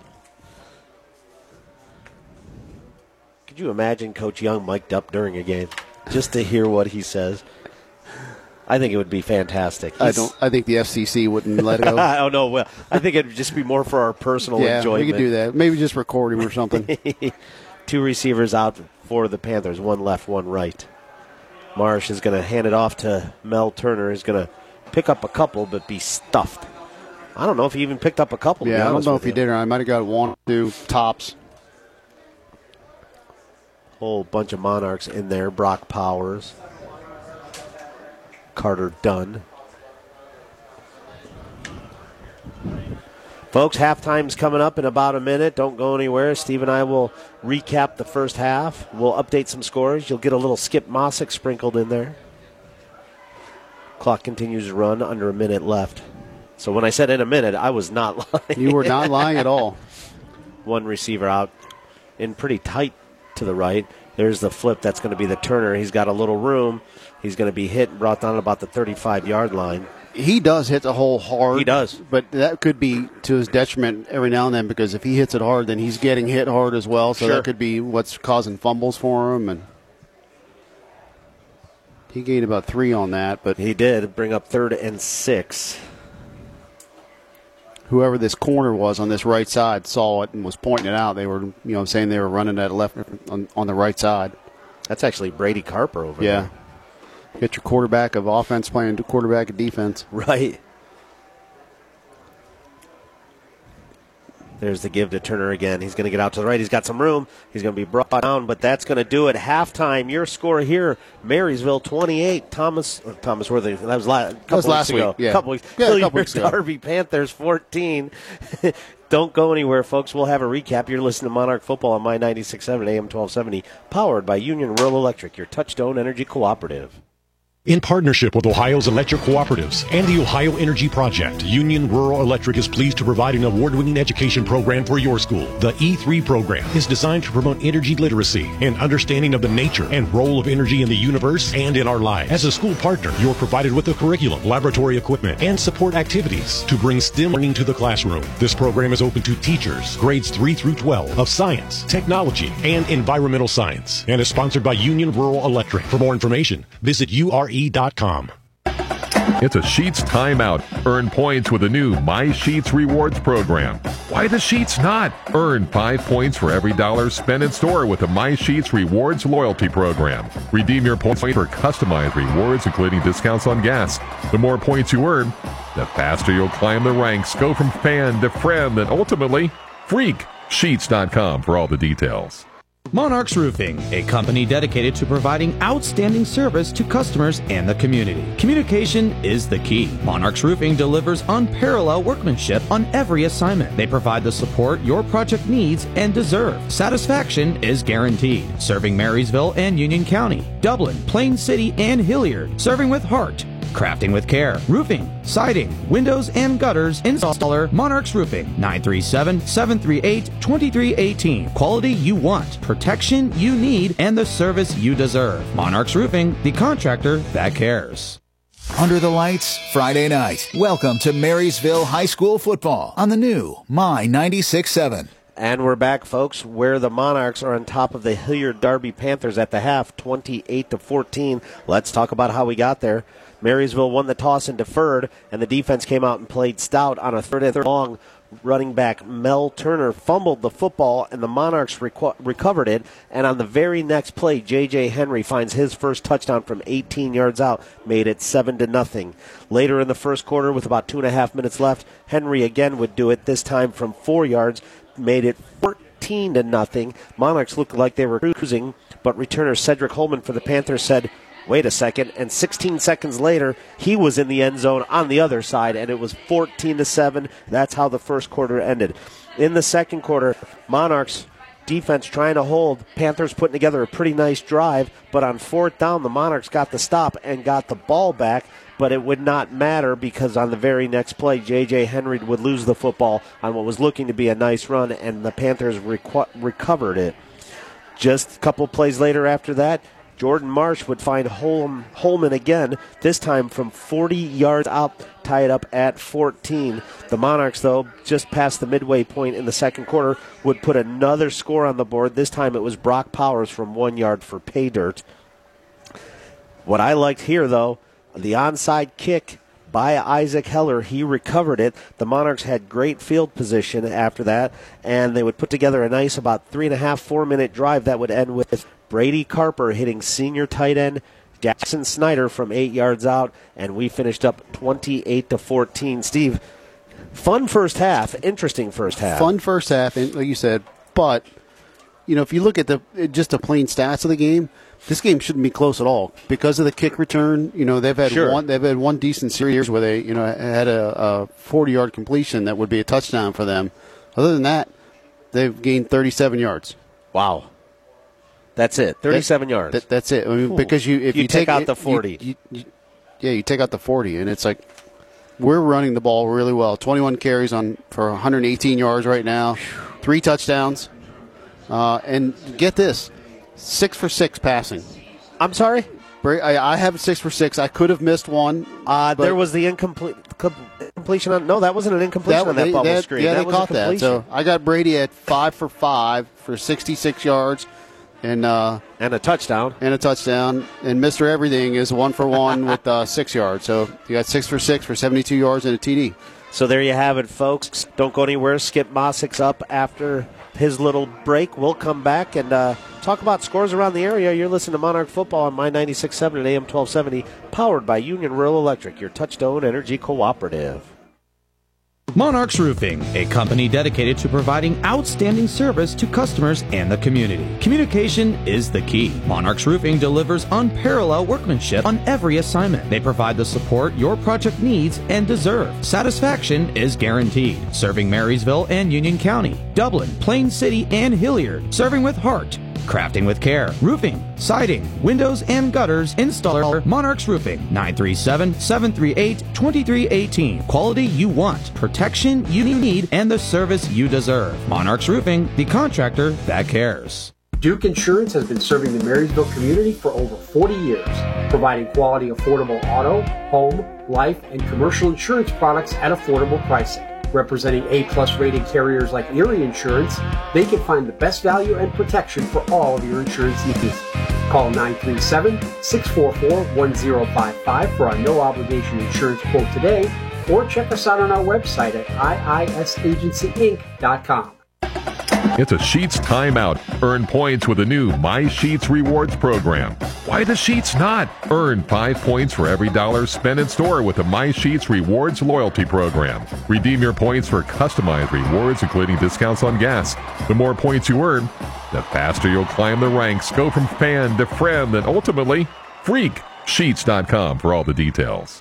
Could you imagine Coach Young mic'd up during a game just to hear what he says? I think it would be fantastic. I think the FCC wouldn't let it go. Oh no, well, I think it would just be more for our personal enjoyment. We could do that. Maybe just record him or something. 2 receivers out for the Panthers, 1 left, 1 right. Marsh is going to hand it off to Mel Turner. He's going to pick up a couple, but be stuffed. I don't know if he even picked up a couple. Yeah, I don't know if he did or not. I might have got 1 or 2 tops. Whole bunch of Monarchs in there. Brock Powers, Carter Dunn. Folks, halftime's coming up in about a minute. Don't go anywhere. Steve and I will recap the first half. We'll update some scores. You'll get a little Skip Mossick sprinkled in there. Clock continues to run, under a minute left. So when I said in a minute, I was not lying. You were not lying at all. 1 receiver out in pretty tight to the right. There's the flip. That's going to be the Turner. He's got a little room. He's going to be hit and brought down about the 35-yard line. He does hit the hole hard. He does. But that could be to his detriment every now and then, because if he hits it hard, then he's getting hit hard as well. So that could be what's causing fumbles for him. And he gained about 3 on that. But he did bring up 3rd and 6. Whoever this corner was on this right side saw it and was pointing it out. They were, saying they were running that left on the right side. That's actually Brady Carper over there. Yeah. Get your quarterback of offense playing quarterback of defense. Right. There's the give to Turner again. He's going to get out to the right. He's got some room. He's going to be brought down, but that's going to do it. Halftime, your score here, Marysville 28, Thomas Worthy. That was last week. Yeah. A couple weeks ago. Darby Panthers 14. Don't go anywhere, folks. We'll have a recap. You're listening to Monarch Football on My 96.7 AM 1270, powered by Union Rural Electric, your Touchstone Energy Cooperative. In partnership with Ohio's electric cooperatives and the Ohio Energy Project, Union Rural Electric is pleased to provide an award-winning education program for your school. The E3 program is designed to promote energy literacy and understanding of the nature and role of energy in the universe and in our lives. As a school partner, you're provided with a curriculum, laboratory equipment, and support activities to bring STEM learning to the classroom. This program is open to teachers, grades 3 through 12, of science, technology, and environmental science, and is sponsored by Union Rural Electric. For more information, visit URE.com. It's a Sheets timeout. Earn points with the new My Sheets Rewards program. Why the Sheets not? Earn 5 points for every $1 spent in store with the My Sheets Rewards loyalty program. Redeem your points for customized rewards, including discounts on gas. The more points you earn, the faster you'll climb the ranks, go from fan to friend, and ultimately, freak. Sheets.com for all the details. Monarchs Roofing, a company dedicated to providing outstanding service to customers and the community. Communication is the key. Monarchs Roofing delivers unparalleled workmanship on every assignment. They provide the support your project needs and deserve. Satisfaction is guaranteed. Serving Marysville and Union County, Dublin, Plain City, and Hilliard. Serving with heart. Crafting with care. Roofing, siding, windows, and gutters. Installer Monarchs Roofing. 937-738-2318. Quality you want, protection you need, and the service you deserve. Monarchs Roofing, the contractor that cares. Under the lights, Friday night. Welcome to Marysville High School football on the new My 96.7. And we're back, folks, where the Monarchs are on top of the Hilliard Derby Panthers at the half, 28-14. Let's talk about how we got there. Marysville won the toss and deferred, and the defense came out and played stout on a third and long. Running back Mel Turner fumbled the football, and the Monarchs recovered it. And on the very next play, J.J. Henry finds his first touchdown from 18 yards out, made it 7-0. Later in the first quarter, with about 2.5 minutes left, Henry again would do it, this time from 4 yards, made it 14-0. Monarchs looked like they were cruising, but returner Cedric Holman for the Panthers said, wait a second, and 16 seconds later, he was in the end zone on the other side, and it was 14-7. That's how the first quarter ended. In the second quarter, Monarchs defense trying to hold. Panthers putting together a pretty nice drive, but on fourth down, the Monarchs got the stop and got the ball back, but it would not matter because on the very next play, J.J. Henry would lose the football on what was looking to be a nice run, and the Panthers recovered it. Just a couple plays later after that, Jordan Marsh would find Holman again, this time from 40 yards out, tie it up at 14. The Monarchs, though, just past the midway point in the second quarter, would put another score on the board. This time it was Brock Powers from 1 yard for pay dirt. What I liked here, though, the onside kick by Isaac Heller. He recovered it. The Monarchs had great field position after that, and they would put together a nice about 3.5-4 minute drive that would end with Brady Carper hitting senior tight end Jackson Snyder from 8 yards out, and we finished up 28-14. Steve, fun first half, interesting first half. Fun first half, and like you said, but if you look at just the plain stats of the game, this game shouldn't be close at all because of the kick return. They've had one decent series where they had a 40-yard completion that would be a touchdown for them. Other than that, they've gained 37 yards. Wow. That's it, 37 yards. That's it. I mean, because if you take out the 40. You take out the 40, and it's like we're running the ball really well. 21 carries for 118 yards right now, 3 touchdowns. And get this, 6 for 6 passing. I'm sorry? I have 6 for 6. I could have missed one. There was the completion on. No, that wasn't an incompletion on that bubble screen. Yeah, that they caught that. So I got Brady at 5 for 5 for 66 yards. And a touchdown. And Mr. Everything is 1 for 1 with 6 yards. So you got 6 for 6 for 72 yards and a TD. So there you have it, folks. Don't go anywhere. Skip Mossick's up after his little break. We'll come back and talk about scores around the area. You're listening to Monarch Football on My 96.7 and AM 1270, powered by Union Rural Electric, your Touchstone Energy Cooperative. Monarchs Roofing, a company dedicated to providing outstanding service to customers and the community. Communication is the key. Monarchs Roofing delivers unparalleled workmanship on every assignment. They provide the support your project needs and deserve. Satisfaction is guaranteed. Serving Marysville and Union County, Dublin, Plain City, and Hilliard. Serving with heart. Crafting with care. Roofing, siding, windows, and gutters. Installer Monarchs Roofing. 937-738-2318. Quality you want, protection you need, and the service you deserve. Monarchs Roofing, the contractor that cares. Duke Insurance has been serving the Marysville community for over 40 years, providing quality, affordable auto, home, life, and commercial insurance products at affordable pricing. Representing A-plus rated carriers like Erie Insurance, they can find the best value and protection for all of your insurance needs. Call 937-644-1055 for our no-obligation insurance quote today, or check us out on our website at iisagencyinc.com. It's a Sheets timeout. Earn points with the new My Sheets Rewards program. Why the Sheets not? Earn 5 points for every dollar spent in store with the My Sheets Rewards loyalty program. Redeem your points for customized rewards, including discounts on gas. The more points you earn, the faster you'll climb the ranks. Go from fan to friend and ultimately freak. Sheets.com for all the details.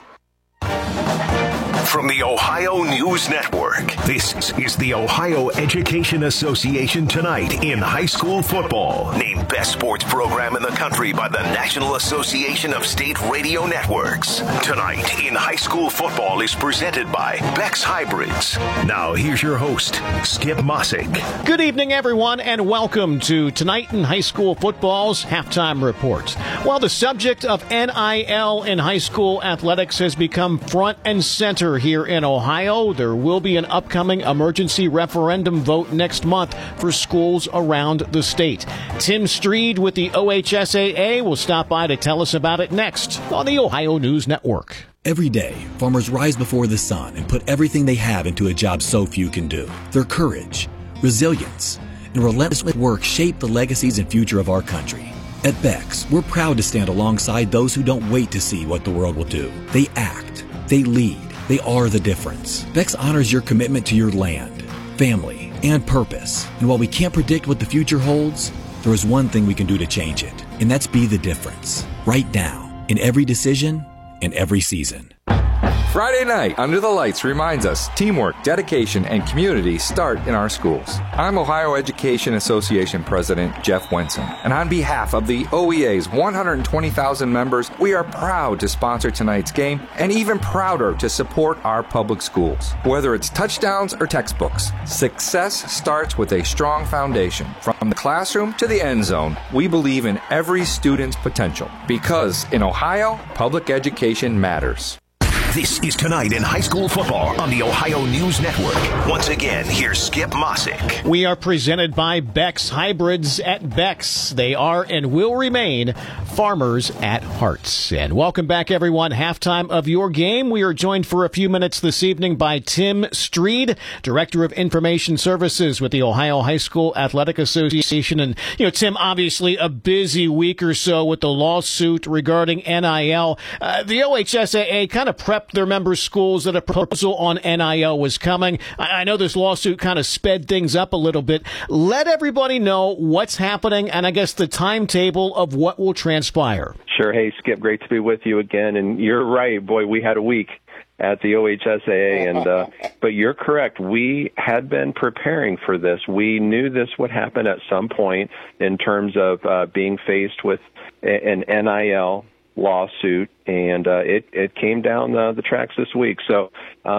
From the Ohio News Network, this is the Ohio Education Association Tonight in High School Football. Named Best Sports Program in the Country by the National Association of State Radio Networks. Tonight in High School Football is presented by Beck's Hybrids. Now here's your host, Skip Mossick. Good evening, everyone, and welcome to Tonight in High School Football's Halftime Report. While the subject of NIL in high school athletics has become front and center here in Ohio, there will be an upcoming emergency referendum vote next month for schools around the state. Tim Streed with the OHSAA will stop by to tell us about it next on the Ohio News Network. Every day, farmers rise before the sun and put everything they have into a job so few can do. Their courage, resilience, and relentless work shape the legacies and future of our country. At Beck's, we're proud to stand alongside those who don't wait to see what the world will do. They act, they lead, they are the difference. Beck's honors your commitment to your land, family, and purpose. And while we can't predict what the future holds, there is one thing we can do to change it, and that's be the difference. Right now, in every decision, in every season. Friday night, Under the Lights reminds us teamwork, dedication, and community start in our schools. I'm Ohio Education Association President Jeff Wenson, and on behalf of the OEA's 120,000 members, we are proud to sponsor tonight's game and even prouder to support our public schools. Whether it's touchdowns or textbooks, success starts with a strong foundation. From the classroom to the end zone, we believe in every student's potential because in Ohio, public education matters. This is Tonight in High School Football on the Ohio News Network. Once again, here's Skip Mossick. We are presented by Beck's Hybrids at Beck's. They are and will remain farmers at heart. And welcome back, everyone. Halftime of your game. We are joined for a few minutes this evening by Tim Streed, Director of Information Services with the Ohio High School Athletic Association. And, Tim, obviously a busy week or so with the lawsuit regarding NIL. The OHSAA kind of prepped their member schools that a proposal on NIL was coming. I know this lawsuit kind of sped things up a little bit. Let everybody know what's happening and I guess the timetable of what will transpire. Sure. Hey, Skip, great to be with you again. And you're right. Boy, we had a week at the OHSAA, but you're correct. We had been preparing for this. We knew this would happen at some point in terms of being faced with an NIL lawsuit, and it came down the tracks this week. So,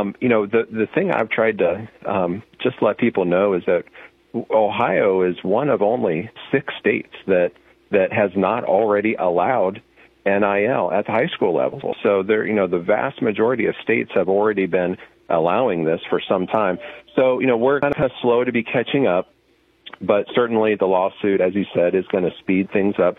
the thing I've tried to just let people know is that Ohio is one of only 6 states that has not already allowed NIL at the high school level. So the vast majority of states have already been allowing this for some time. So, we're kind of slow to be catching up. But certainly the lawsuit, as you said, is going to speed things up.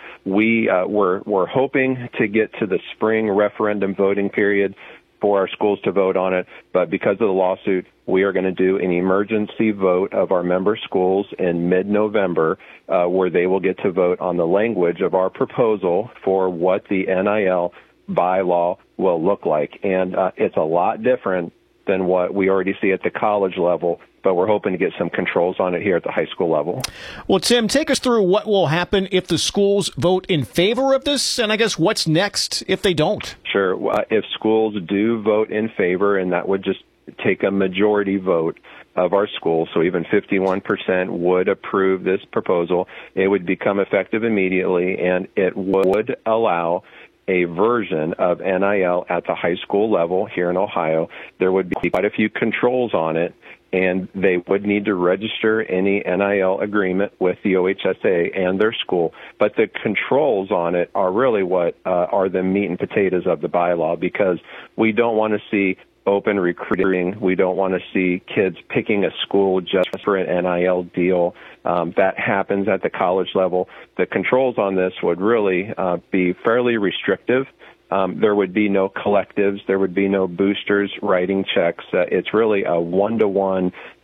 We're hoping to get to the spring referendum voting period for our schools to vote on it. But because of the lawsuit, we are going to do an emergency vote of our member schools in mid-November, where they will get to vote on the language of our proposal for what the NIL bylaw will look like. And it's a lot different than what we already see at the college level, but we're hoping to get some controls on it here at the high school level. Well, Tim, take us through what will happen if the schools vote in favor of this, and I guess what's next if they don't. Sure. If schools do vote in favor, and that would just take a majority vote of our schools, so even 51% would approve this proposal, it would become effective immediately, and it would allow a version of NIL at the high school level here in Ohio. There would be quite a few controls on it, and they would need to register any NIL agreement with the OHSAA and their school. But the controls on it are really what are the meat and potatoes of the bylaw, because we don't want to see open recruiting. We don't want to see kids picking a school just for an NIL deal. That happens at the college level. The controls on this would really be fairly restrictive. There would be no collectives. There would be no boosters writing checks. It's really a one-to-one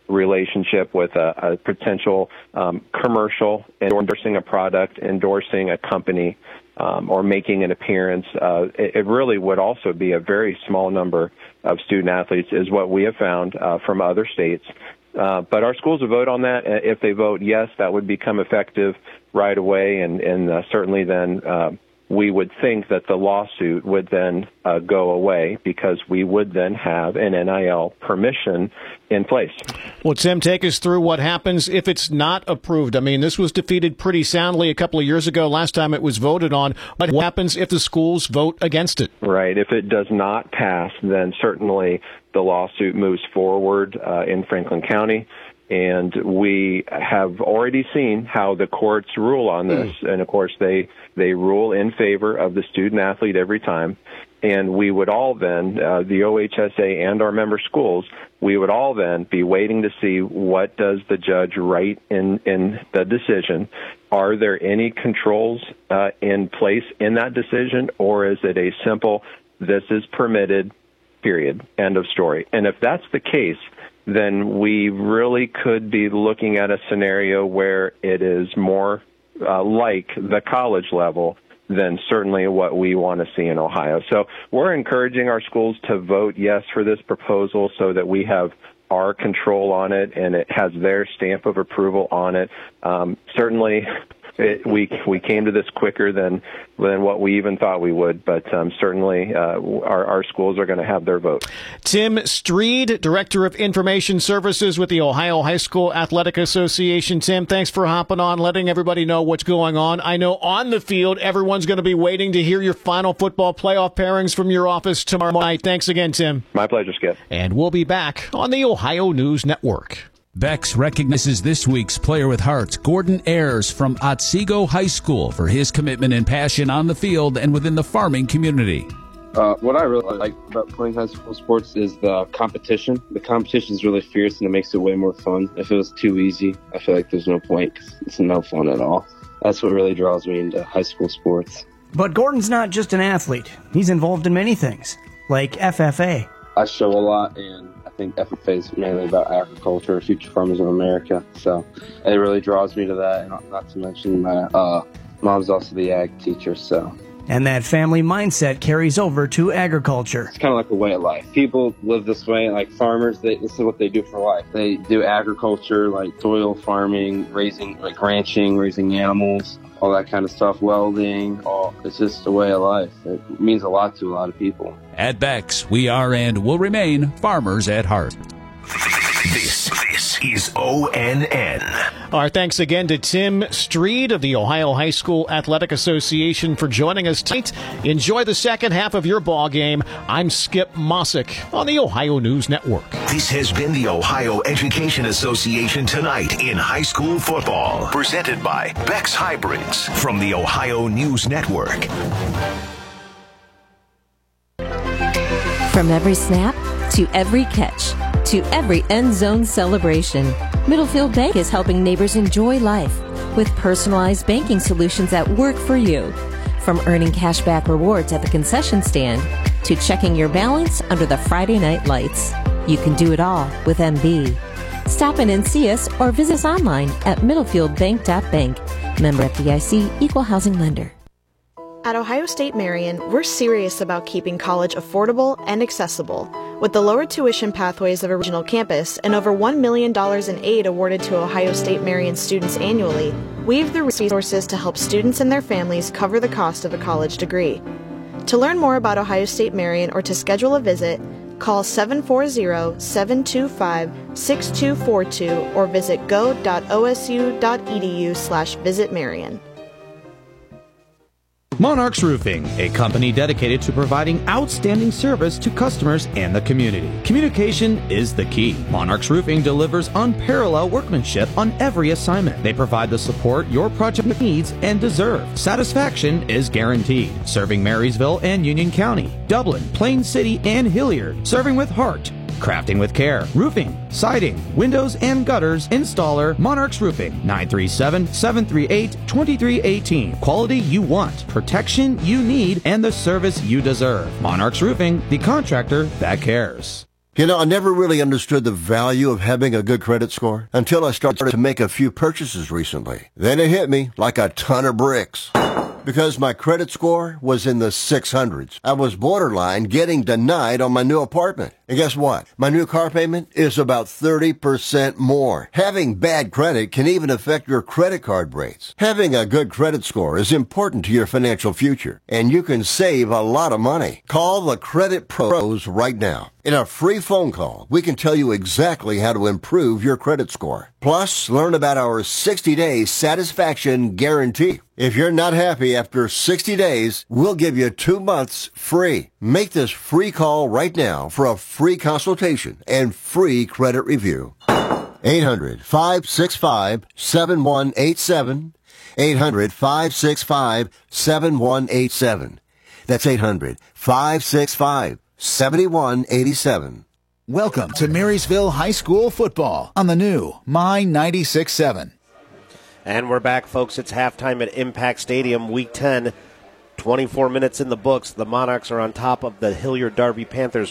relationship with a potential commercial, endorsing a product, endorsing a company, or making an appearance. It really would also be a very small number of student athletes is what we have found from other states. But our schools will vote on that. If they vote yes, that would become effective right away, and certainly then we would think that the lawsuit would then go away because we would then have an NIL permission in place. Well, Tim, take us through what happens if it's not approved. I mean, this was defeated pretty soundly a couple of years ago, last time it was voted on. But what happens if the schools vote against it? Right. If it does not pass, then certainly the lawsuit moves forward in Franklin County. And we have already seen how the courts rule on this. And, of course, they rule in favor of the student athlete every time. And we would all then, the OHSA and our member schools, we would all then be waiting to see what does the judge write in the decision. Are there any controls in place in that decision, or is it a simple, this is permitted, period, end of story? And if that's the case, then we really could be looking at a scenario where it is more like the college level than certainly what we want to see in Ohio. So we're encouraging our schools to vote yes for this proposal so that we have our control on it and it has their stamp of approval on it. Certainly, we came to this quicker than what we even thought we would, but certainly our schools are going to have their vote. Tim Streed, Director of Information Services with the Ohio High School Athletic Association. Tim, thanks for hopping on, letting everybody know what's going on. I know on the field, everyone's going to be waiting to hear your final football playoff pairings from your office tomorrow night. Thanks again, Tim. My pleasure, Skip. And we'll be back on the Ohio News Network. Bex recognizes this week's Player with Heart, Gordon Ayers from Otsego High School, for his commitment and passion on the field and within the farming community. What I really like about playing high school sports is the competition. The competition is really fierce and it makes it way more fun. If it was too easy, I feel like there's no point because it's no fun at all. That's what really draws me into high school sports. But Gordon's not just an athlete. He's involved in many things, like FFA. I show a lot, and I think FFA is mainly about agriculture, future farmers of America. So it really draws me to that, and not to mention my mom's also the ag teacher, so. And that family mindset carries over to agriculture. It's kind of like a way of life. People live this way, like farmers, this is what they do for life. They do agriculture, like soil farming, raising, like ranching, raising animals, all that kind of stuff, welding. It's just a way of life. It means a lot to a lot of people. At Bex, we are and will remain farmers at heart. This is ONN. Our thanks again to Tim Streed of the Ohio High School Athletic Association for joining us tonight. Enjoy the second half of your ball game. I'm Skip Mossick on the Ohio News Network. This has been the Ohio Education Association Tonight in High School Football, presented by Bex Hybrids from the Ohio News Network. From every snap to every catch to every end zone celebration, Middlefield Bank is helping neighbors enjoy life with personalized banking solutions that work for you. From earning cashback rewards at the concession stand to checking your balance under the Friday night lights, you can do it all with MB. Stop in and see us or visit us online at middlefieldbank.bank. Member FDIC, Equal Housing Lender. At Ohio State Marion, we're serious about keeping college affordable and accessible. With the lower tuition pathways of a regional campus and over $1 million in aid awarded to Ohio State Marion students annually, we have the resources to help students and their families cover the cost of a college degree. To learn more about Ohio State Marion or to schedule a visit, call 740-725-6242 or visit go.osu.edu/visitmarion. Monarchs Roofing, a company dedicated to providing outstanding service to customers and the community. Communication is the key. Monarchs Roofing delivers unparalleled workmanship on every assignment. They provide the support your project needs and deserve. Satisfaction is guaranteed. Serving Marysville and Union County, Dublin, Plain City, and Hilliard. Serving with heart. Crafting with care. Roofing, siding, windows, and gutters. Installer, Monarchs Roofing. 937-738-2318. Quality you want, protection you need, and the service you deserve. Monarchs Roofing, the contractor that cares. You know, I never really understood the value of having a good credit score until I started to make a few purchases recently. Then it hit me like a ton of bricks. Because my credit score was in the 600s. I was borderline getting denied on my new apartment. And guess what? My new car payment is about 30% more. Having bad credit can even affect your credit card rates. Having a good credit score is important to your financial future, and you can save a lot of money. Call the Credit Pros right now. In a free phone call, we can tell you exactly how to improve your credit score. Plus, learn about our 60-day satisfaction guarantee. If you're not happy after 60 days, we'll give you 2 months free. Make this free call right now for a free consultation and free credit review. 800-565-7187. 800-565-7187. That's 800-565-7187. Welcome to Marysville High School football on the new My 96.7. And we're back, folks. It's halftime at Impact Stadium, Week 10. 24 minutes in the books. The Monarchs are on top of the Hilliard Darby Panthers,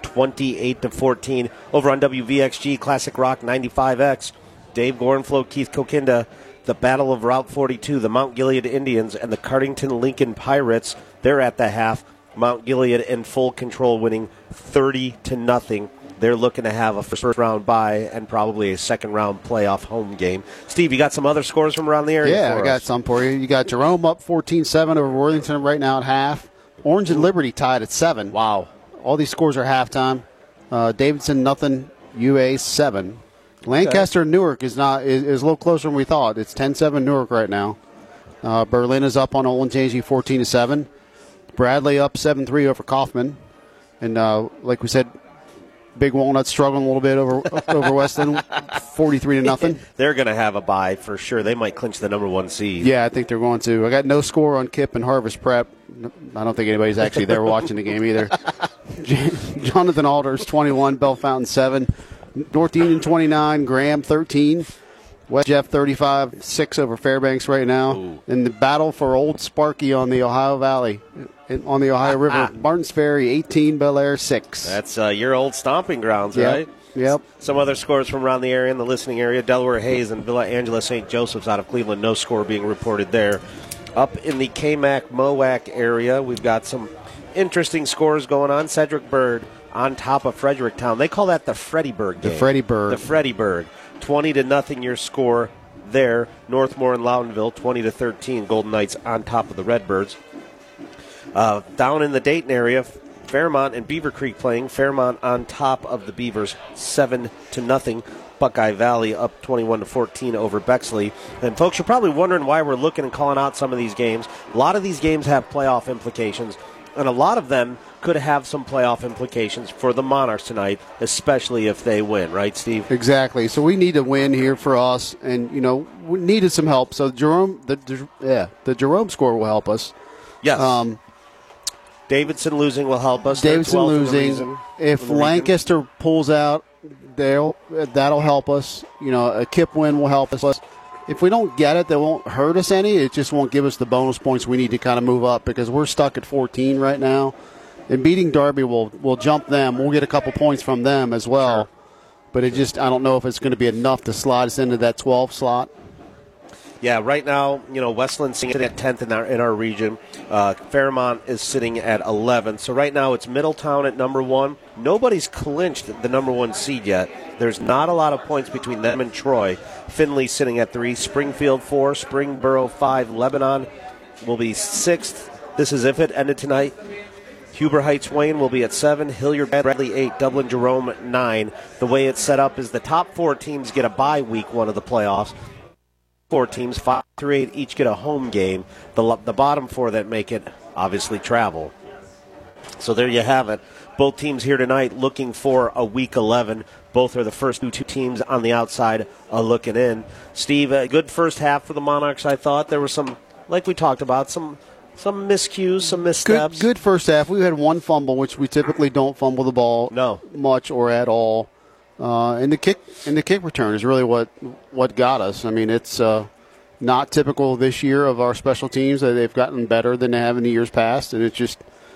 28-14. Over on WVXG Classic Rock 95X, Dave Gorenflo, Keith Kokinda, the Battle of Route 42, the Mount Gilead Indians, and the Cardington Lincoln Pirates. They're at the half. Mount Gilead in full control, winning 30-0. They're looking to have a first-round bye and probably a second-round playoff home game. Steve, you got some other scores from around the area? Yeah, I got some for you. You got Jerome up 14-7 over Worthington right now at half. Orange and Liberty tied at 7. Wow. All these scores are halftime. Davidson nothing, UA 7. Lancaster and Newark is a little closer than we thought. It's 10-7 Newark right now. Berlin is up on Olentangy 14-7. Bradley up 7-3 over Kaufman. And like we said, Big Walnut struggling a little bit over Weston, 43-0. They're going to have a bye for sure. They might clinch the number 1 seed. Yeah, I think they're going to. I got no score on Kip and Harvest Prep. I don't think anybody's actually there watching the game either. Jonathan Alders 21, Bell Fountain 7, North Union 29, Graham 13. West Jeff 35-6 over Fairbanks right now. Ooh. In the battle for Old Sparky on the Ohio Valley, on the Ohio River, Martins Ferry 18, Bel Air 6. That's your old stomping grounds, Yep. right? Yep. Some other scores from around the area in the listening area. Delaware Hayes and Villa Angela St. Joseph's out of Cleveland. No score being reported there. Up in the KMAC-Mowac area, we've got some interesting scores going on. Cedric Bird on top of Fredericktown. They call that the Freddyburg game. The Freddyburg. The Freddyburg. 20-0 your score there. Northmore and Loudonville, 20-13. Golden Knights on top of the Redbirds. Down in the Dayton area, Fairmont and Beaver Creek playing. Fairmont on top of the Beavers, 7-0. Buckeye Valley up 21-14 over Bexley. And folks, you're probably wondering why we're looking and calling out some of these games. A lot of these games have playoff implications, and a lot of them could have some playoff implications for the Monarchs tonight, especially if they win, right, Steve? Exactly. So we need a win here for us, and we needed some help. So the Jerome score will help us. Yes. Davidson losing will help us. Davidson losing. If Lancaster pulls out, that'll help us. A Kip win will help us. If we don't get it, that won't hurt us any. It just won't give us the bonus points we need to kind of move up because we're stuck at 14 right now. And beating Darby will jump them. We'll get a couple points from them as well. Sure. But I don't know if it's going to be enough to slide us into that 12 slot. Yeah, right now, Westland's sitting at 10th in our region. Fairmont is sitting at 11th. So right now it's Middletown at number 1. Nobody's clinched the number 1 seed yet. There's not a lot of points between them and Troy. Finley sitting at 3, Springfield 4, Springboro 5, Lebanon will be 6th. This is if it ended tonight. Huber Heights Wayne will be at 7, Hilliard Bradley 8, Dublin Jerome 9. The way it's set up is the top 4 teams get a bye week 1 of the playoffs. 4 teams, 5 through 8, each get a home game. The bottom 4 that make it obviously travel. So there you have it. Both teams here tonight looking for a Week 11. Both are the first 2 teams on the outside looking in. Steve, a good first half for the Monarchs, I thought. There were some, like we talked about, some miscues, some missteps. Good first half. We had 1 fumble, which we typically don't fumble the ball much or at all. And the kick return is really what got us. I mean, it's not typical this year of our special teams. They've gotten better than they have in the years past, and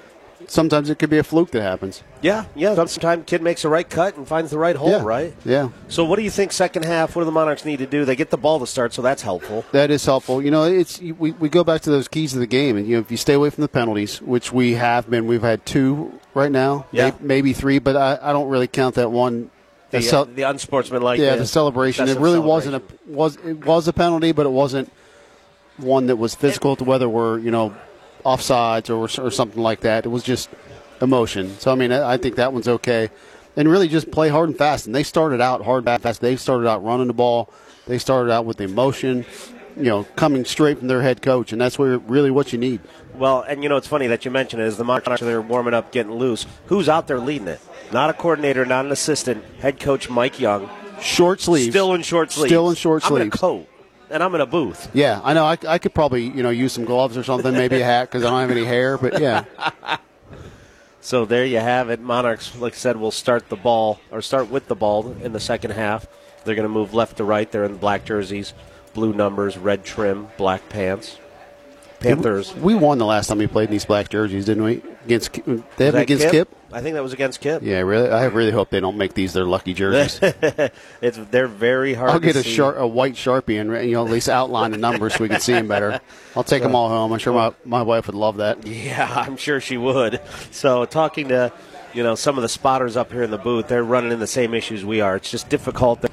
sometimes it could be a fluke that happens. Yeah. Sometimes kid makes the right cut and finds the right hole, right? Yeah. So what do you think second half? What do the Monarchs need to do? They get the ball to start, so that's helpful. That is helpful. We go back to those keys of the game, and if you stay away from the penalties, which we have been, we've had 2 right now, maybe 3, but I don't really count that one. The unsportsmanlike. Yeah, the celebration. It really wasn't it was a penalty, but it wasn't one that was physical to whether we're offsides or something like that. It was just emotion. So I think that one's okay, and really just play hard and fast. And they started out hard and fast. They started out running the ball. They started out with the emotion, coming straight from their head coach, and that's really what you need. Well, and it's funny that you mentioned it. As the Monarchs are warming up, getting loose, who's out there leading it? Not a coordinator, not an assistant. Head coach Mike Young. Short sleeves. Still in short sleeves. I'm in a coat, and I'm in a booth. Yeah, I know. I could probably use some gloves or something, maybe a hat because I don't have any hair. But yeah. So there you have it. Monarchs, like I said, will start with the ball in the second half. They're going to move left to right. They're in black jerseys, blue numbers, red trim, black pants. Panthers. We won the last time we played in these black jerseys, didn't we? Against Kip? I think that was against Kip. Yeah, really. I really hope they don't make these their lucky jerseys. They're very hard. I'll get to see. a white Sharpie and at least outline the numbers so we can see them better. I'll take them all home. I'm sure my wife would love that. Yeah, I'm sure she would. So talking to some of the spotters up here in the booth, they're running in the same issues we are. It's just difficult.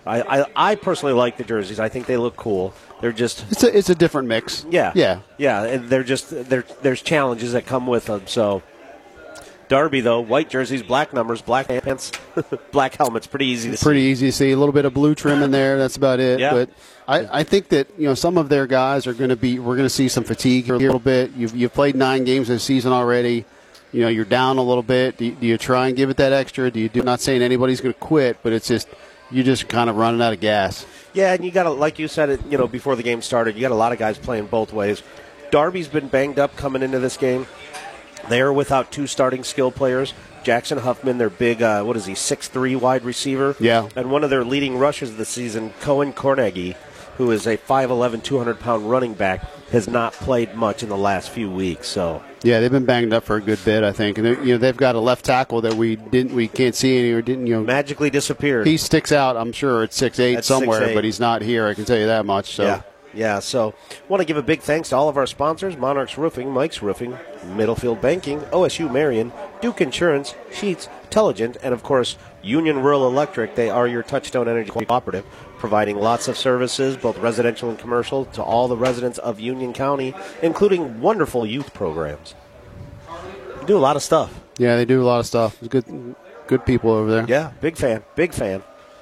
I personally like the jerseys. I think they look cool. They're just it's a different mix. Yeah. And they're just there's challenges that come with them. So Derby though, white jerseys, black numbers, black pants, black helmets, pretty easy to see. Pretty easy to see. A little bit of blue trim in there. That's about it. Yeah. But I think that some of their guys are going to be. We're going to see some fatigue here a little bit. You've played 9 games this season already. You're down a little bit. Do you try and give it that extra? Not saying anybody's going to quit, but it's just you're just kind of running out of gas. Yeah, and you got to, like you said, before the game started, you got a lot of guys playing both ways. Darby's been banged up coming into this game. They are without 2 starting skill players. Jackson Huffman, their big, 6'3" wide receiver. Yeah. And one of their leading rushers of the season, Cohen Cornegi, who is a 5'11", 200-pound running back, has not played much in the last few weeks. So yeah, they've been banged up for a good bit, I think. And they've got a left tackle that we can't see any or didn't magically disappeared. He sticks out, I'm sure, at 6'8" somewhere, 6'8". but he's not here. I can tell you that much. So. Yeah. So want to give a big thanks to all of our sponsors: Monarchs Roofing, Mike's Roofing, Middlefield Banking, OSU Marion, Duke Insurance, Sheets, Intelligent, and of course Union Rural Electric. They are your Touchstone Energy cooperative, providing lots of services, both residential and commercial, to all the residents of Union County, including wonderful youth programs. They do a lot of stuff. Yeah, they do a lot of stuff. It's good people over there. Yeah, big fan.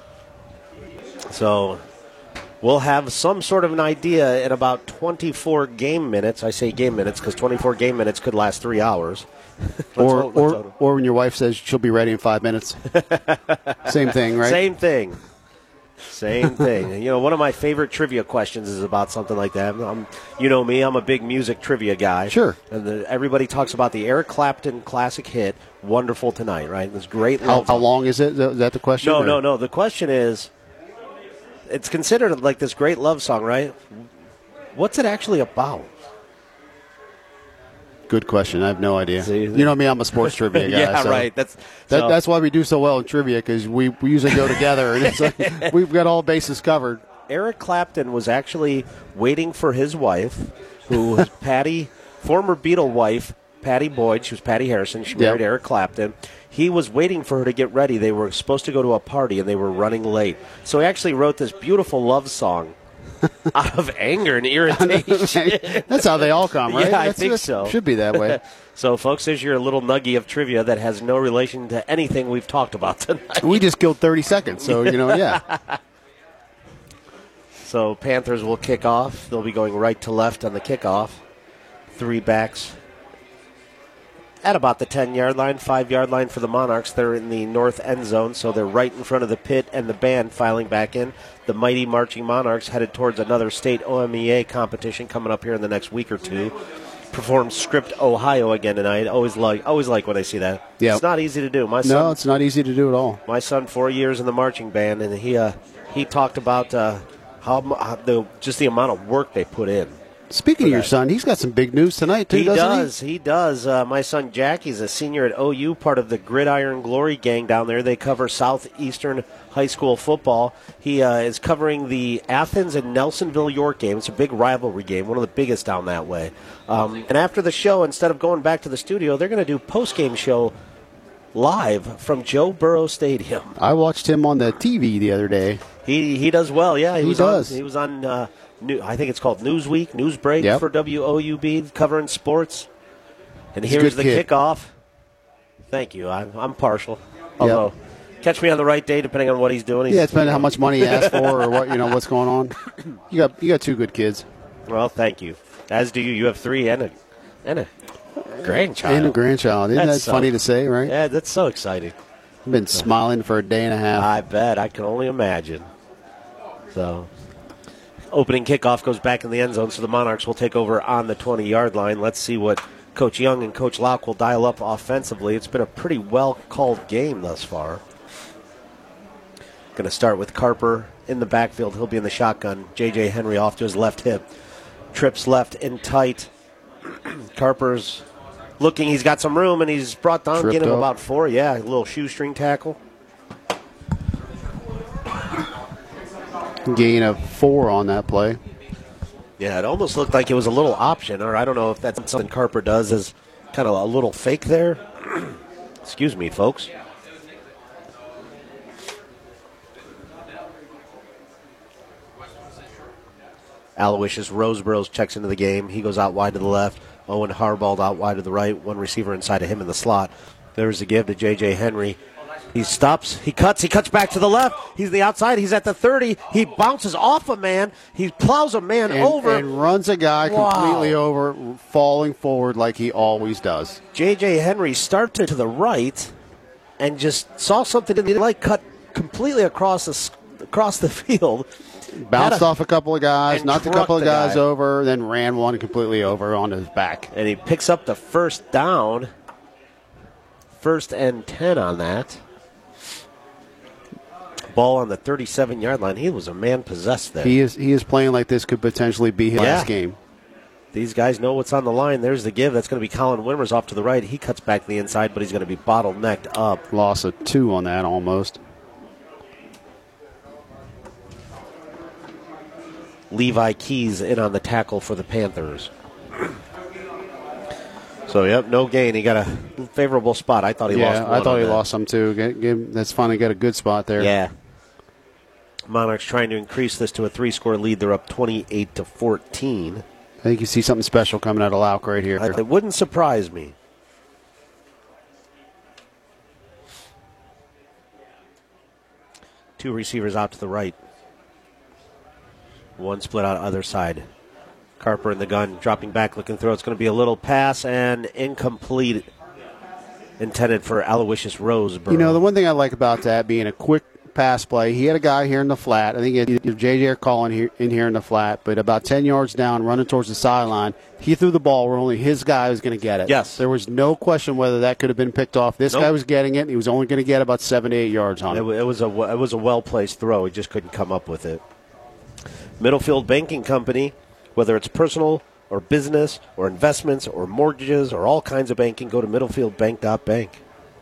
So we'll have some sort of an idea in about 24 game minutes. I say game minutes because 24 game minutes could last 3 hours. Or when your wife says she'll be ready in 5 minutes. Same thing, right? Same thing. One of my favorite trivia questions is about something like that. You know me, I'm a big music trivia guy. Sure. And everybody talks about the Eric Clapton classic hit, Wonderful Tonight, right? This great love. How long is it? Is that the question? No. The question is, it's considered like this great love song, right? What's it actually about? Good question. I have no idea. You know me, I'm a sports trivia guy. Yeah, so right. That's why we do so well in trivia, because we usually go together, and it's like we've got all bases covered. Eric Clapton was actually waiting for his wife, who was former Beatle wife, Patty Boyd. She was Patty Harrison. She married Eric Clapton. He was waiting for her to get ready. They were supposed to go to a party, and they were running late. So he actually wrote this beautiful love song out of anger and irritation. That's how they all come, right? Yeah, I think so. Should be that way. So, folks, there's your little nugget of trivia that has no relation to anything we've talked about tonight. We just killed 30 seconds, so, yeah. So, Panthers will kick off. They'll be going right to left on the kickoff. 3 backs at about the 10-yard line, 5-yard line for the Monarchs. They're in the north end zone, so they're right in front of the pit and the band filing back in. The mighty marching Monarchs headed towards another state OMEA competition coming up here in the next week or two. Perform Script Ohio again tonight. Always like when I see that. Yep. It's not easy to do. No, it's not easy to do at all. My son, 4 years in the marching band, and he talked about just the amount of work they put in. Speaking of your son, he's got some big news tonight, too, doesn't he? He does. My son Jackie's a senior at OU, part of the Gridiron Glory gang down there. They cover Southeastern High School football. He is covering the Athens and Nelsonville York game. It's a big rivalry game, one of the biggest down that way. And after the show, instead of going back to the studio, they're going to do post-game show live from Joe Burrow Stadium. I watched him on the TV the other day. He does well, yeah. He does. He was on I think it's called Newsweek, Newsbreak for WOUB, covering sports. And here's the kickoff. Thank you. I'm partial. Although, catch me on the right day, depending on what he's doing. It's depending on how much money he asks for or what's going on. You got two good kids. Well, thank you. As do you. You have 3 and a grandchild. And a grandchild. Isn't that funny to say, right? Yeah, that's so exciting. I've been smiling for a day and a half. I bet. I can only imagine. So, opening kickoff goes back in the end zone, so the Monarchs will take over on the 20-yard line. Let's see what Coach Young and Coach Locke will dial up offensively. It's been a pretty well-called game thus far. Going to start with Carper in the backfield. He'll be in the shotgun. J.J. Henry off to his left hip. Trips left and tight. Carper's looking. He's got some room, and he's brought down. Get him about 4. Yeah, a little shoestring tackle. Gain of 4 on that play. Yeah, it almost looked like it was a little option, or I don't know if that's something Carper does as kind of a little fake there. Excuse me, folks. Aloysius Roseburrows checks into the game. He goes out wide to the left. Owen Harbaugh out wide to the right. One receiver inside of him in the slot. There's a give to J.J. Henry. He stops. He cuts back to the left. He's the outside. He's at the 30. He bounces off a man. He plows a man over. And runs a guy completely over, falling forward like he always does. J.J. Henry started to the right and just saw something in the light, cut completely across the field. Bounced off a couple of guys, knocked a couple of guys over, then ran one completely over on his back. And he picks up the first down. 1st and 10 on that. Ball on the 37-yard line. He was a man possessed there. He is playing like this could potentially be his last game. These guys know what's on the line. There's the give. That's going to be Colin Wimmers off to the right. He cuts back to the inside, but he's going to be bottlenecked up. Loss of 2 on that almost. Levi Keys in on the tackle for the Panthers. So, no gain. He got a favorable spot. I thought he lost one. I thought he lost some, too. That's finally got a good spot there. Yeah. Monarchs trying to increase this to a 3-score lead. They're up 28-14. I think you see something special coming out of Lauck right here. It wouldn't surprise me. Two receivers out to the right. One split out other side. Carper in the gun, dropping back, looking through. It's going to be a little pass and incomplete, intended for Aloysius Roseburrow. The one thing I like about that being a quick pass play, he had a guy here in the flat. I think he had J.J. or Colin in here in the flat, but about 10 yards down, running towards the sideline. He threw the ball where only his guy was going to get it. Yes. There was no question whether that could have been picked off. This guy was getting it, and he was only going to get about 7 to 8 yards on it. It was a well-placed throw. He just couldn't come up with it. Middlefield Banking Company, whether it's personal or business or investments or mortgages or all kinds of banking, go to middlefieldbank.bank.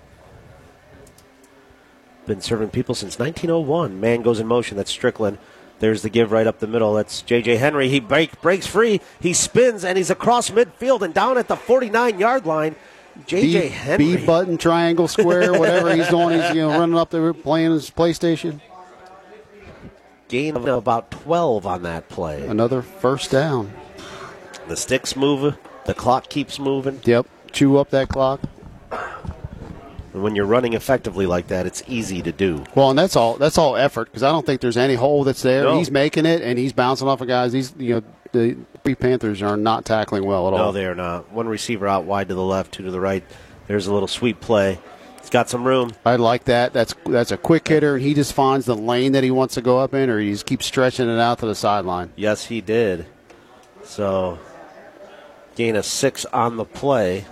Been serving people since 1901. Man goes in motion. That's Strickland. There's the give right up the middle. That's J.J. Henry. He breaks free. He spins, and he's across midfield and down at the 49-yard line. J.J. Henry. B-button, triangle, square, whatever he's doing. He's running up there playing his PlayStation. Gain of about 12 on that play. Another first down. The sticks move. The clock keeps moving. Yep. Chew up that clock. And when you're running effectively like that, it's easy to do. Well, and that's all effort because I don't think there's any hole that's there. No. He's making it, and he's bouncing off of guys. The three Panthers are not tackling well at all. No, they are not. One receiver out wide to the left, 2 to the right. There's a little sweep play. He's got some room. I like that. That's a quick hitter. He just finds the lane that he wants to go up in, or he just keeps stretching it out to the sideline. Yes, he did. So, gain of 6 on the play.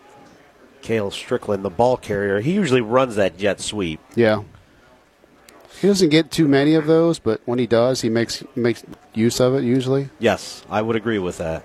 Cale Strickland, the ball carrier, he usually runs that jet sweep. Yeah. He doesn't get too many of those, but when he does, he makes use of it usually. Yes, I would agree with that.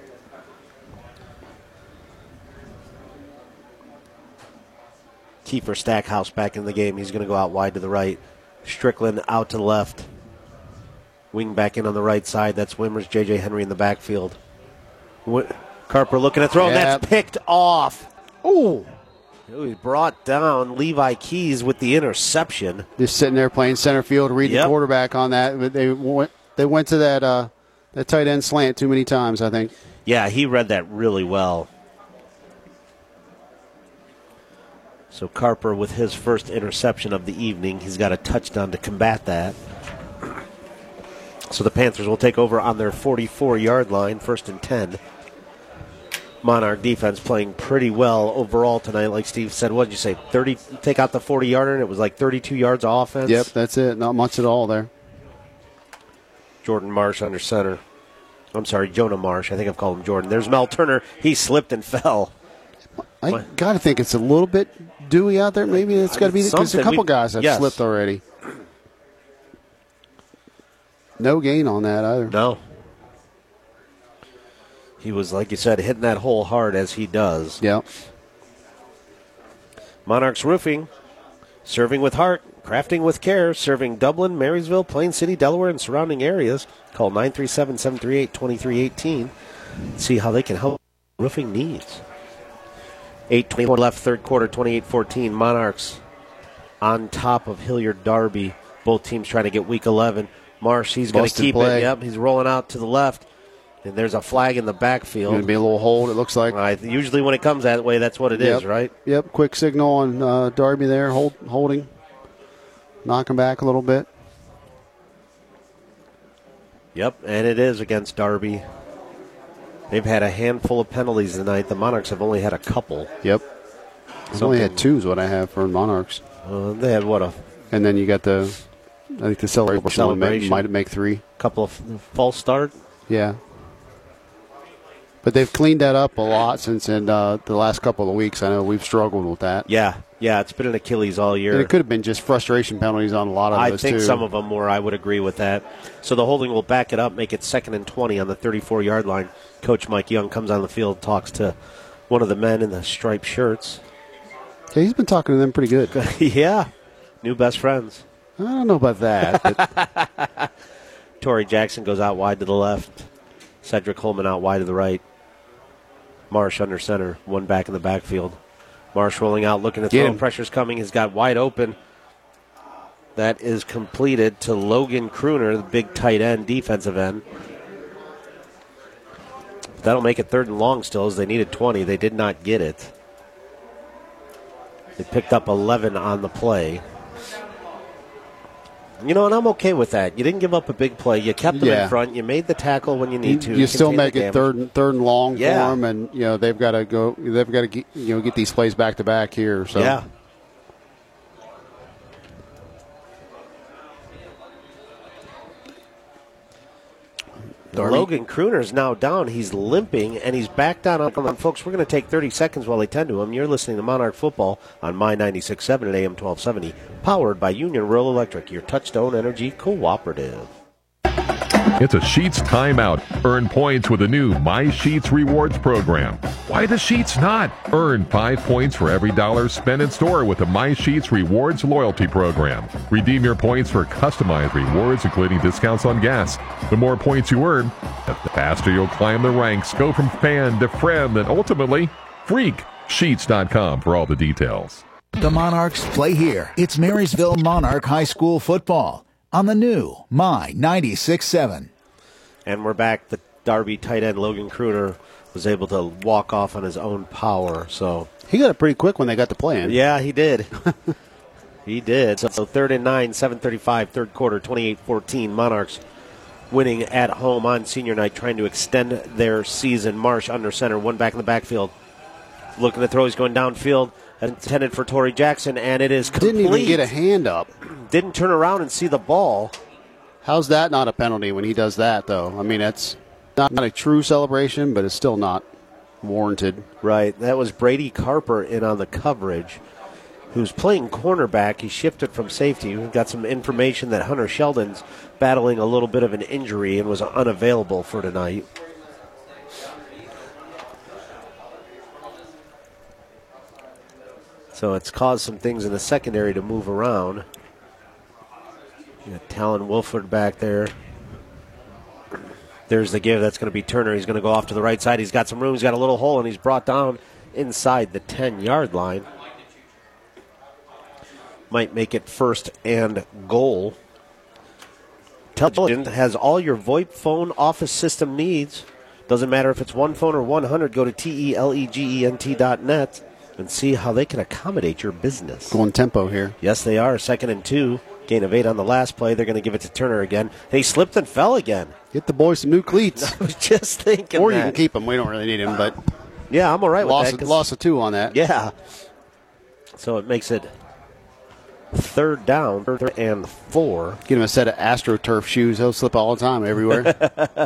Kiefer Stackhouse back in the game. He's going to go out wide to the right. Strickland out to the left. Wing back in on the right side. That's Wimmers. J.J. Henry in the backfield. Carper looking to throw, and that's picked off. Ooh. He brought down Levi Keys with the interception. Just sitting there playing center field, reading the quarterback on that. But they went to that tight end slant too many times, I think. Yeah, he read that really well. So Carper with his first interception of the evening. He's got a touchdown to combat that. So the Panthers will take over on their 44-yard line, 1st and 10. Monarch defense playing pretty well overall tonight. Like Steve said, what did you say? 30. Take out the 40-yarder, and it was like 32 yards of offense. Yep, that's it. Not much at all there. Jordan Marsh under center. I'm sorry, Jonah Marsh. I think I've called him Jordan. There's Mel Turner. He slipped and fell. I got to think it's a little bit dewy out there. Maybe it's got to be because a couple guys have slipped already. No gain on that either. No. He was, like you said, hitting that hole hard as he does. Yep. Monarchs Roofing, serving with heart, crafting with care, serving Dublin, Marysville, Plain City, Delaware, and surrounding areas. Call 937-738-2318. See how they can help roofing needs. 8:21 left, third quarter, 28-14. Monarchs on top of Hilliard Darby. Both teams trying to get week 11. Marsh, he's going to keep it. Yep, he's rolling out to the left. And there's a flag in the backfield. Going to be a little hold, it looks like. Right. Usually when it comes that way, that's what it is, right? Yep, quick signal on Darby there, holding. Knock him back a little bit. Yep, and it is against Darby. They've had a handful of penalties tonight. The Monarchs have only had a couple. Yep. I've only had 2 is what I have for Monarchs. They had And then you got I think the celebration might make 3. Couple of false start. Yeah. But they've cleaned that up a lot since in the last couple of weeks. I know we've struggled with that. Yeah, it's been an Achilles all year. And it could have been just frustration penalties on a lot of those, too. I think some of them were. I would agree with that. So the holding will back it up, make it 2nd and 20 on the 34-yard line. Coach Mike Young comes on the field, talks to one of the men in the striped shirts. Yeah, he's been talking to them pretty good. Yeah, new best friends. I don't know about that. Torrey Jackson goes out wide to the left. Cedric Holman out wide to the right. Marsh under center, one back in the backfield. Marsh rolling out, looking to throw. Pressure's coming. He's got wide open. That is completed to Logan Crooner, the big tight end, defensive end. That'll make it 3rd and long still, as they needed 20. They did not get it. They picked up 11 on the play. You know, and I'm okay with that. You didn't give up a big play. You kept them in front. You made the tackle when you need to. You still make it third and long for them, and they've got to go. They've got to get these plays back to back here. So. Yeah. Logan Crooner is now down. He's limping, and he's back down. Folks, we're going to take 30 seconds while they tend to him. You're listening to Monarch Football on My 96.7 at AM 1270, powered by Union Rural Electric, your Touchstone Energy Cooperative. It's a Sheets timeout. Earn points with the new My Sheets Rewards program. Why the Sheets not? Earn 5 points for every $1 spent in store with the My Sheets Rewards loyalty program. Redeem your points for customized rewards, including discounts on gas. The more points you earn, the faster you'll climb the ranks. Go from fan to friend and ultimately freak. Sheets.com for all the details. The Monarchs play here. It's Marysville Monarch High School football on the new My 96.7. And we're back. The Darby tight end, Logan Crooner, was able to walk off on his own power. So he got it pretty quick when they got the play in. Yeah, he did. He did. So 3rd and 9, 7:35, third quarter, 28-14. Monarchs winning at home on senior night, trying to extend their season. Marsh under center, one back in the backfield. Looking to throw, he's going downfield. Intended for Torrey Jackson, and it is complete. Didn't even get a hand up. Didn't turn around and see the ball. How's that not a penalty when he does that, though? I mean, that's not a true celebration, but it's still not warranted. Right. That was Brady Carper in on the coverage. who's playing cornerback. He shifted from safety. We've got some information that Hunter Sheldon's battling a little bit of an injury and was unavailable for tonight. So it's caused some things in the secondary to move around. You got Talon Wilford back there. There's the give. That's going to be Turner. He's going to go off to the right side. He's got some room. He's got a little hole, and he's brought down inside the 10-yard line. Might make it 1st and goal. Telegent has all your VoIP phone office system needs. Doesn't matter if it's one phone or 100. Go to telegent.net and see how they can accommodate your business. Going tempo here. Yes, they are. 2nd and 2. Gain of 8 on the last play. They're going to give it to Turner again. They slipped and fell again. Get the boys some new cleats. I was just thinking Or that. you can keep them. We don't really need them, but yeah, I'm all right with that. Loss of 2 on that. Yeah. So it makes it 3rd down, 3rd and 4. Get him a set of AstroTurf shoes. He'll slip all the time everywhere.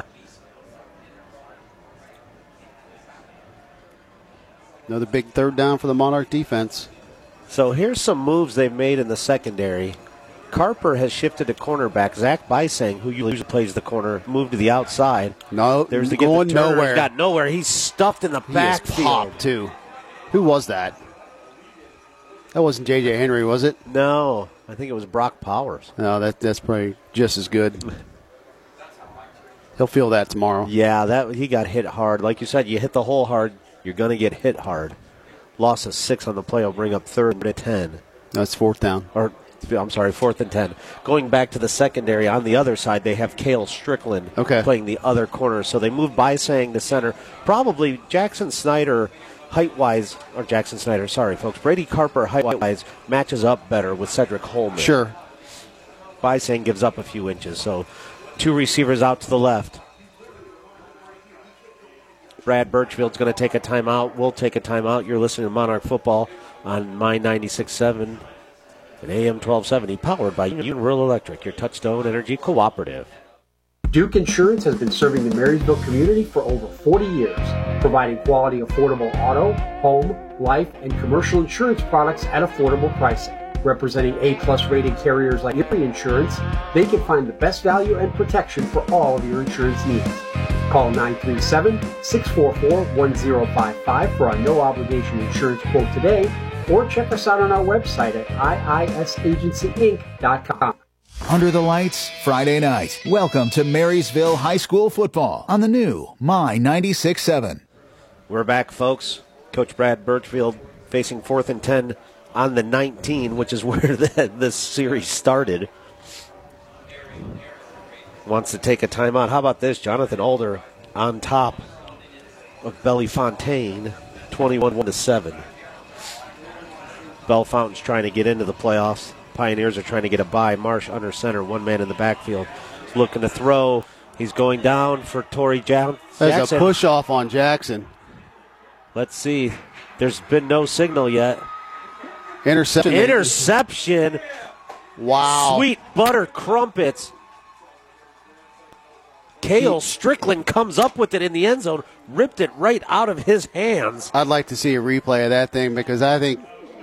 Another big 3rd down for the Monarch defense. So here's some moves they've made in the secondary. Carper has shifted to cornerback. Zach Bisang, who usually plays the corner, moved to the outside. No, there's the going Turner. nowhere. He's got nowhere. He's stuffed in the backfield. He is popped, too. Who was that? That wasn't J.J. Henry, was it? No, I think it was Brock Powers. No, that's probably just as good. He'll feel that tomorrow. Yeah, he got hit hard. Like you said, you hit the hole hard, you're going to get hit hard. Loss of 6 on the play will bring up 3rd and 10. That's 4th down. Or, I'm sorry, 4th and 10. Going back to the secondary, on the other side, they have Cale Strickland playing the other corner. So they move Bisang to center. Probably Jackson Snyder, height-wise, or Jackson Snyder, sorry, folks. Brady Carper, height-wise, matches up better with Cedric Holman. Sure. Bisang gives up a few inches. So 2 receivers out to the left. Brad Birchfield's going to take a timeout. We'll take a timeout. You're listening to Monarch Football on My 96.7 and AM 1270, powered by Union Rural Electric, your Touchstone Energy Cooperative. Duke Insurance has been serving the Marysville community for over 40 years, providing quality, affordable auto, home, life, and commercial insurance products at affordable pricing. Representing A-plus rated carriers like Erie Insurance, they can find the best value and protection for all of your insurance needs. Call 937-644-1055 for a no-obligation insurance quote today, or check us out on our website at iisagencyinc.com. Under the lights, Friday night. Welcome to Marysville High School football on the new My 96.7. We're back, folks. Coach Brad Birchfield facing 4th and 10 on the 19, which is where this series started. Wants to take a timeout. How about this? Jonathan Alder on top of Bellefontaine, 21-7. Bellefontain's trying to get into the playoffs. Pioneers are trying to get a bye. Marsh under center, 1 man in the backfield. He's looking to throw. He's going down for Torrey Jackson. There's a push off on Jackson. Let's see. There's been no signal yet. Interception. Wow. Sweet butter crumpets. Cale Strickland comes up with it in the end zone, ripped it right out of his hands. I'd like to see a replay of that thing because I think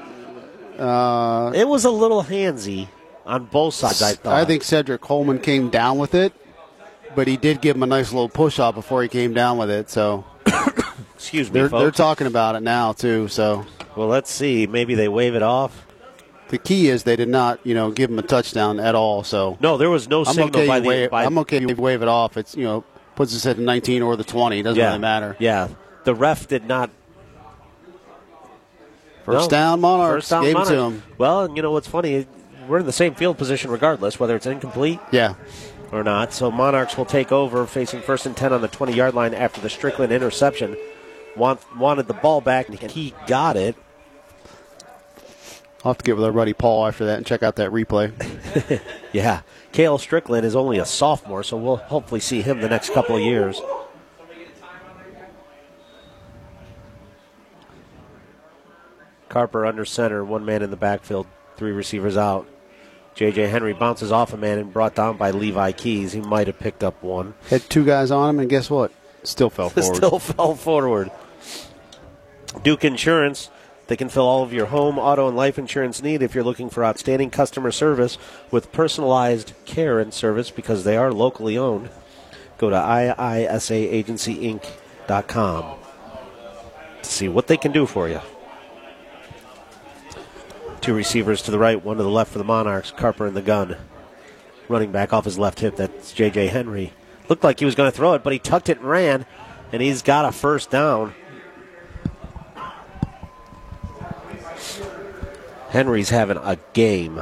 it was a little handsy on both sides, I thought. I think Cedric Coleman came down with it, but he did give him a nice little push-off before he came down with it. So, excuse me, folks. They're talking about it now, too. So, well, let's see. Maybe they wave it off. The key is they did not, give him a touchdown at all. So no, there was no signal by the. I'm okay if you wave it off. It's puts us at the 19 or the 20. It doesn't really matter. Yeah, the ref did not. First down, Monarchs. Gave it to him. Well, and you know what's funny? We're in the same field position regardless, whether it's incomplete. Yeah. Or not. So Monarchs will take over, facing 1st and 10 on the 20-yard line after the Strickland interception. Wanted the ball back, and he got it. I'll have to get with our buddy Paul after that and check out that replay. Yeah. Cale Strickland is only a sophomore, so we'll hopefully see him the next couple of years. Carper under center, 1 man in the backfield, 3 receivers out. J.J. Henry bounces off a man and brought down by Levi Keys. He might have picked up 1. Had 2 guys on him, and guess what? Still fell forward. Still fell forward. Duke Insurance They can fill all of your home, auto, and life insurance need if you're looking for outstanding customer service with personalized care and service because they are locally owned. Go to iisaagencyinc.com to see what they can do for you. 2 receivers to the right, 1 to the left for the Monarchs. Carper in the gun. Running back off his left hip, that's J.J. Henry. Looked like he was going to throw it, but he tucked it and ran, and he's got a first down. Henry's having a game.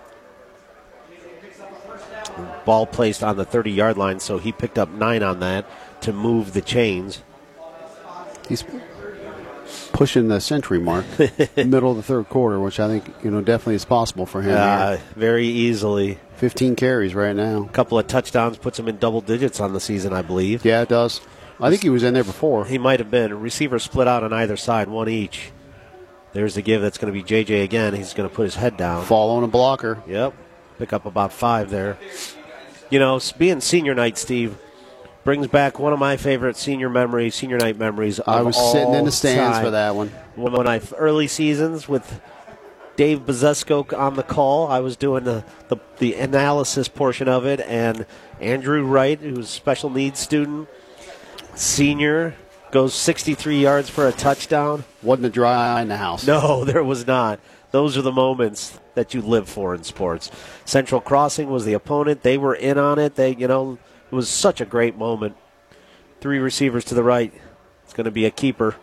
Ball placed on the 30-yard line, so he picked up 9 on that to move the chains. He's pushing the century mark, middle of the third quarter, which I think definitely is possible for him. Very easily. 15 carries right now. A couple of touchdowns puts him in double digits on the season, I believe. Yeah, it does. I think he was in there before. He might have been. Receivers split out on either side, 1 each. There's the give. That's going to be J.J. again. He's going to put his head down. Fall on a blocker. Yep. Pick up about 5 there. Being senior night, Steve, brings back one of my favorite senior night memories of all I was sitting in the stands time. for that one. When early seasons with Dave Bazesko on the call, I was doing the analysis portion of it, and Andrew Wright, who's a special needs student, senior, goes 63 yards for a touchdown. Wasn't a dry eye in the house. No, there was not. Those are the moments that you live for in sports. Central Crossing was the opponent. They were in on it. It was such a great moment. 3 receivers to the right. It's going to be a keeper.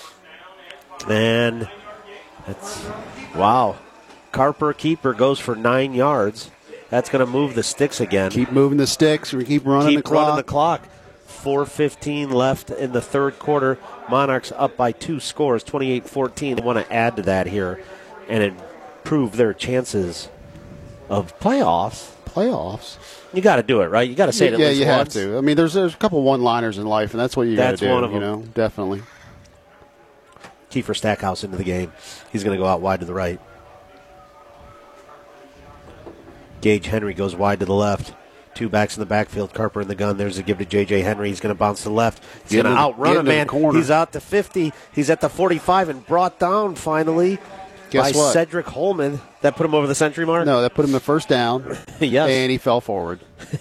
And wow. Carper keeper goes for 9 yards. That's going to move the sticks again. Keep moving the sticks. We keep running the clock. Running the clock. 4:15 left in the third quarter. Monarchs up by 2 scores, 28-14. They want to add to that here and improve their chances of playoffs. You got to do it, right? You got to say it at least once. Yeah, you have to. I mean, there's a couple one-liners in life, and that's what you got to do. That's one of them. Definitely. Kiefer Stackhouse into the game. He's going to go out wide to the right. Gage Henry goes wide to the left. 2 backs in the backfield. Carper in the gun. There's a give to J.J. Henry. He's going to bounce to the left. He's going to outrun a man. He's out to 50. He's at the 45 and brought down finally by Cedric Holman. That put him over the century mark? No, that put him at first down. Yes. And he fell forward.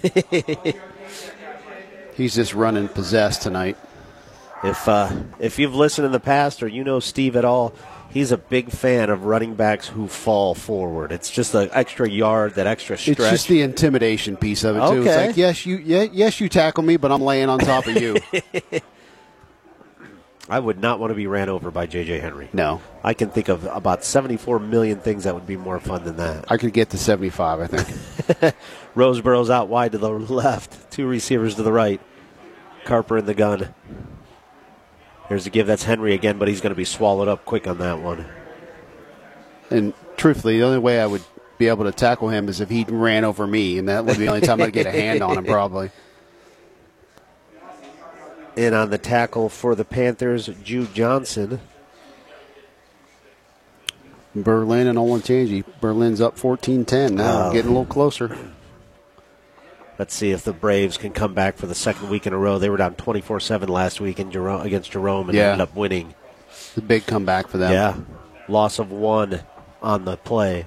He's just running possessed tonight. If you've listened in the past or you know Steve at all, he's a big fan of running backs who fall forward. It's just an extra yard, that extra stretch. It's just the intimidation piece of it, too. Okay. It's like, yes, you tackle me, but I'm laying on top of you. I would not want to be ran over by J.J. Henry. No. I can think of about 74 million things that would be more fun than that. I could get to 75, I think. Roseborough's out wide to the left. 2 receivers to the right. Carper in the gun. Here's a give. That's Henry again, but he's going to be swallowed up quick on that one. And truthfully, the only way I would be able to tackle him is if he ran over me, and that would be the only time I'd get a hand on him probably. In on the tackle for the Panthers, Jude Johnson. Berlin and Olentangy. Berlin's up 14-10 now, getting a little closer. Let's see if the Braves can come back for the second week in a row. They were down 24-7 last week against Jerome and ended up winning. It's a big comeback for them. Yeah. Loss of 1 on the play.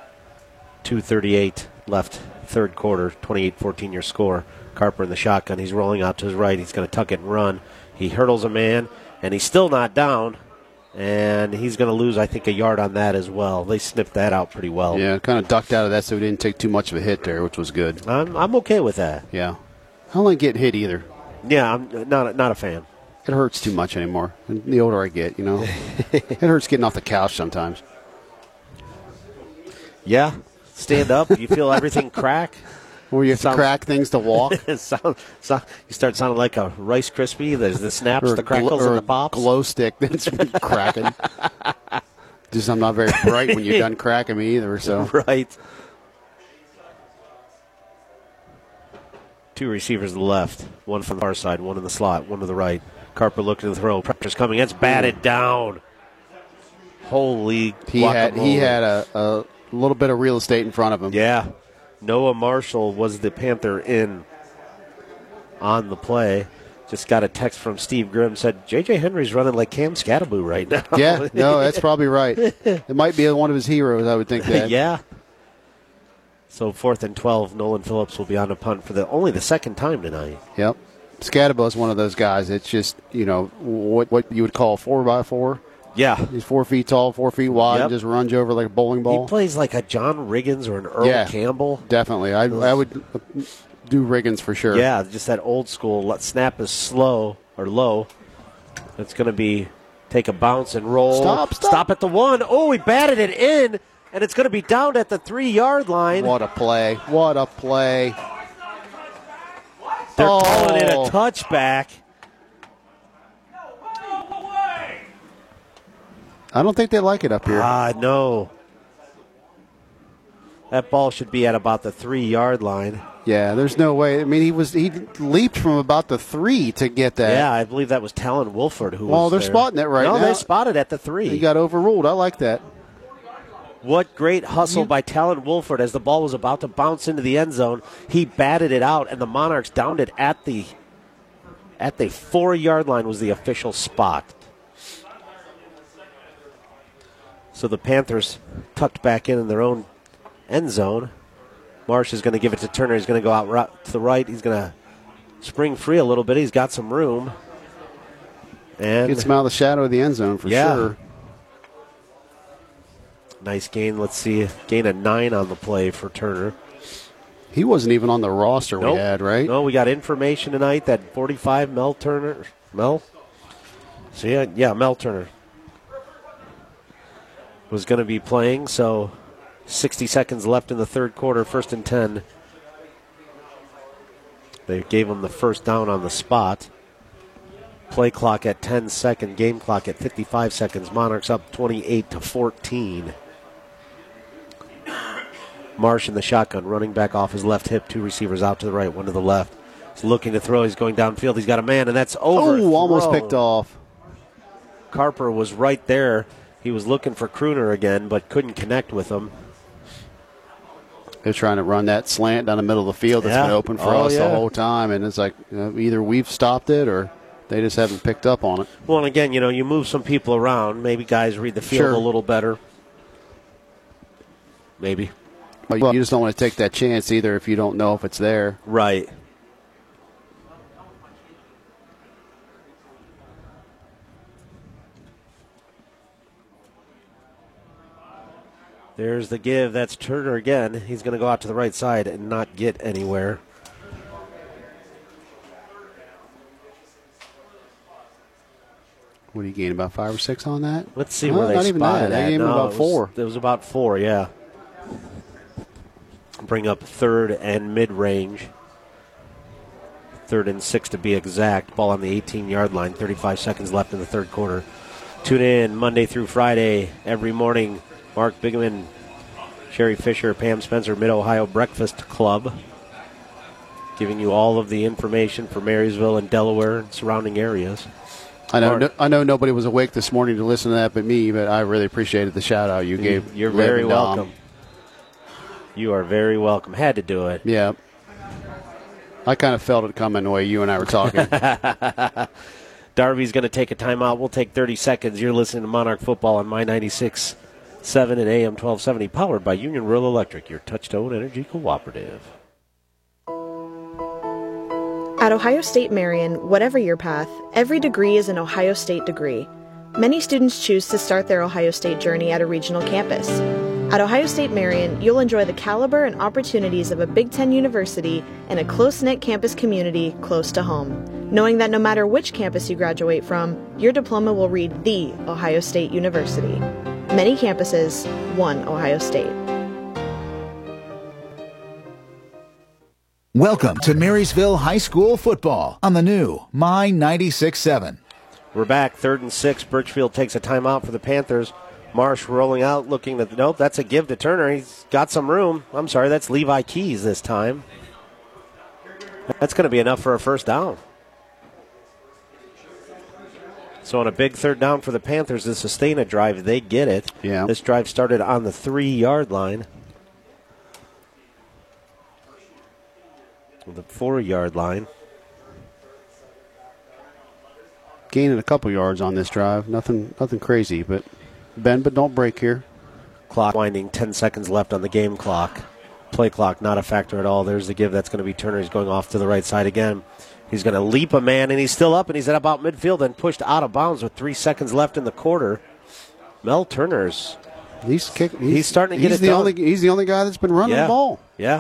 2:38 left third quarter, 28-14 your score. Carper in the shotgun. He's rolling out to his right. He's going to tuck it and run. He hurdles a man, and he's still not down. And he's going to lose, I think, a yard on that as well. They sniffed that out pretty well. Yeah, kind of ducked out of that so he didn't take too much of a hit there, which was good. I'm okay with that. Yeah. I don't like getting hit either. Yeah, I'm not a fan. It hurts too much anymore. And the older I get, it hurts getting off the couch sometimes. Yeah. Stand up. You feel everything crack. Or you have to crack things to walk. You start sounding like a Rice Krispie. There's the snaps, the crackles, and the pops. Glow stick that's cracking. Just I'm not very bright when you're done cracking me either. So right. 2 receivers to the left. 1 from the far side, 1 in the slot, 1 to the right. Carper looking to the throw. Pressure's coming. It's batted down. Holy guacamole. He had a little bit of real estate in front of him. Yeah. Noah Marshall was the Panther in on the play. Just got a text from Steve Grimm, said J.J. Henry's running like Cam Scattaboo right now. Yeah, no, that's probably right. It might be one of his heroes, I would think that. Yeah. So 4th and 12, Nolan Phillips will be on the punt for only the second time tonight. Yep. Scattaboo is one of those guys. It's just, what you would call 4x4. Yeah. He's 4 feet tall, 4 feet wide, and just runs over like a bowling ball. He plays like a John Riggins or an Earl Campbell. Definitely. I would do Riggins for sure. Yeah, just that old school. Snap is slow or low. It's going to be take a bounce and roll. Stop at the 1. Oh, he batted it in, and it's going to be down at the 3-yard line. What a play. What a play. They're calling it a touchback. I don't think they like it up here. No. That ball should be at about the 3-yard line. Yeah, there's no way. I mean, he leaped from about the 3 to get that. Yeah, I believe that was Talon Wolford who was Well, they're there. spotting it right now. No, they spotted at the 3. He got overruled. I like that. What great hustle by Talon Wolford as the ball was about to bounce into the end zone. He batted it out, and the Monarchs downed it at the 4-yard line was the official spot. So the Panthers tucked back in their own end zone. Marsh is going to give it to Turner. He's going to go out to the right. He's going to spring free a little bit. He's got some room. And gets him out of the shadow of the end zone for sure. Nice gain. Let's see. Gain of 9 on the play for Turner. He wasn't even on the roster we had, right? No, we got information tonight that 45, Mel Turner. Mel? So, yeah, Mel Turner was going to be playing, so 60 seconds left in the third quarter, 1st and 10. They gave him the first down on the spot. Play clock at 10 seconds, game clock at 55 seconds. Monarchs up 28-14. Marsh in the shotgun, running back off his left hip. 2 receivers out to the right, 1 to the left. He's looking to throw. He's going downfield. He's got a man, and that's over. Oh, almost picked off. Carper was right there. He was looking for Crooner again, but couldn't connect with him. They're trying to run that slant down the middle of the field that's been open for us the whole time, and it's like either we've stopped it or they just haven't picked up on it. Well, and again, you move some people around. Maybe guys read the field a little better. Maybe. But you just don't want to take that chance either if you don't know if it's there. Right. There's the give. That's Turner again. He's going to go out to the right side and not get anywhere. What do you gain, about 5 or 6 on that? Let's see where they spotted that. They gave him about 4. It was about 4, yeah. Bring up 3rd and mid-range. 3rd and 6 to be exact. Ball on the 18-yard line. 35 seconds left in the third quarter. Tune in Monday through Friday every morning. Mark Bigman, Sherry Fisher, Pam Spencer, Mid-Ohio Breakfast Club, giving you all of the information for Marysville and Delaware and surrounding areas. I know nobody was awake this morning to listen to that but me, but I really appreciated the shout-out you gave. You're very welcome. You are very welcome. Had to do it. Yeah. I kind of felt it coming the way you and I were talking. Darby's going to take a timeout. We'll take 30 seconds. You're listening to Monarch Football on My 96.7 and AM 1270, powered by Union Rural Electric, your touchstone energy cooperative. At Ohio State Marion, whatever your path, every degree is an Ohio State degree. Many students choose to start their Ohio State journey at a regional campus. At Ohio State Marion, you'll enjoy the caliber and opportunities of a Big Ten university in a close-knit campus community close to home, knowing that no matter which campus you graduate from, your diploma will read The Ohio State University. Many campuses, one Ohio State. Welcome to Marysville High School football on the new My 96.7. We're back, 3rd and 6. Birchfield takes a timeout for the Panthers. Marsh rolling out, looking at nope, that's a give to Turner. He's got some room. I'm sorry, that's Levi Keys this time. That's going to be enough for a first down. So on a big 3rd down for the Panthers to sustain a drive, they get it. Yeah. This drive started on the 3-yard line. The 4-yard line. gaining a couple yards on this drive. Nothing crazy, but bend but don't break here. Clock winding, 10 seconds left on the game clock. Play clock not a factor at all. There's the give. That's going to be Turner. He's going off to the right side again. He's going to leap a man, and he's still up, and he's at about midfield and pushed out of bounds with 3 seconds left in the quarter. Mel Turner's. He's starting to get it done. He's the only guy that's been running the ball. Yeah.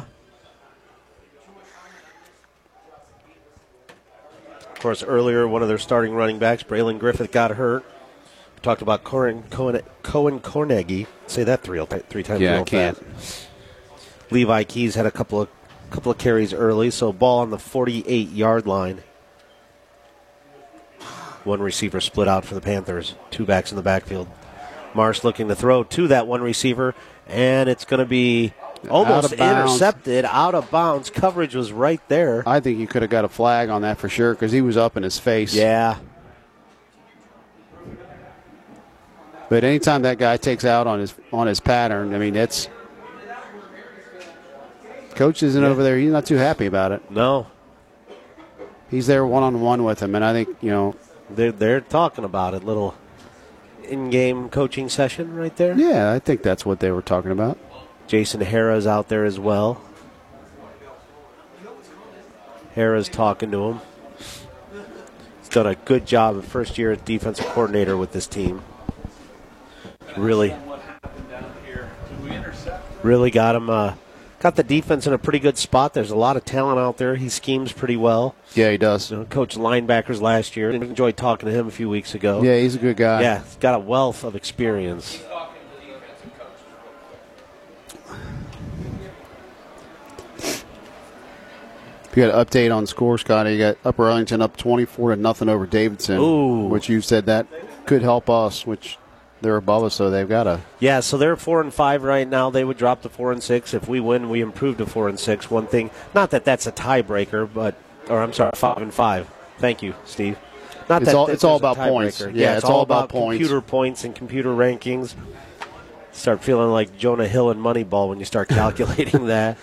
Of course, earlier, one of their starting running backs, Braylon Griffith, got hurt. We talked about Cohen Corneggy. Say that three times. Yeah, I can't. Levi Keys had a couple of carries early, so ball on the 48-yard line. One receiver split out for the Panthers. 2 backs in the backfield. Marsh looking to throw to that one receiver, and it's going to be almost intercepted, out of bounds. Coverage was right there. I think you could have got a flag on that for sure because he was up in his face. Yeah. But anytime that guy takes out on his pattern, I mean, it's coach isn't over there. He's not too happy about it. No. He's there one-on-one with him, and I think, they're talking about it. Little in-game coaching session right there. Yeah, I think that's what they were talking about. Jason Harrah's out there as well. Harrah's talking to him. He's done a good job, first year as defensive coordinator with this team. Really got him. Got the defense in a pretty good spot. There's a lot of talent out there. He schemes pretty well. Yeah, he does. Coached linebackers last year. Enjoyed talking to him a few weeks ago. Yeah, he's a good guy. Yeah, he's got a wealth of experience. You got an update on score, Scotty. You got Upper Arlington up 24-0 over Davidson. Ooh. Which you said that could help us, which they're above us, so they've got to. Yeah, so they're 4-5 right now. They would drop to 4-6. If we win, we improve to 4-6. One thing, not that that's a tiebreaker, or I'm sorry, 5-5. Thank you, Steve. Not it's that it's all about points. Yeah, it's all about points. Computer points and computer rankings. Start feeling like Jonah Hill and Moneyball when you start calculating that.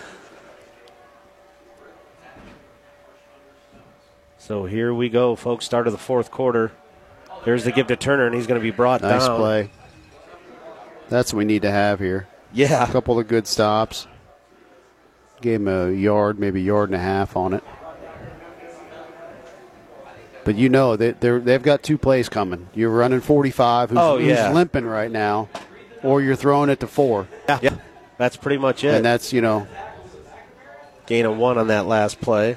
So here we go, folks. Start of the fourth quarter. There's the give to Turner, and he's going to be brought down. Nice play. That's what we need to have here. Yeah. A couple of good stops. Gave him a yard, maybe a yard and a half on it. But they've got 2 plays coming. You're running 45, who's limping right now, or you're throwing it to 4. Yeah, that's pretty much it. And that's, gain of 1 on that last play.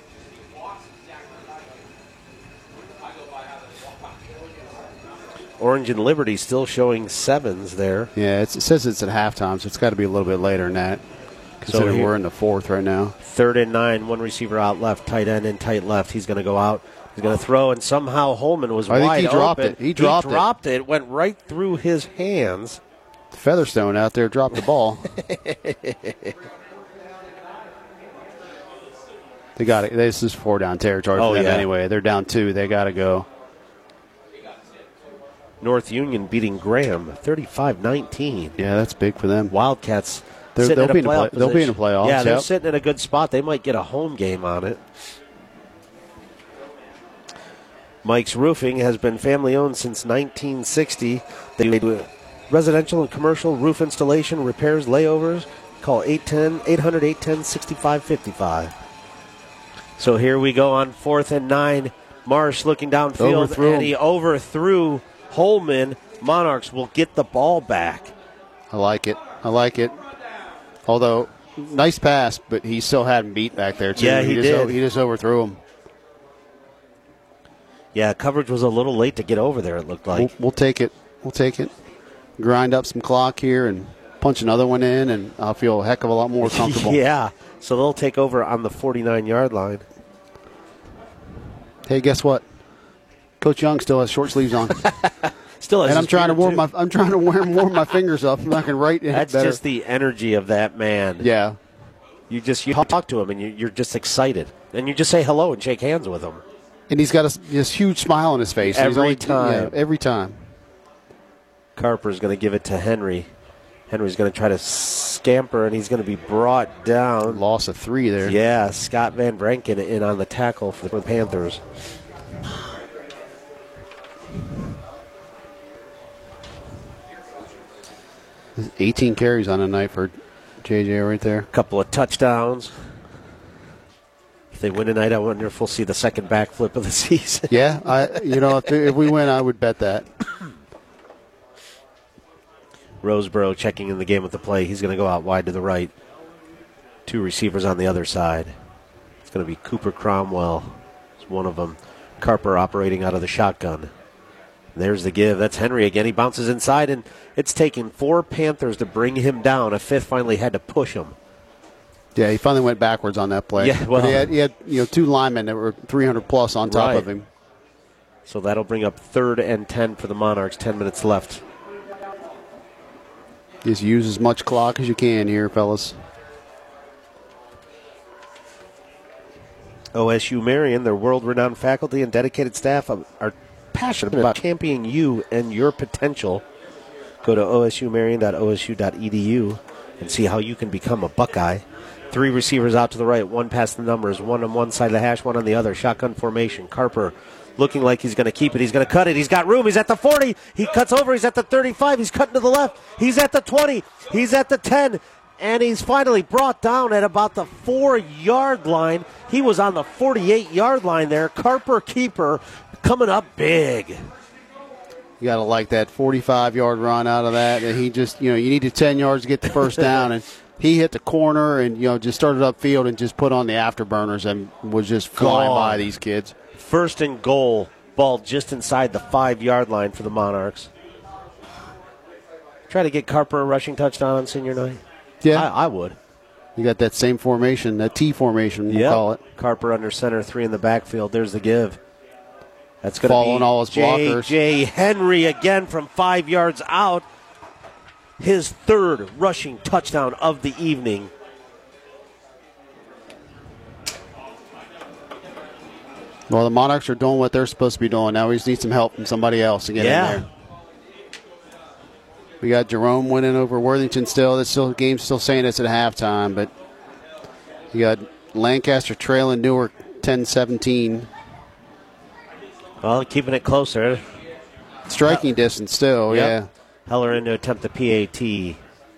Orange and Liberty still showing 7s there. Yeah, it says it's at halftime, so it's got to be a little bit later than that. Considering we're in the 4th right now. 3rd and 9, one receiver out left, tight end and tight left. He's going to go out. He's going to throw, and somehow Holman was wide open. I think he dropped it. He dropped it. It went right through his hands. Featherstone out there dropped the ball. They got it. This is 4-down territory for them anyway. They're down 2. They got to go. North Union beating Graham 35-19. Yeah, that's big for them. Wildcats they'll be in the playoffs. Yeah, they're sitting in a good spot. They might get a home game on it. Mike's Roofing has been family-owned since 1960. They do residential and commercial roof installation, repairs, layovers. Call 800-810-6555. So here we go on 4th and 9. Marsh looking downfield, and he overthrew Holman. Monarchs will get the ball back. I like it. Although, nice pass, but he still had him beat back there, too. Yeah, he did. He just overthrew him. Yeah, coverage was a little late to get over there, it looked like. We'll take it. Grind up some clock here and punch another one in, and I'll feel a heck of a lot more comfortable. Yeah, so they'll take over on the 49-yard line. Hey, guess what? Coach Young still has short sleeves on. Still has. And I'm trying to warm my fingers up. I'm not going to write it That's better. Just the energy of that man. Yeah. You talk to him and you're just excited, and you just say hello and shake hands with him. And he's got this huge smile on his face every time. Yeah, every time. Carper's going to give it to Henry. Henry's going to try to scamper, and he's going to be brought down. Loss of 3 there. Yeah, Scott Van Branken in on the tackle for the Panthers. 18 carries on the night for JJ right there. Couple of touchdowns. If they win tonight, I wonder if we'll see the second backflip of the season. Yeah, if we win, I would bet that. Roseboro checking in the game with the play. He's going to go out wide to the right. 2 receivers on the other side. It's going to be Cooper Cromwell. It's one of them. Carper operating out of the shotgun. There's the give. That's Henry again. He bounces inside, and it's taken 4 Panthers to bring him down. A 5th finally had to push him. Yeah, he finally went backwards on that play. Yeah, well, but he had 2 linemen that were 300-plus on top of him. So that'll bring up 3rd and 10 for the Monarchs. 10 minutes left. Just use as much clock as you can here, fellas. OSU Marion, their world-renowned faculty and dedicated staff are passionate about championing you and your potential. Go to osumarion.osu.edu and see how you can become a Buckeye. 3 receivers out to the right, 1 past the numbers, 1 on one side of the hash, 1 on the other. Shotgun formation. Carper looking like he's going to keep it. He's going to cut it. He's got room. He's at the 40. He cuts over. He's at the 35. He's cutting to the left. He's at the 20. He's at the 10. And he's finally brought down at about the 4-yard line. He was on the 48-yard line there. Carper keeper coming up big. You got to like that 45-yard run out of that. And he just, you needed 10 yards to get the first down. And he hit the corner and, just started upfield and just put on the afterburners and was just flying by these kids. 1st and goal, ball just inside the 5-yard line for the Monarchs. Try to get Carper a rushing touchdown on senior night. Yeah, I would. You got that same formation, that T formation, we'll call it. Carper under center, 3 in the backfield. There's the give. That's going to be on all his blockers. J.J. Henry again from 5 yards out. His 3rd rushing touchdown of the evening. Well, the Monarchs are doing what they're supposed to be doing. Now we just need some help from somebody else to get in there. We got Jerome winning over Worthington still. The game's still saying it's at halftime, but you got Lancaster trailing Newark 10-17. Well, keeping it closer. Striking distance still, yeah. Heller in to attempt the PAT.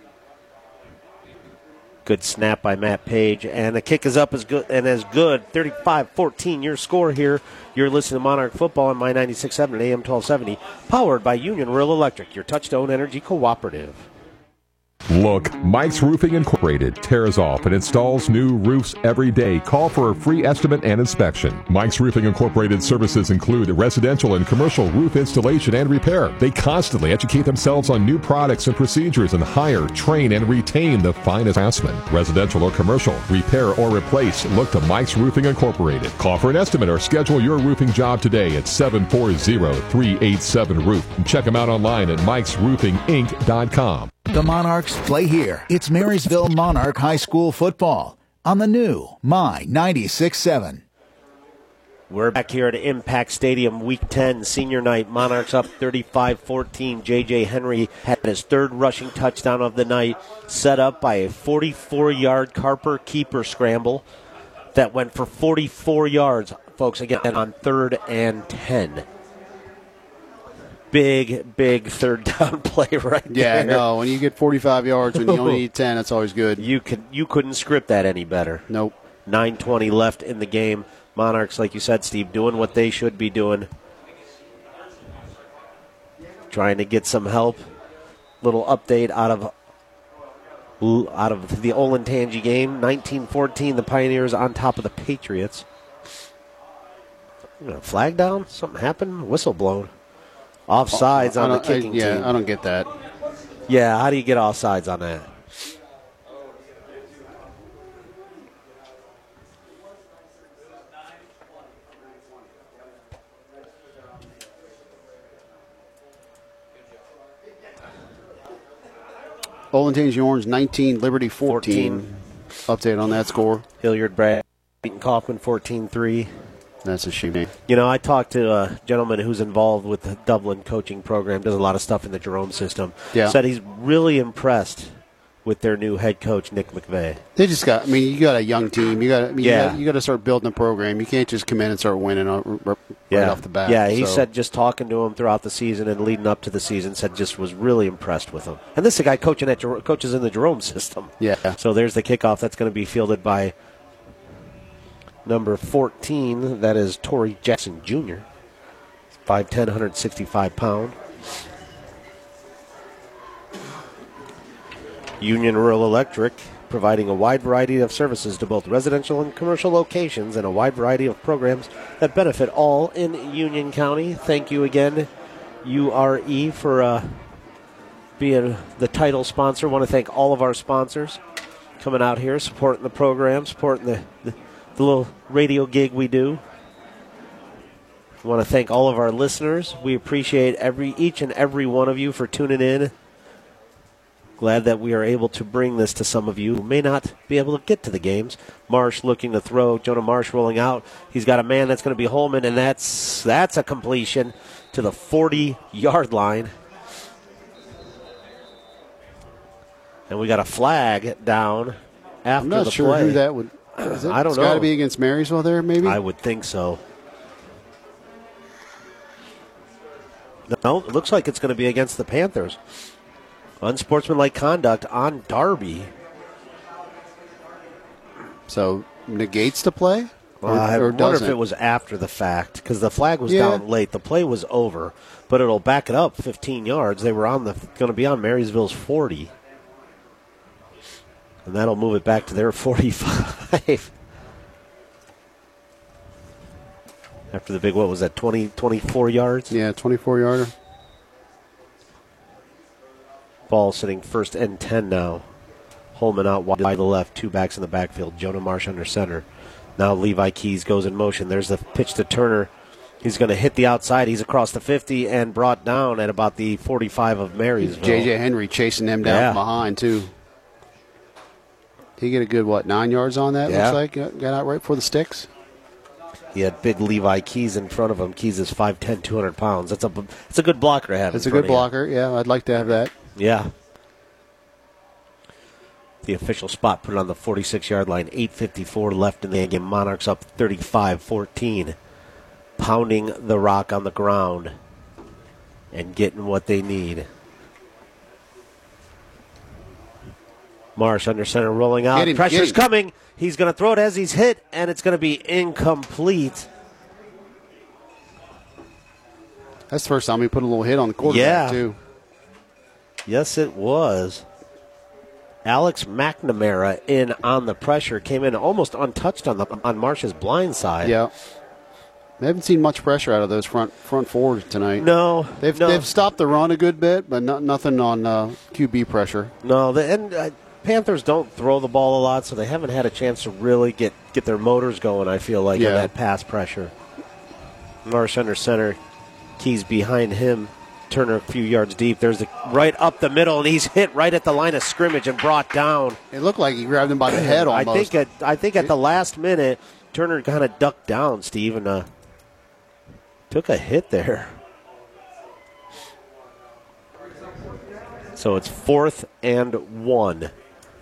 Good snap by Matt Page, and the kick is up as good. 35-14 your score here. You're listening to Monarch Football on My 96.7 and AM 1270, powered by Union Rural Electric, your Touchstone Energy Cooperative. Look, Mike's Roofing Incorporated tears off and installs new roofs every day. Call for a free estimate and inspection. Mike's Roofing Incorporated services include residential and commercial roof installation and repair. They constantly educate themselves on new products and procedures and hire, train, and retain the finest craftsmen. Residential or commercial, repair or replace, look to Mike's Roofing Incorporated. Call for an estimate or schedule your roofing job today at 740-387-ROOF. And check them out online at mikesroofinginc.com. The Monarchs play here. It's Marysville Monarch High School football on the new My 96.7. We're back here at Impact Stadium, Week 10, senior night. Monarchs up 35-14. J.J. Henry had his 3rd rushing touchdown of the night, set up by a 44-yard Carper keeper scramble that went for 44 yards, folks, again, on 3rd and 10. Big 3rd down play right there. Yeah, no, when you get 45 yards when you only need 10, that's always good. You couldn't script that any better. Nope. 9:20 left in the game. Monarchs, like you said, Steve, doing what they should be doing. Trying to get some help. Little update out of the Olentangy game. 19-14, the Pioneers on top of the Patriots. Flag down? Something happened? Whistle blown. Offsides on the kicking team. Yeah, I don't get that. Yeah, how do you get offsides on that? Olentangy Orange 19, Liberty 14. Update on that score. Hilliard Brad beating Kaufman 14-3. That's a shame. I talked to a gentleman who's involved with the Dublin coaching program, does a lot of stuff in the Jerome system. Yeah. Said he's really impressed with their new head coach, Nick McVay. They just got. I mean, you got a young team. You got to start building a program. You can't just come in and start winning right off the bat. Yeah, he said just talking to him throughout the season and leading up to the season, said just was really impressed with him. And this is a guy coaches in the Jerome system. Yeah. So there's the kickoff. That's going to be fielded by number 14. That is Torrey Jackson Jr. 5'10", 165 pound. Union Rural Electric, providing a wide variety of services to both residential and commercial locations and a wide variety of programs that benefit all in Union County. Thank you again, URE, for being the title sponsor. I want to thank all of our sponsors coming out here, supporting the program, supporting the little radio gig we do. I want to thank all of our listeners. We appreciate each and every one of you for tuning in. Glad that we are able to bring this to some of you who may not be able to get to the games. Marsh looking to throw. Jonah Marsh rolling out. He's got a man that's going to be Holman, and that's a completion to the 40-yard line. And we got a flag down after the play. I'm not sure who that would. I don't know. It's got to be against Marysville there, maybe? I would think so. No, it looks like it's going to be against the Panthers. Unsportsmanlike conduct on Darby. So negates the play? I wonder if it was after the fact, because the flag was down late. The play was over, but it'll back it up 15 yards. They were going to be on Marysville's 40. And that'll move it back to their 45. After the big, what was that, 24 yards? Yeah, 24-yarder. Ball sitting first and 10 now. Holman out wide to the left, two backs in the backfield. Jonah Marsh under center. Now Levi Keys goes in motion. There's the pitch to Turner. He's going to hit the outside. He's across the 50 and brought down at about the 45 of Marysville. J.J. Henry chasing them down from behind, too. He get a good, 9 yards on that, looks like? Got out right for the sticks. He had big Levi Keys in front of him. Keys is 5'10", 200 pounds. It's a good blocker to have. It's a good blocker, yeah. I'd like to have that. Yeah. The official spot put it on the 46-yard line. 8:54 left in the game. Monarchs up 35-14. Pounding the rock on the ground and getting what they need. Marsh under center rolling out. Pressure's coming. He's going to throw it as he's hit, and it's going to be incomplete. That's the first time he put a little hit on the quarterback, too. Yes, it was. Alex McNamara in on the pressure. Came in almost untouched on Marsh's blind side. Yeah. They haven't seen much pressure out of those front forwards tonight. No. They've stopped the run a good bit, but nothing on QB pressure. No, Panthers don't throw the ball a lot, so they haven't had a chance to really get their motors going, I feel like, in that pass pressure. Marsh under center. Keys behind him. Turner a few yards deep. There's right up the middle, and he's hit right at the line of scrimmage and brought down. It looked like he grabbed him by the head almost. I think at the last minute, Turner kind of ducked down, Steve, and took a hit there. So it's 4th and 1.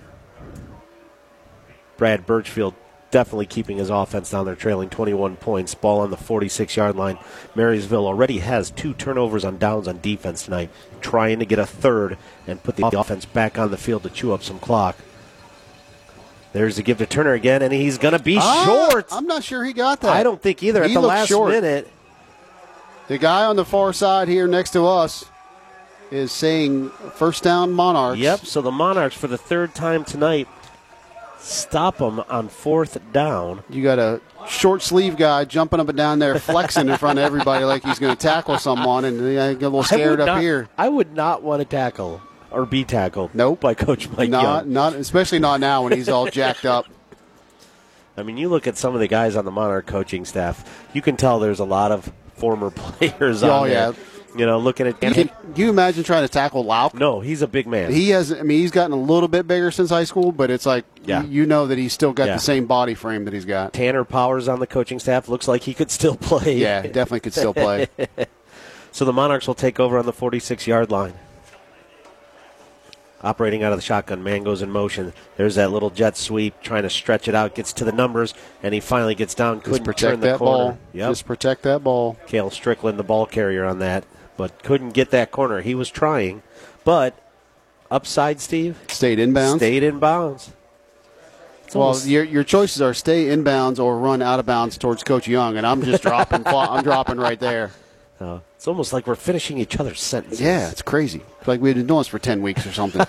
Brad Birchfield definitely keeping his offense down there, trailing 21 points. Ball on the 46-yard line. Marysville already has 2 turnovers on downs on defense tonight, trying to get a third and put the offense back on the field to chew up some clock. There's the give to Turner again, and he's going to be short. I'm not sure he got that. I don't think either. At the last minute. The guy on the far side here next to us is saying first down Monarchs. Yep, so the Monarchs for the third time tonight stop them on 4th down. You got a short sleeve guy jumping up and down there, flexing in front of everybody like he's going to tackle someone, and I get a little scared up here. I would not want to tackle or be tackled. Nope. By Coach Mike Young. Not especially not now when he's all jacked up. I mean, you look at some of the guys on the Monarch coaching staff. You can tell there's a lot of former players on there. You know, looking at. Can you imagine trying to tackle Lauk? No, he's a big man. He's gotten a little bit bigger since high school, but it's like you know that he's still got the same body frame that he's got. Tanner Powers on the coaching staff looks like he could still play. Yeah, definitely could still play. So the Monarchs will take over on the 46-yard line. Operating out of the shotgun, man goes in motion. There's that little jet sweep, trying to stretch it out, gets to the numbers, and he finally gets down. Couldn't turn the corner. Ball. Yep. Just protect that ball. Cale Strickland, the ball carrier on that, but couldn't get that corner. He was trying, but upside, Steve? Stayed inbounds. Stayed inbounds. Well, your choices are stay inbounds or run out of bounds towards Coach Young, and I'm just dropping. I'm dropping right there. It's almost like we're finishing each other's sentences. Yeah, it's crazy. It's like we've been doing this for 10 weeks or something.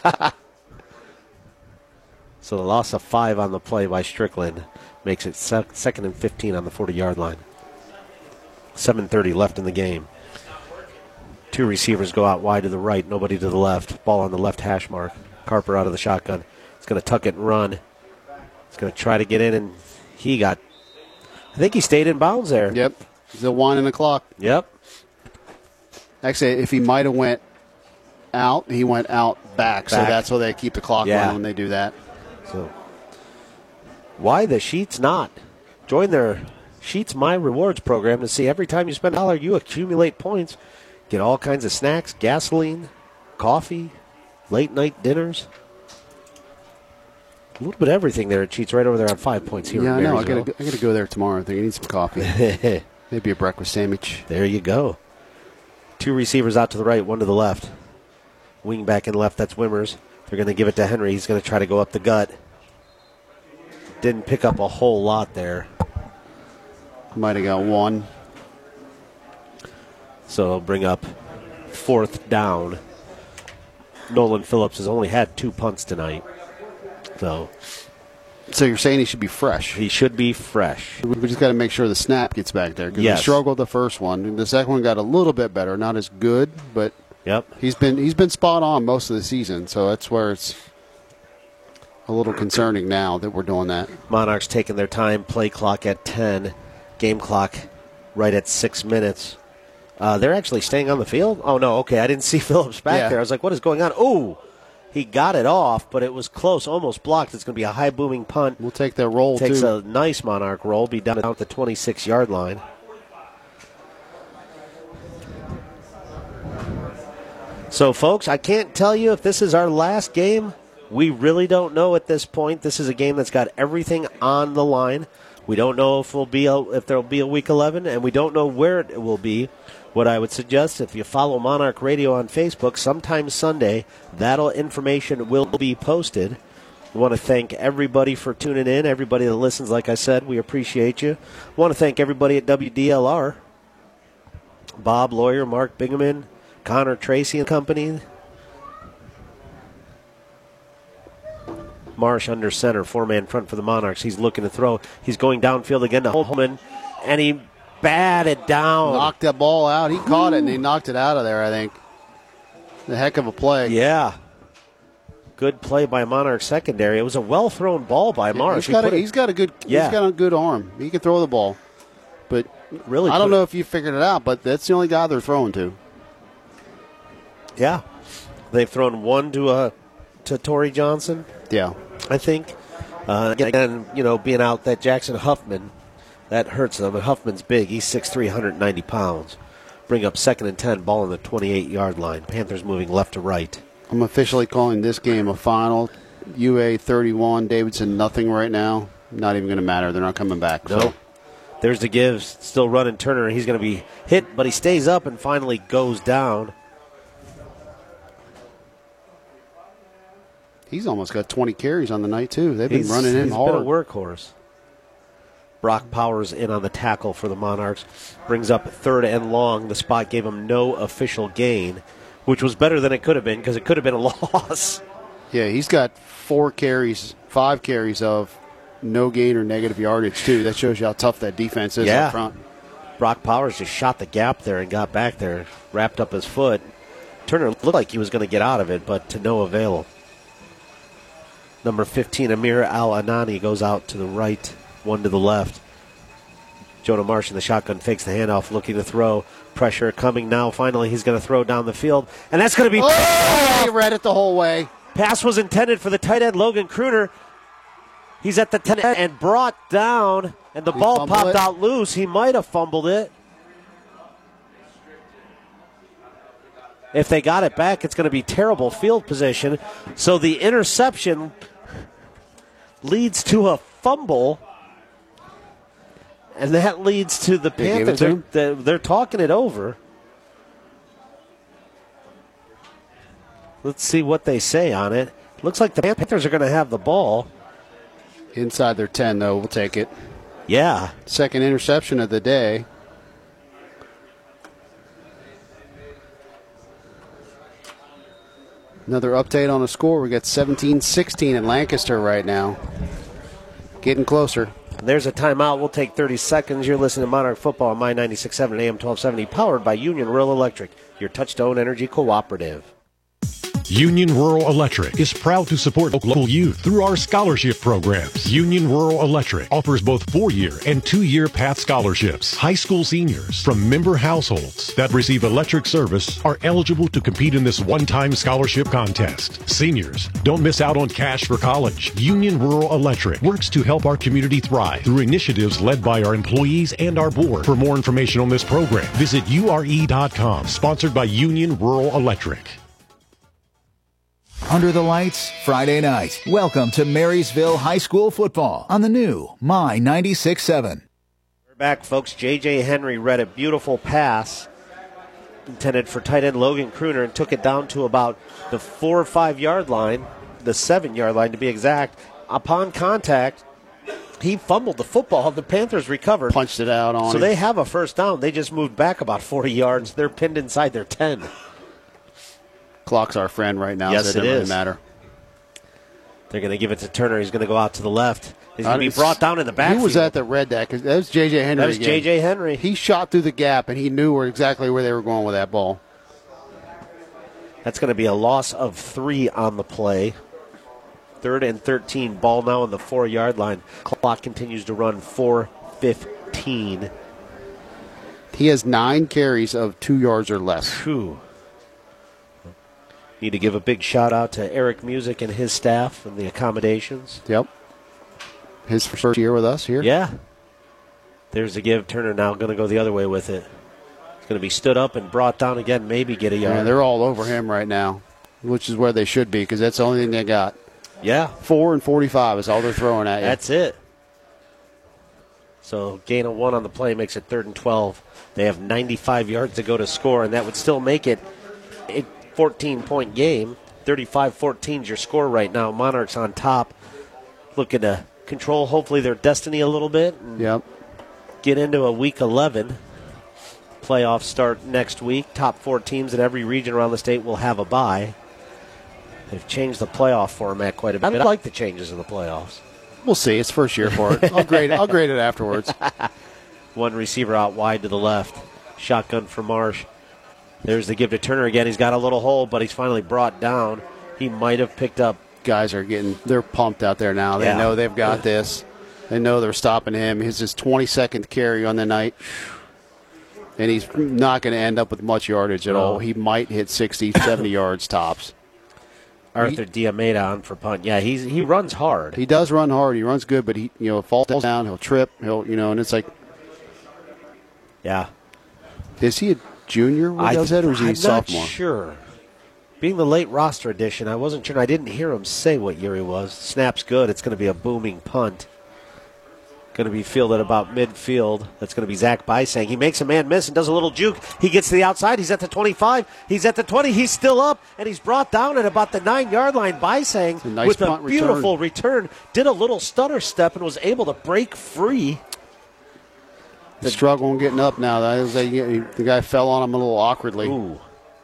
So the loss of 5 on the play by Strickland makes it second and 15 on the 40-yard line. 7:30 left in the game. 2 receivers go out wide to the right, nobody to the left. Ball on the left hash mark. Carper out of the shotgun. He's going to tuck it and run. He's going to try to get in, and I think he stayed in bounds there. Yep. Still winding the clock. Yep. Actually, if he might have went out, he went out back. So that's why they keep the clock running when they do that. So why the Sheets not? Join their Sheets My Rewards program to see every time you spend $1, you accumulate points. Get all kinds of snacks, gasoline, coffee, late night dinners. A little bit of everything there at Sheets right over there on 5 Points here. Yeah, I know. I got to go there tomorrow. I think I need some coffee. Maybe a breakfast sandwich. There you go. 2 receivers out to the right, 1 to the left. Wing back and left, that's Wimmers. They're going to give it to Henry. He's going to try to go up the gut. Didn't pick up a whole lot there. Might have got 1. So it'll bring up 4th down. Nolan Phillips has only had 2 punts tonight. So you're saying he should be fresh? He should be fresh. We just got to make sure the snap gets back there because he struggled the first one. And the second one got a little bit better, not as good, but he's been spot on most of the season. So that's where it's a little concerning now that we're doing that. Monarchs taking their time. Play clock at 10. Game clock right at 6 minutes. They're actually staying on the field? Oh, no, okay. I didn't see Phillips back there. I was like, what is going on? Oh, he got it off, but it was close, almost blocked. It's going to be a high booming punt. We'll take that roll, Takes a nice Monarch roll. Be down at the 26-yard line. So, folks, I can't tell you if this is our last game. We really don't know at this point. This is a game that's got everything on the line. We don't know if there'll be a Week 11, and we don't know where it will be. What I would suggest, if you follow Monarch Radio on Facebook, sometime Sunday, that information will be posted. We want to thank everybody for tuning in, everybody that listens. Like I said, we appreciate you. I want to thank everybody at WDLR. Bob Lawyer, Mark Bingaman, Connor Tracy and company. Marsh under center, 4-man front for the Monarchs. He's looking to throw. He's going downfield again to Holman, and he batted down. Knocked that ball out. He caught it, and he knocked it out of there, I think. A heck of a play. Yeah. Good play by Monarch secondary. It was a well-thrown ball by Marsh. He's got a good arm. He can throw the ball. But really, I don't know if you figured it out, but that's the only guy they're throwing to. Yeah. They've thrown one to Torrey Johnson. Yeah. I think. Again, being out that Jackson Huffman, that hurts them. And Huffman's big. He's 6'3", 190 pounds. Bring up 2nd and 10, ball on the 28-yard line. Panthers moving left to right. I'm officially calling this game a final. UA 31, Davidson nothing right now. Not even going to matter. They're not coming back. No. So. There's the give. Still running Turner. He's going to be hit, but he stays up and finally goes down. He's almost got 20 carries on the night, too. They've been running him hard. He's been a workhorse. Brock Powers in on the tackle for the Monarchs. Brings up 3rd and long. The spot gave him no official gain, which was better than it could have been because it could have been a loss. Yeah, he's got 5 carries of no gain or negative yardage, too. That shows you how tough that defense is up front. Brock Powers just shot the gap there and got back there, wrapped up his foot. Turner looked like he was going to get out of it, but to no avail. Number 15, Amir Al-Anani, goes out to the right, 1 to the left. Jonah Marsh in the shotgun fakes the handoff, looking to throw. Pressure coming now. Finally, he's going to throw down the field. And that's going to be... Oh, he read it the whole way. Pass was intended for the tight end, Logan Kruner. He's at the 10 and brought down, and the ball popped out loose. He might have fumbled it. If they got it back, it's going to be terrible field position. So the interception leads to a fumble, and that leads to the Panthers. They're talking it over. Let's see what they say on it. Looks like the Panthers are going to have the ball. Inside their 10, though. We'll take it. Yeah. Second interception of the day. Another update on the score. We got 17-16 in Lancaster right now. Getting closer. There's a timeout. We'll take 30 seconds. You're listening to Monarch Football on My 96.7 AM 1270, powered by Union Rural Electric, your Touchstone Energy Cooperative. Union Rural Electric is proud to support local youth through our scholarship programs. Union Rural Electric offers both 4-year and 2-year PATH scholarships. High school seniors from member households that receive electric service are eligible to compete in this one-time scholarship contest. Seniors, don't miss out on cash for college. Union Rural Electric works to help our community thrive through initiatives led by our employees and our board. For more information on this program, visit ure.com, sponsored by Union Rural Electric. Under the lights, Friday night. Welcome to Marysville High School football on the new My 96.7. We're back, folks. J.J. Henry read a beautiful pass intended for tight end Logan Crooner and took it down to about the 4 or 5 yard line, the 7 yard line to be exact. Upon contact, he fumbled the football. The Panthers recovered. Punched it out on So him. they have a first down. They just moved back about 40 yards. They're pinned inside their 10. Clock's our friend right now. Yes, so it doesn't is. really matter. They're going to give it to Turner. He's going to go out to the left. He's going to be brought down in the backfield. Who was that read that? Because that was J.J. Henry. That was again. J.J. Henry. He shot through the gap, and he knew exactly where they were going with that ball. That's going to be a loss of 3 on the play. 3rd and 13. Ball now on the 4 yard line. Clock continues to run. 4:15. He has 9 carries of 2 yards or less. Whew. Need to give a big shout out to Eric Music and his staff and the accommodations. Yep. His first year with us here. Yeah. There's a give. Turner now going to go the other way with it. It's going to be stood up and brought down again, maybe get a yard. Yeah, they're all over him right now, which is where they should be because that's the only thing they got. Yeah. 4 and 45 is all they're throwing at you. That's it. So gain of 1 on the play makes it 3rd and 12. They have 95 yards to go to score, and that would still make it a 14-point game. 35-14 is your score right now. Monarchs on top, looking to control hopefully their destiny a little bit. Yep. Get into a Week 11. Playoffs start next week. Top 4 teams in every region around the state will have a bye. They've changed the playoff format quite a bit. I like the changes in the playoffs. We'll see. It's first year for it. I'll grade it afterwards. One receiver out wide to the left. Shotgun for Marsh. There's the give to Turner again. He's got a little hole, but he's finally brought down. He might have picked up. Guys they're pumped out there now. They know they've got this. They know they're stopping him. His 22nd carry on the night. And he's not going to end up with much yardage at all. He might hit 60, 70 yards tops. Arthur Diameda on for punt. Yeah, he runs hard. He does run hard. He runs good, but he falls down. He'll trip. And it's like, yeah. Is he a junior when he does that, or is he a sophomore? I'm not sure. Being the late roster addition, I wasn't sure. I didn't hear him say what year he was. Snap's good. It's going to be a booming punt. Going to be fielded about midfield. That's going to be Zach Bysang. He makes a man miss and does a little juke. He gets to the outside. He's at the 25. He's at the 20. He's still up, and he's brought down at about the 9 yard line. Bysang nice with a beautiful return. Did a little stutter step and was able to break free. The struggle getting up now. The guy fell on him a little awkwardly. Ooh.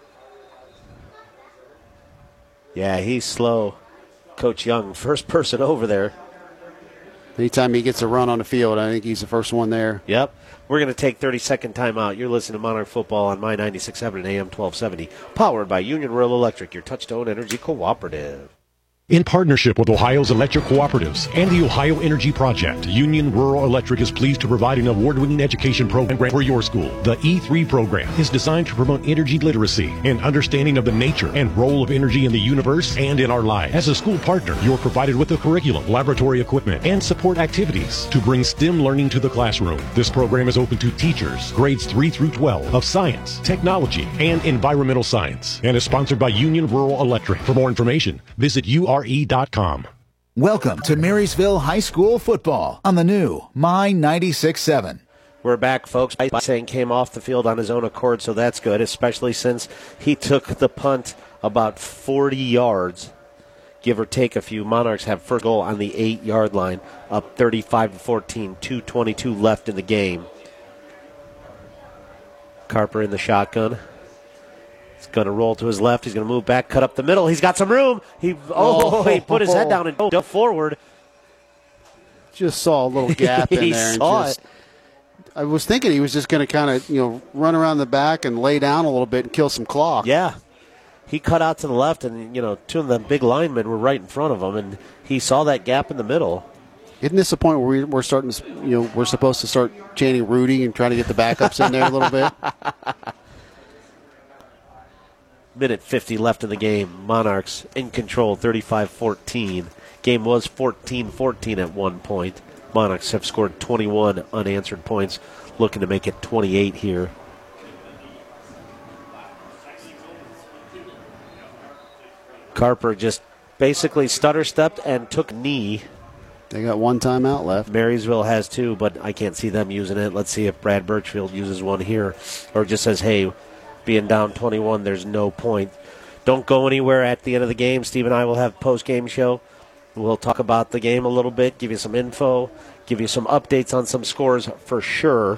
Yeah, he's slow. Coach Young, first person over there. Anytime he gets a run on the field, I think he's the first one there. Yep. We're going to take 30-second timeout. You're listening to Monarch Football on My 96.7 and AM 1270. Powered by Union Rural Electric, your Touchstone Energy Cooperative. In partnership with Ohio's electric cooperatives and the Ohio Energy Project, Union Rural Electric is pleased to provide an award-winning education program for your school. The E3 program is designed to promote energy literacy and understanding of the nature and role of energy in the universe and in our lives. As a school partner, you're provided with a curriculum, laboratory equipment, and support activities to bring STEM learning to the classroom. This program is open to teachers, grades 3 through 12, of science, technology, and environmental science, and is sponsored by Union Rural Electric. For more information, visit URE.com. Welcome to Marysville High School football on the new My 96.7. We're back, folks. Saying came off the field on his own accord, so that's good, especially since he took the punt about 40 yards, give or take a few. Monarchs have first goal on the 8-yard line, up 35-14, 2:22 left in the game. Carper in the shotgun. He's going to roll to his left. He's going to move back, cut up the middle. He's got some room. He put his head down and dove forward. Just saw a little gap in there. I was thinking he was just going to kind of, run around the back and lay down a little bit and kill some clock. Yeah. He cut out to the left, and, two of the big linemen were right in front of him, and he saw that gap in the middle. Isn't this the point where we're starting to, we're supposed to start chanting Rudy and trying to get the backups in there a little bit? Minute 50 left in the game. Monarchs in control, 35-14. Game was 14-14 at one point. Monarchs have scored 21 unanswered points, looking to make it 28 here. Carper just basically stutter-stepped and took a knee. They got one timeout left. Marysville has two, but I can't see them using it. Let's see if Brad Birchfield uses one here, or just says, hey, being down 21, there's no point. Don't go anywhere at the end of the game. Steve and I will have post-game show. We'll talk about the game a little bit, give you some info, give you some updates on some scores for sure.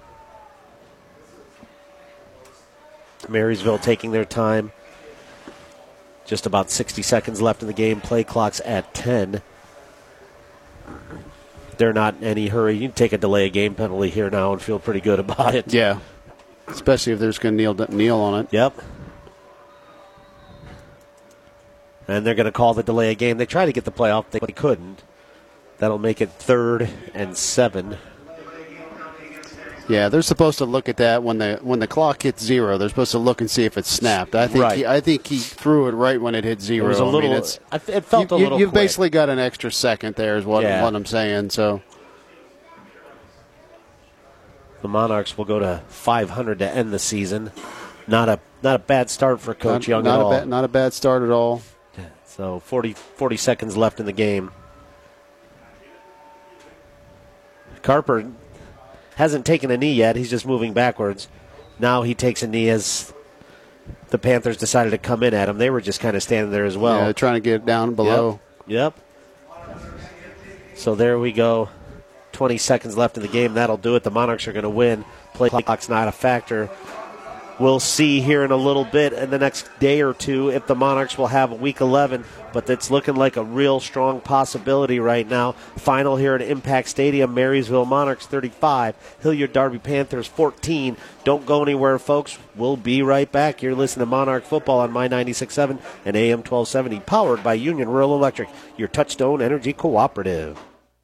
Marysville taking their time. Just about 60 seconds left in the game. Play clock's at 10. They're not in any hurry. You can take a delay of game penalty here now and feel pretty good about it. Yeah. Especially if there's going to kneel on it. Yep. And they're going to call the delay of game. They tried to get the play off, but they couldn't. That'll make it 3rd and 7. Yeah, they're supposed to look at that when the clock hits 0. They're supposed to look and see if it's snapped. I think he threw it right when it hit 0. It was a little. It felt a little. You've quick. Basically got an extra second there, is what I'm saying. So. The Monarchs will go to 500 to end the season. Not a bad start for Coach Young at all. Not a bad start at all. So 40 seconds left in the game. Carper hasn't taken a knee yet. He's just moving backwards. Now he takes a knee as the Panthers decided to come in at him. They were just kind of standing there as well. Yeah, trying to get it down below. Yep. So there we go. 20 seconds left in the game. That'll do it. The Monarchs are going to win. Play clock's not a factor. We'll see here in a little bit in the next day or two if the Monarchs will have Week 11, but it's looking like a real strong possibility right now. Final here at Impact Stadium, Marysville Monarchs 35, Hilliard Darby Panthers 14. Don't go anywhere, folks. We'll be right back. You're listening to Monarch Football on My 96.7 and AM 1270, powered by Union Rural Electric, your Touchstone Energy Cooperative.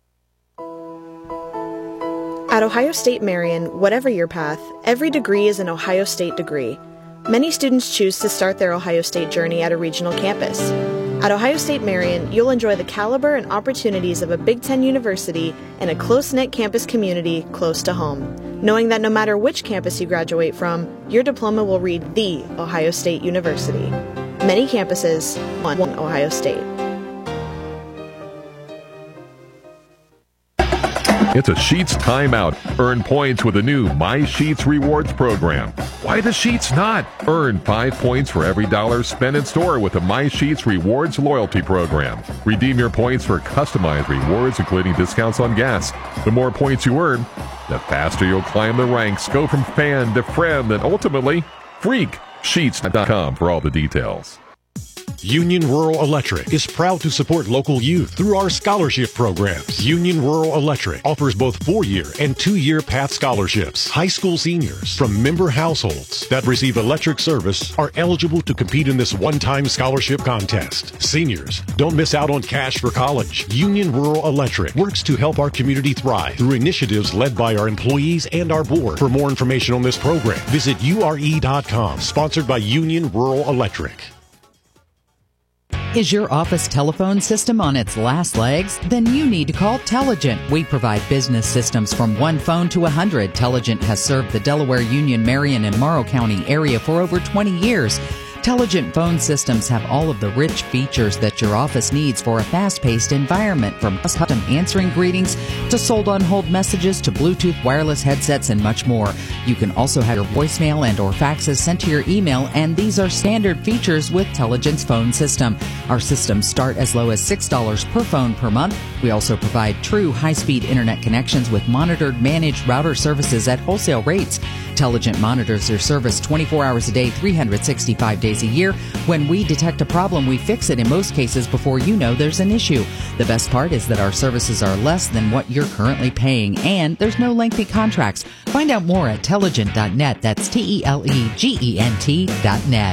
At Ohio State Marion, whatever your path, every degree is an Ohio State degree. Many students choose to start their Ohio State journey at a regional campus. At Ohio State Marion, you'll enjoy the caliber and opportunities of a Big Ten university and a close-knit campus community close to home, knowing that no matter which campus you graduate from, your diploma will read The Ohio State University. Many campuses, one Ohio State. It's a Sheets timeout. Earn points with the new My Sheets Rewards program. Why the Sheets not? Earn 5 points for every $1 spent in store with the My Sheets Rewards loyalty program. Redeem your points for customized rewards, including discounts on gas. The more points you earn, the faster you'll climb the ranks. Go from fan to friend and ultimately freak. Sheets.com for all the details. Union Rural Electric is proud to support local youth through our scholarship programs. Union Rural Electric offers both 4-year and 2-year PATH scholarships. High school seniors from member households that receive electric service are eligible to compete in this one-time scholarship contest. Seniors, don't miss out on cash for college. Union Rural Electric works to help our community thrive through initiatives led by our employees and our board. For more information on this program, visit ure.com. Sponsored by Union Rural Electric. Is your office telephone system on its last legs? Then you need to call Telligent. We provide business systems from one phone to 100. Telligent has served the Delaware, Union, Marion, and Morrow County area for over 20 years. Telligent phone systems have all of the rich features that your office needs for a fast-paced environment, from custom answering greetings to sold-on-hold messages to Bluetooth wireless headsets and much more. You can also have your voicemail and or faxes sent to your email, and these are standard features with Telligent's phone system. Our systems start as low as $6 per phone per month. We also provide true high-speed internet connections with monitored managed router services at wholesale rates. Telligent monitors their service 24 hours a day, 365 days a year. When we detect a problem, we fix it in most cases before you know there's an issue. The best part is that our services are less than what you're currently paying, and there's no lengthy contracts. Find out more at Telligent.net. That's TELEGENT.net.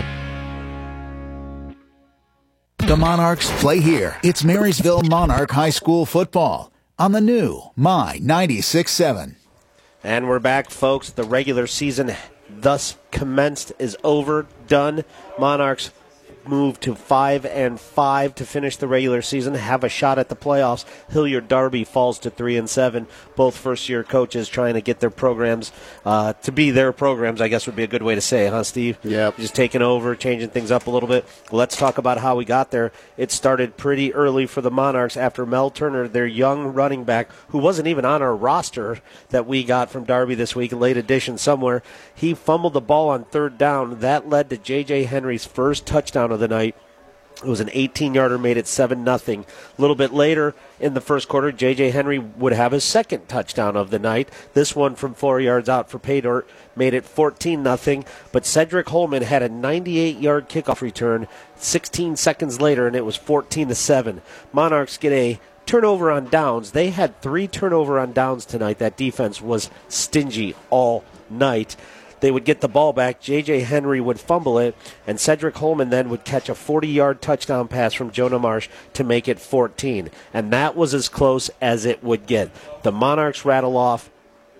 The Monarchs play here. It's Marysville Monarch High School football on the new My 96.7. And we're back, folks. The regular season thus commenced, is over, done. Monarchs move to 5-5 to finish the regular season, have a shot at the playoffs. Hilliard Darby falls to 3-7. Both first-year coaches trying to get their programs to be their programs, I guess would be a good way to say it, huh, Steve? Yeah. Just taking over, changing things up a little bit. Let's talk about how we got there. It started pretty early for the Monarchs after Mel Turner, their young running back, who wasn't even on our roster that we got from Darby this week, a late addition somewhere. He fumbled the ball on third down. That led to J.J. Henry's first touchdown of the night. It was an 18-yarder, made it 7-0. A little bit later in the first quarter, J.J. Henry would have his second touchdown of the night. This one from 4 yards out for Paydort made it 14-0. But Cedric Holman had a 98-yard kickoff return 16 seconds later, and it was 14-7. Monarchs get a turnover on downs. They had 3 turnover on downs tonight. That defense was stingy all night. They would get the ball back. J.J. Henry would fumble it, and Cedric Holman then would catch a 40-yard touchdown pass from Jonah Marsh to make it 14. And that was as close as it would get. The Monarchs rattle off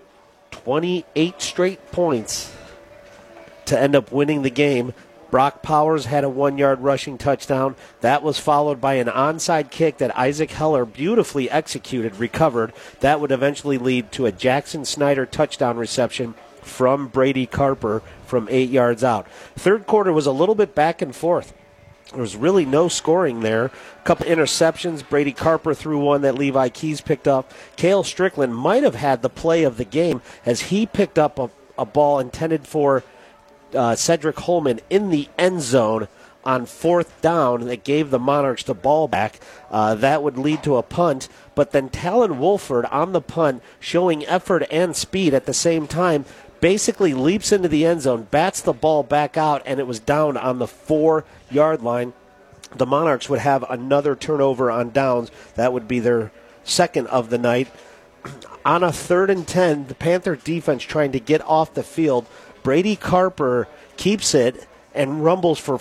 28 straight points to end up winning the game. Brock Powers had a 1-yard rushing touchdown. That was followed by an onside kick that Isaac Heller beautifully executed, recovered. That would eventually lead to a Jackson Snyder touchdown reception from Brady Carper from 8 yards out. Third quarter was a little bit back and forth. There was really no scoring there. A couple interceptions. Brady Carper threw one that Levi Keys picked up. Cale Strickland might have had the play of the game as he picked up a ball intended for Cedric Holman in the end zone on fourth down that gave the Monarchs the ball back. That would lead to a punt, but then Talon Wolford on the punt, showing effort and speed at the same time, basically leaps into the end zone, bats the ball back out, and it was down on the 4-yard line. The Monarchs would have another turnover on downs. That would be their second of the night. On a 3rd and 10, the Panther defense trying to get off the field. Brady Carper keeps it and rumbles for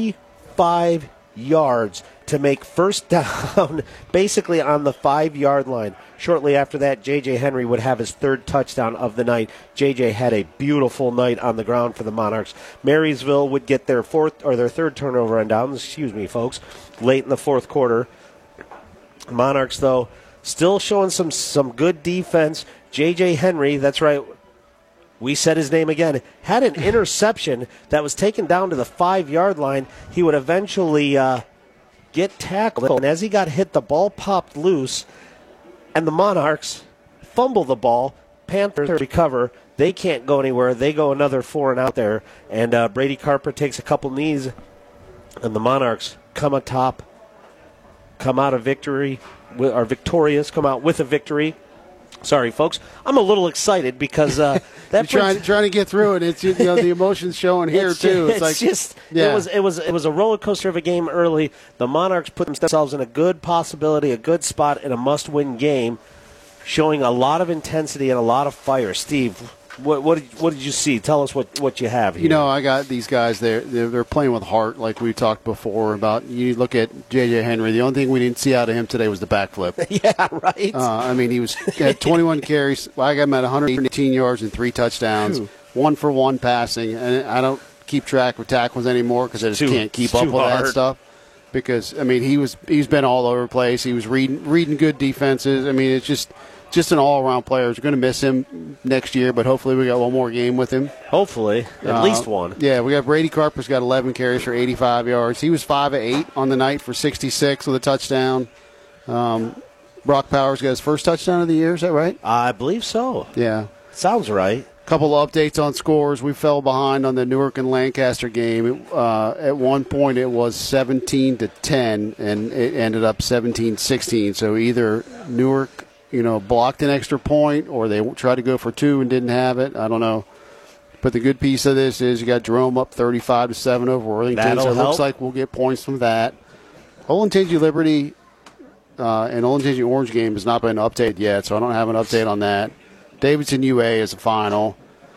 45 yards to make first down basically on the 5-yard line. Shortly after that, J.J. Henry would have his third touchdown of the night. J.J. had a beautiful night on the ground for the Monarchs. Marysville would get their third turnover on downs, folks, late in the fourth quarter. Monarchs, though, still showing some good defense. J.J. Henry, that's right, we said his name again, had an interception that was taken down to the 5-yard line. He would eventually get tackled, and as he got hit, the ball popped loose, and the Monarchs fumble the ball. Panthers recover. They can't go anywhere. They go another 4 and out there, and Brady Carper takes a couple knees, and the Monarchs come out of victory, are victorious, come out with a victory. Sorry, folks. I'm a little excited because that you're trying to get through it. It's the emotions showing here too. It was a roller coaster of a game early. The Monarchs put themselves in a good possibility, a good spot in a must-win game, showing a lot of intensity and a lot of fire. Steve, what did you see? Tell us what you have here. I got these guys. They're playing with heart, like we talked before about. You look at J.J. Henry. The only thing we didn't see out of him today was the backflip. Yeah, right. He had 21 carries. I got him at 118 yards and 3 touchdowns. 1-for-1 passing, and I don't keep track of tackles anymore because I just can't keep up with that stuff. Because he's been all over the place. He was reading good defenses. It's just an all-around player. We're going to miss him next year, but hopefully we got one more game with him. Hopefully, at least one. Yeah, we got Brady Carper's got 11 carries for 85 yards. He was 5 of 8 on the night for 66 with a touchdown. Brock Powers got his first touchdown of the year. Is that right? I believe so. Yeah. Sounds right. Couple of updates on scores. We fell behind on the Newark and Lancaster game. At one point it was 17-10, and it ended up 17-16. So either Newark blocked an extra point, or they tried to go for 2 and didn't have it. I don't know. But the good piece of this is you got Jerome up 35-7 over Worthington. So it looks like we'll get points from that. Olentangy Liberty and Olentangy Orange game has not been updated yet, so I don't have an update on that. Davidson UA is the final.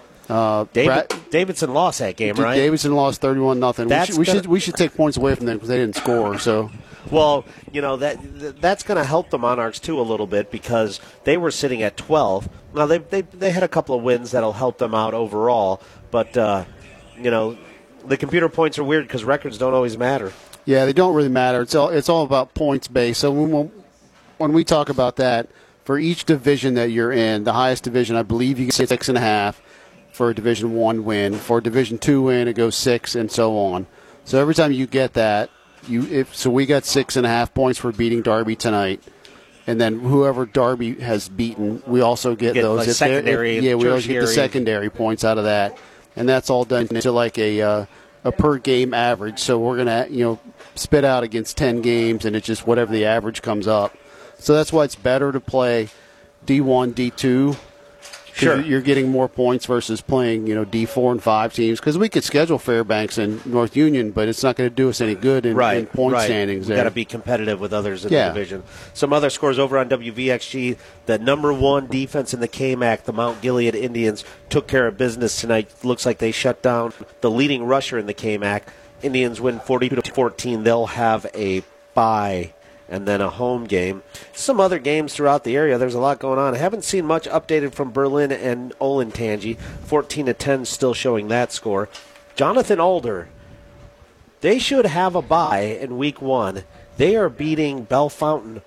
Davidson lost that game, right? Davidson lost 31-0. We should take points away from them because they didn't score. So. Well, that's going to help the Monarchs, too, a little bit because they were sitting at 12. Now, they had a couple of wins that'll help them out overall. But, the computer points are weird because records don't always matter. Yeah, they don't really matter. It's all about points-based. So when we talk about that, for each division that you're in, the highest division, I believe you get 6.5 for a Division I win. For a Division II win, it goes 6 and so on. So every time you get that, so we got 6.5 points for beating Darby tonight, and then whoever Darby has beaten, we also get those. Like secondary, we always get the secondary points out of that, and that's all done into like a per game average. So we're gonna spit out against 10 games, and it's just whatever the average comes up. So that's why it's better to play D1, D2. Sure. You're getting more points versus playing, D4 and 5 teams. Because we could schedule Fairbanks and North Union, but it's not going to do us any good in point standings. We've got to be competitive with others in the division. Some other scores over on WVXG. The number 1 defense in the KMAC, the Mount Gilead Indians, took care of business tonight. Looks like they shut down the leading rusher in the KMAC. Indians win 42-14. They'll have a bye and then a home game. Some other games throughout the area. There's a lot going on. I haven't seen much updated from Berlin and Olentangy. 14-10 still showing that score. Jonathan Alder, they should have a bye in week 1. They are beating Bell Fountain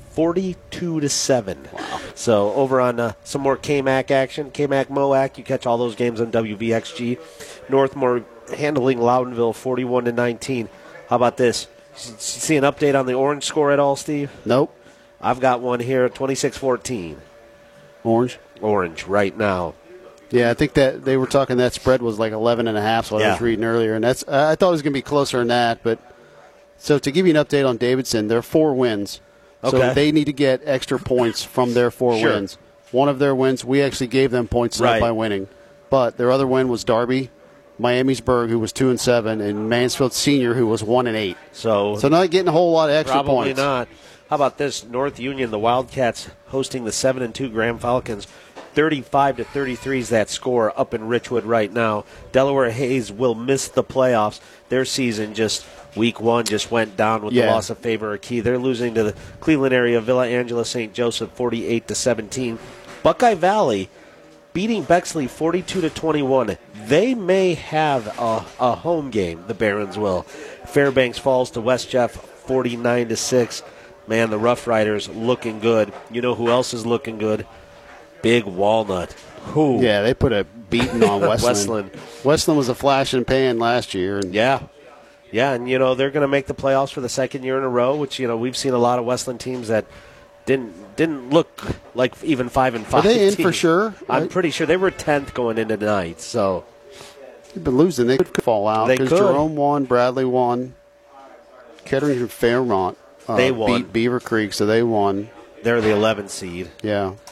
42-7. Wow. So over on some more KMAC action, KMAC MOAC, you catch all those games on WVXG. Northmore handling Loudonville 41-19. How about this? See an update on the Orange score at all, Steve? Nope. I've got one here, 26-14. Orange right now. Yeah, I think that they were talking that spread was like 11.5, so I was reading earlier, and that's I thought it was going to be closer than that. But so to give you an update on Davidson, they're 4 wins, so they need to get extra points from their 4 wins. One of their wins, we actually gave them points by winning, but their other win was Darby, Miamisburg, who was 2-7, and Mansfield Senior, who was 1-8. So not getting a whole lot of extra probably points. Not. How about this? North Union, the Wildcats, hosting the 7-2 Graham Falcons. 35-33 is that score up in Richwood right now. Delaware Hayes will miss the playoffs. Their season week 1 just went down with the loss of Faber Key. They're losing to the Cleveland area Villa Angela St. Joseph 48-17. Buckeye Valley beating Bexley 42-21. They may have a home game, the Barons will. Fairbanks falls to West Jeff 49-6. Man, the Rough Riders looking good. You know who else is looking good? Big Walnut. Who? Yeah, they put a beating on Westland. Westland was a flash in the pan last year. And yeah, and they're going to make the playoffs for the second year in a row, which we've seen a lot of Westland teams that didn't look like even 5-5. Are they in for sure? I'm pretty sure they were 10th going into tonight. So they've been losing. They could fall out. They could. Jerome won, Bradley won, Kettering and Fairmont. They won. Beat Beaver Creek, so they won. They're the 11th seed. Yeah.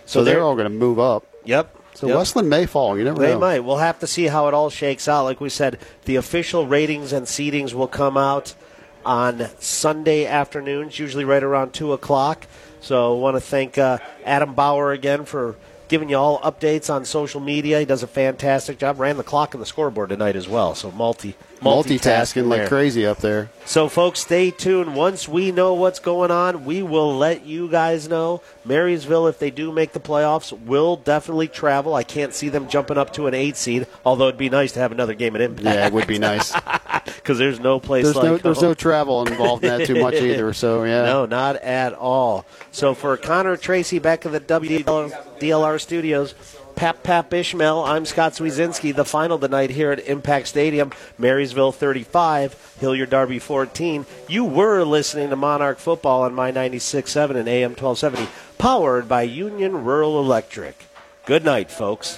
So they're all going to move up. Yep. So Westland may fall. You never know. They might. We'll have to see how it all shakes out. Like we said, the official ratings and seedings will come out on Sunday afternoons, usually right around 2 o'clock. So I want to thank Adam Bauer again for giving you all updates on social media. He does a fantastic job. Ran the clock and the scoreboard tonight as well. So multitasking like crazy up there. So, folks, stay tuned. Once we know what's going on, we will let you guys know. Marysville, if they do make the playoffs, will definitely travel. I can't see them jumping up to an 8 seed, although it'd be nice to have another game at Impact. Yeah, it would be nice. Because there's no place like home. There's no travel involved in that too much either. So, yeah. No, not at all. So, for Connor Tracy back in the WDLR studios, Pap Ishmael, I'm Scott Swizinski. The final tonight here at Impact Stadium, Marysville 35, Hilliard Darby 14. You were listening to Monarch Football on My 96.7 and AM 1270, powered by Union Rural Electric. Good night, folks.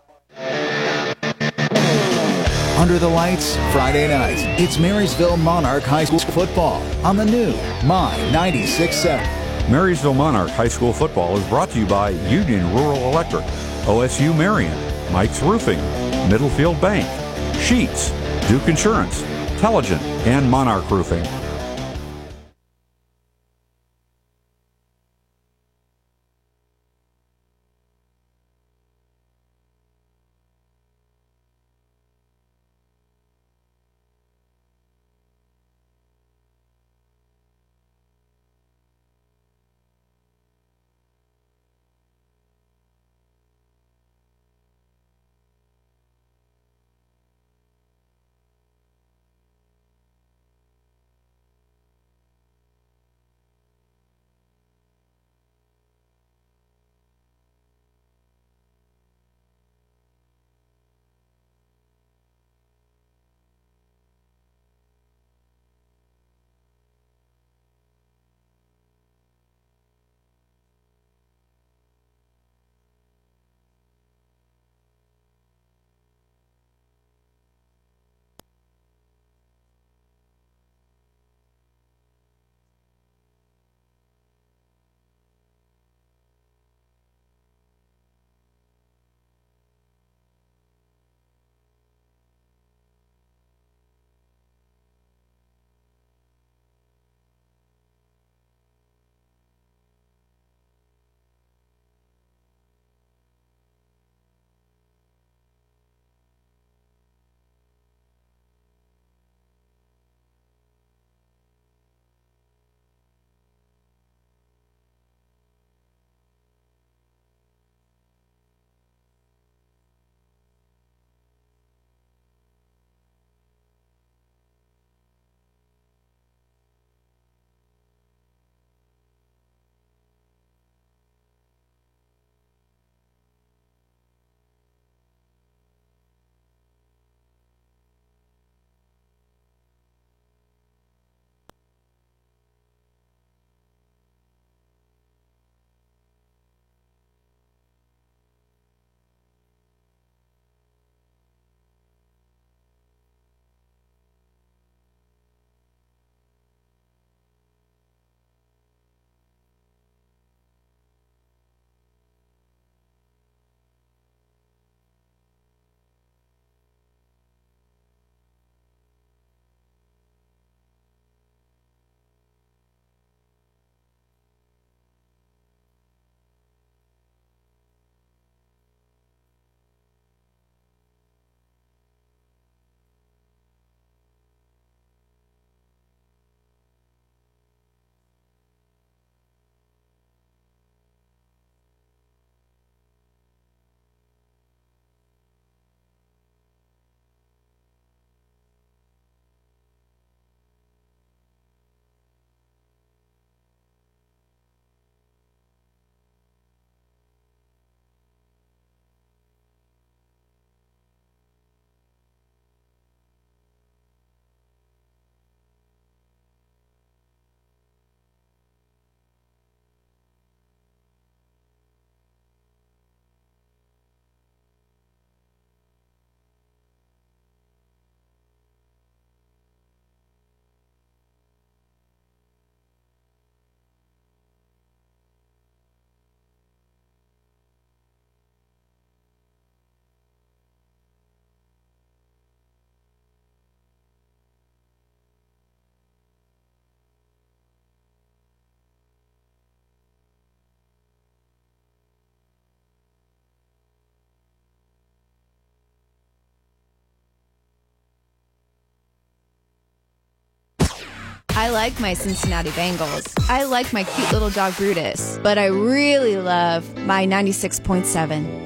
Under the lights, Friday night. It's Marysville Monarch High School football on the new My 96.7. Marysville Monarch High School football is brought to you by Union Rural Electric, OSU Marion, Mike's Roofing, Middlefield Bank, Sheets, Duke Insurance, Telligent, and Monarch Roofing. I like my Cincinnati Bengals. I like my cute little dog Brutus. But I really love my 96.7.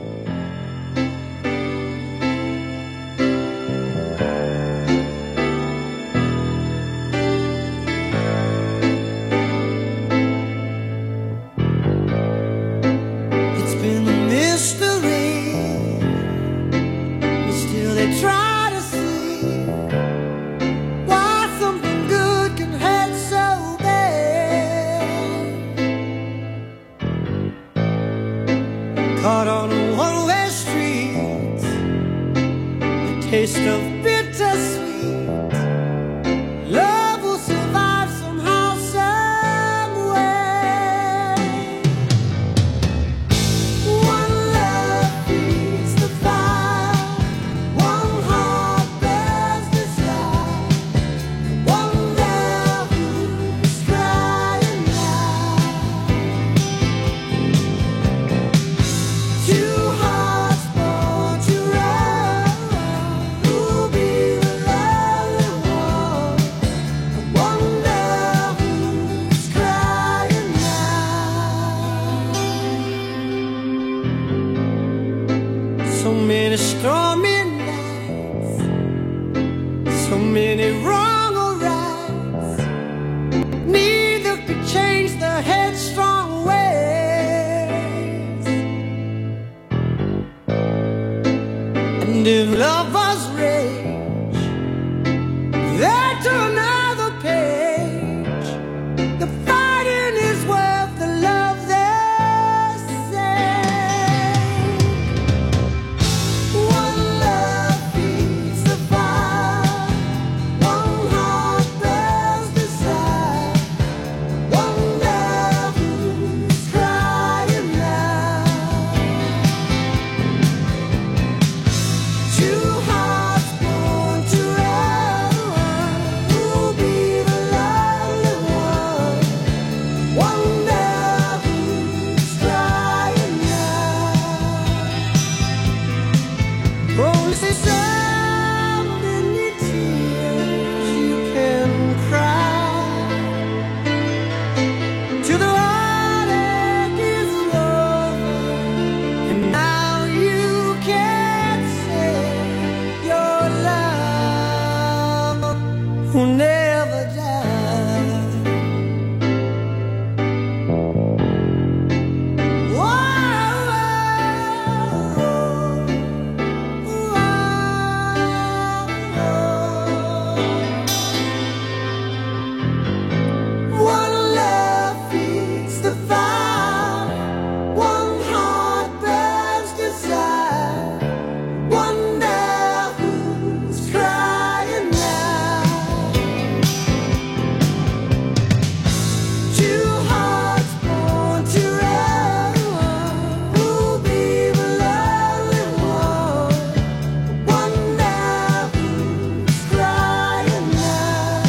Caught on a one-way street, the taste of bittersweet. Love will survive somehow, somewhere. One love feeds the fire, one heart bears desire, one love who's crying now. Two hearts born to run, who'll be the lonely one? One love who's crying now. So many stormy nights, so many wrong or rights. Neither could change the headstrong ways. And if lovers rage, they turn another page. The fighting is worth the love they say. One love feeds the fire, one heart bears desire, one love who's crying now. Two hearts born to run, who'll be the lonely one? One love who's crying now. Only so many tears you can cry till the heartache is over, and now you can say your love will never die. One love feeds the fire, one heart bears desire, one love who's crying now. Two hearts born to run, who'll be the lonely one? One love who's crying now.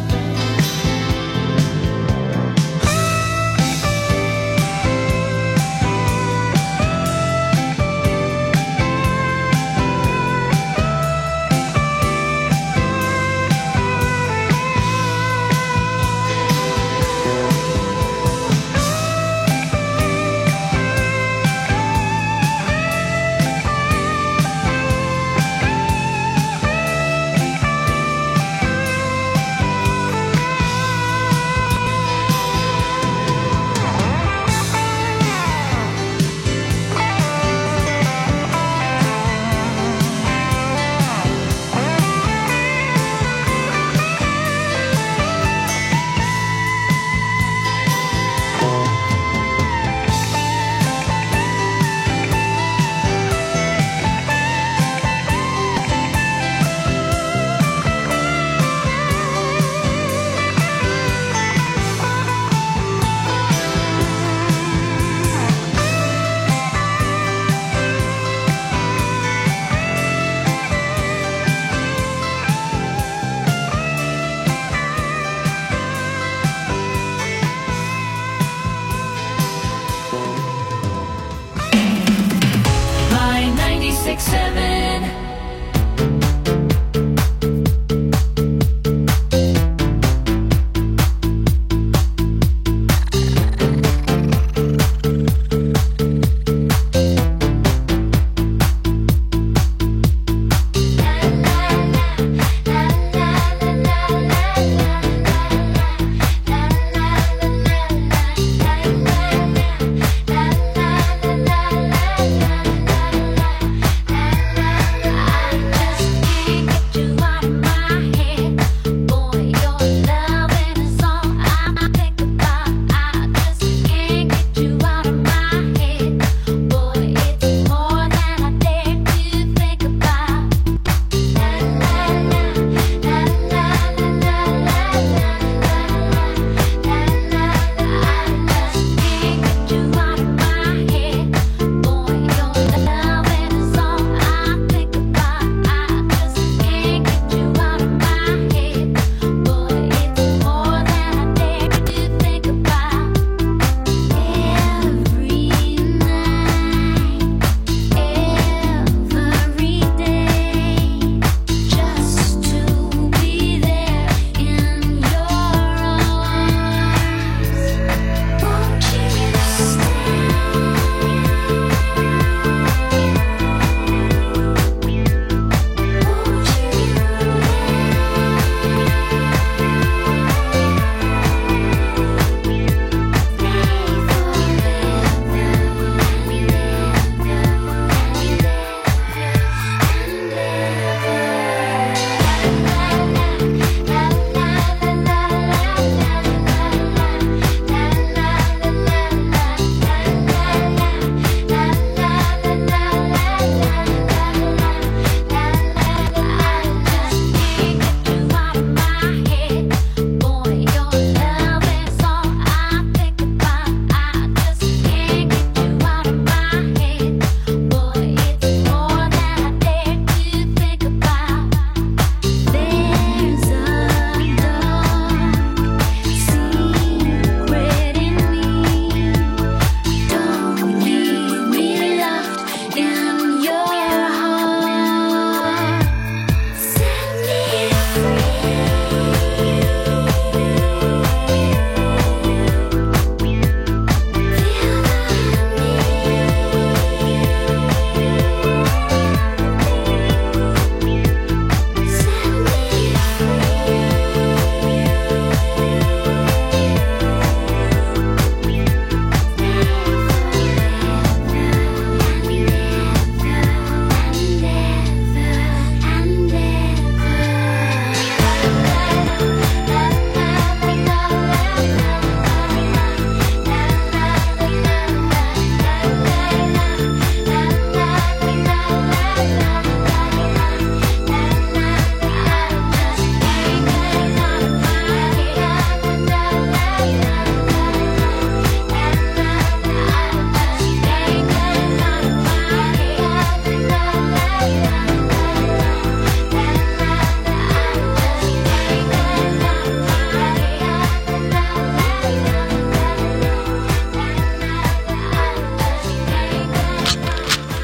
My 96.7.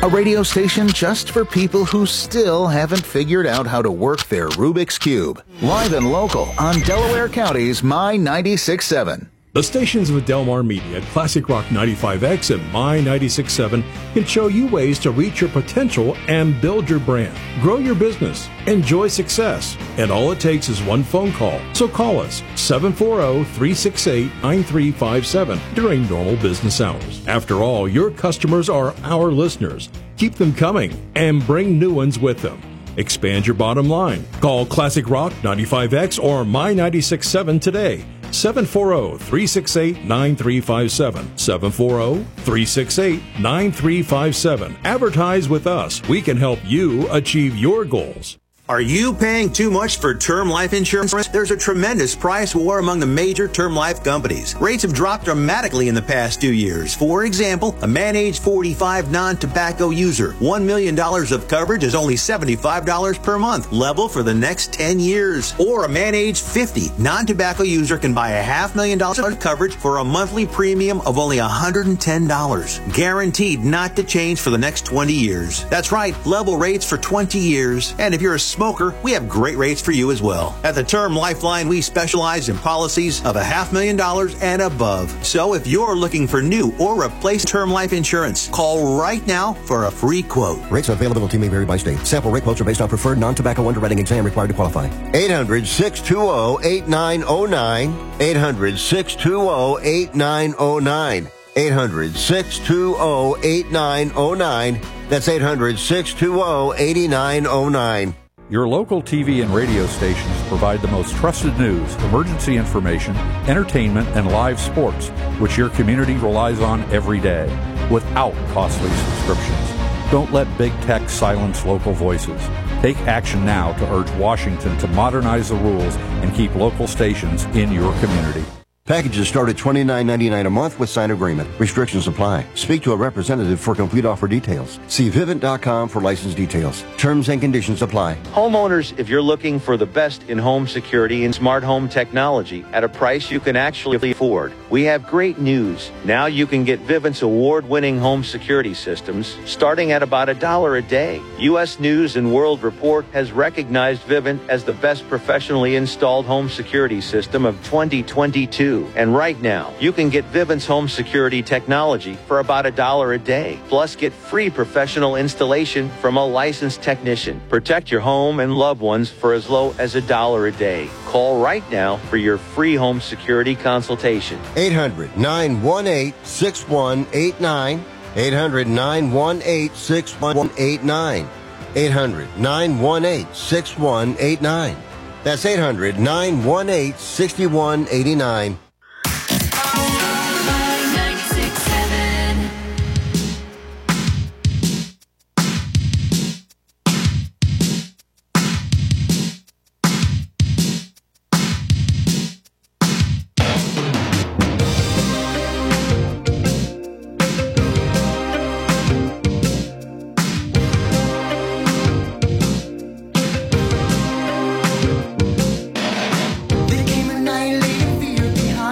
A radio station just for people who still haven't figured out how to work their Rubik's Cube. Live and local on Delaware County's My 96.7. The stations of Delmar Media, Classic Rock 95X and My 96.7 can show you ways to reach your potential and build your brand. Grow your business. Enjoy success. And all it takes is one phone call. So call us 740-368-9357 during normal business hours. After all, your customers are our listeners. Keep them coming and bring new ones with them. Expand your bottom line. Call Classic Rock 95X or My 96.7 today. 740-368-9357. 740-368-9357. Advertise with us. We can help you achieve your goals. Are you paying too much for term life insurance? There's a tremendous price war among the major term life companies. Rates have dropped dramatically in the past 2 years. For example, a man age 45 non-tobacco user, $1 million of coverage is only $75 per month, level for the next 10 years. Or a man age 50 non-tobacco user can buy $500,000 of coverage for a monthly premium of only $110, guaranteed not to change for the next 20 years. That's right, level rates for 20 years. And if you're a smoker, we have great rates for you as well. At the Term Lifeline, we specialize in policies of $500,000 and above. So if you're looking for new or replace term life insurance, call right now for a free quote. Rates and availability may vary by state. Sample rate quotes are based on preferred non-tobacco underwriting exam required to qualify. 800-620-8909. 800-620-8909. 800-620-8909. That's 800-620-8909. Your local TV and radio stations provide the most trusted news, emergency information, entertainment, and live sports, which your community relies on every day, without costly subscriptions. Don't let big tech silence local voices. Take action now to urge Washington to modernize the rules and keep local stations in your community. Packages start at $29.99 a month with sign agreement. Restrictions apply. Speak to a representative for complete offer details. See Vivint.com for license details. Terms and conditions apply. Homeowners, if you're looking for the best in home security and smart home technology at a price you can actually afford, we have great news. Now you can get Vivint's award-winning home security systems starting at about $1 a day. U.S. News and World Report has recognized Vivint as the best professionally installed home security system of 2022. And right now, you can get Vivint's home security technology for about $1 a day. Plus, get free professional installation from a licensed technician. Protect your home and loved ones for as low as $1 a day. Call right now for your free home security consultation. 800-918-6189. 800-918-6189. 800-918-6189. That's 800-918-6189. There came a night, laid fear behind.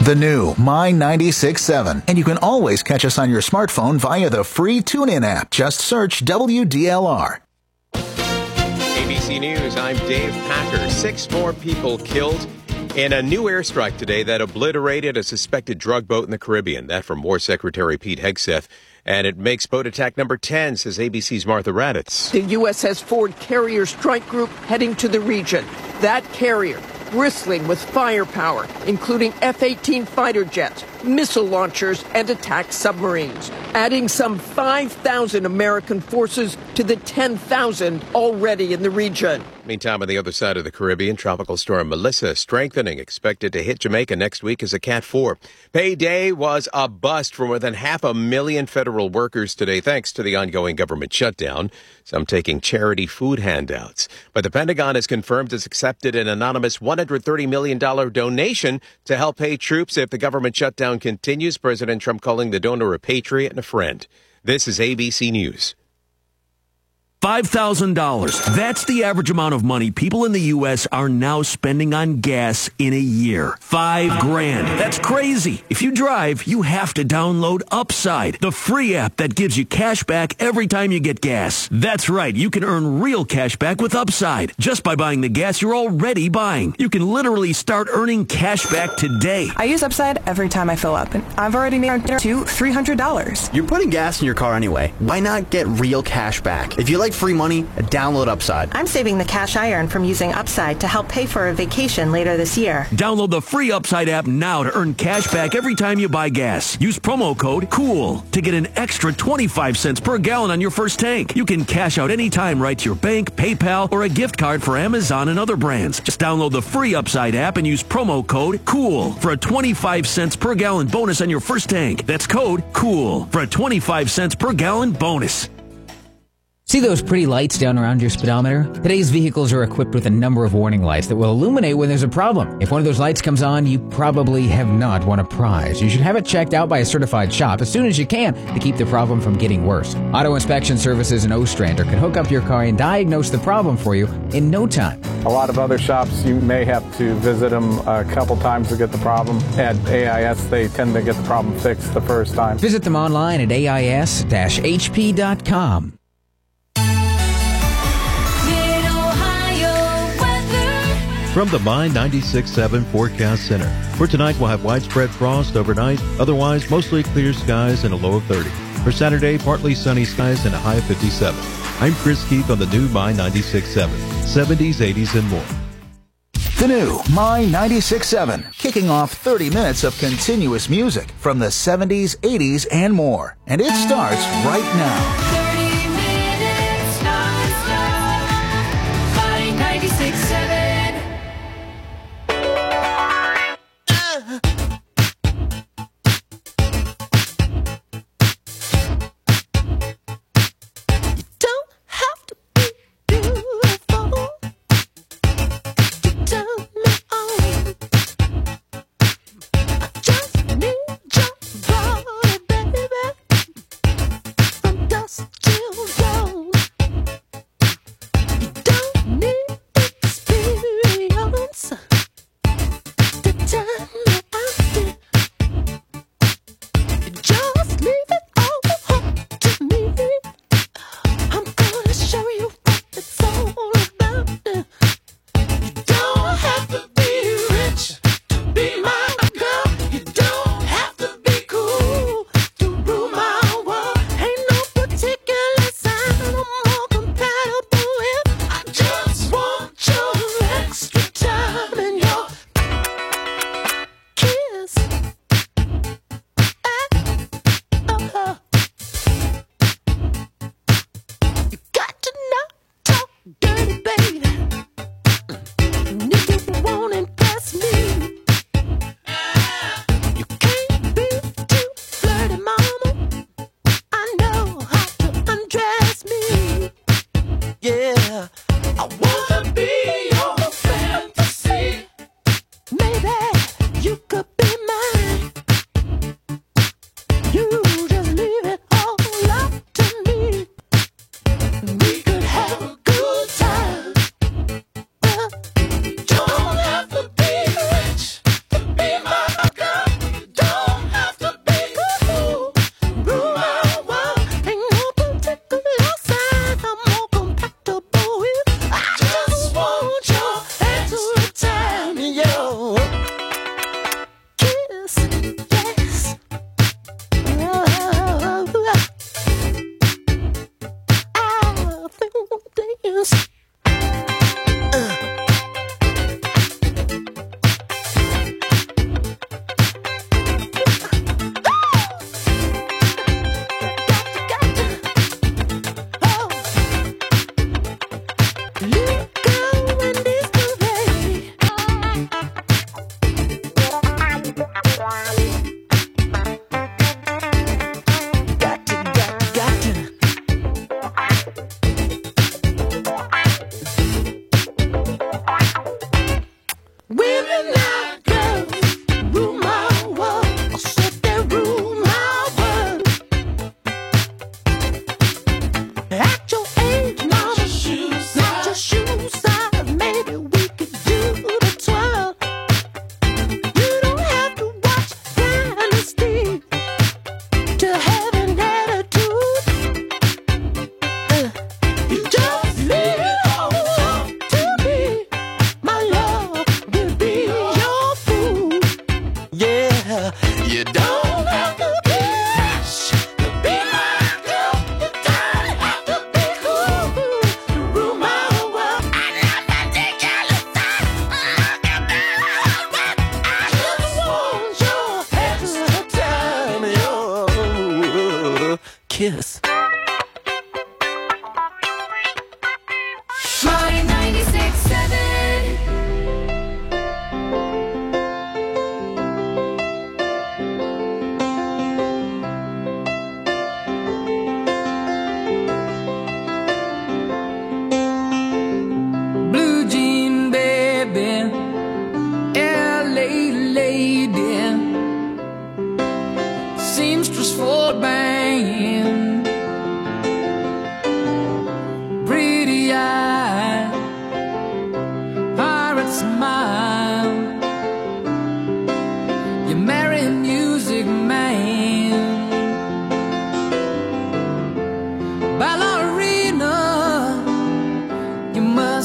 The new My 96.7. And you can always catch us on your smartphone via the free TuneIn app. Just search WDLR. ABC News, I'm Dave Packer. 6 more people killed in a new airstrike today that obliterated a suspected drug boat in the Caribbean. That from War Secretary Pete Hegseth. And it makes boat attack number 10, says ABC's Martha Raddatz. The USS Ford Carrier Strike Group heading to the region. That carrier bristling with firepower, including F-18 fighter jets, missile launchers, and attack submarines, adding some 5,000 American forces to the 10,000 already in the region. Meantime, on the other side of the Caribbean, Tropical Storm Melissa strengthening, expected to hit Jamaica next week as a Cat 4. Payday was a bust for more than 500,000 federal workers today, thanks to the ongoing government shutdown, some taking charity food handouts. But the Pentagon has confirmed it's accepted an anonymous $130 million donation to help pay troops if the government shutdown continues, President Trump calling the donor a patriot and a friend. This is ABC News. $5,000. That's the average amount of money people in the U.S. are now spending on gas in a year. $5,000. That's crazy. If you drive, you have to download Upside, the free app that gives you cash back every time you get gas. That's right. You can earn real cash back with Upside just by buying the gas you're already buying. You can literally start earning cash back today. I use Upside every time I fill up, and I've already made $300. You're putting gas in your car anyway. Why not get real cash back? If you like free money, download Upside. I'm saving the cash I earn from using Upside to help pay for a vacation later this year. Download the free Upside app now to earn cash back every time you buy gas. Use promo code COOL to get an extra 25 cents per gallon on your first tank. You can cash out anytime right to your bank, PayPal, or a gift card for Amazon and other brands. Just download the free Upside app and use promo code COOL for a 25 cents per gallon bonus on your first tank. That's code COOL for a 25 cents per gallon bonus. See those pretty lights down around your speedometer? Today's vehicles are equipped with a number of warning lights that will illuminate when there's a problem. If one of those lights comes on, you probably have not won a prize. You should have it checked out by a certified shop as soon as you can to keep the problem from getting worse. Auto Inspection Services in Ostrander can hook up your car and diagnose the problem for you in no time. A lot of other shops, you may have to visit them a couple times to get the problem. At AIS, they tend to get the problem fixed the first time. Visit them online at ais-hp.com. From the My 96.7 Forecast Center. For tonight, we'll have widespread frost overnight. Otherwise, mostly clear skies and a low of 30. For Saturday, partly sunny skies and a high of 57. I'm Chris Keith on the new My 96.7. 70s, 80s, and more. The new My 96.7, kicking off 30 minutes of continuous music from the 70s, 80s, and more. And it starts right now. 30 minutes non-stop. My 96.7.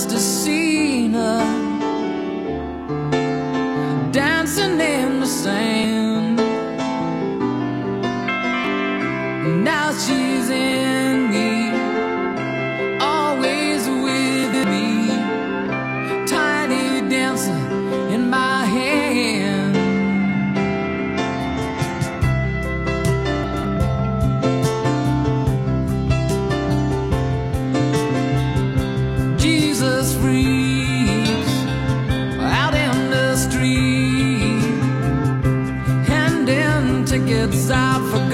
just a sinner dancing in the sand. Now she's in me, always with me, tiny dancer in my hand. Jesus freaks out in the street, handing tickets out for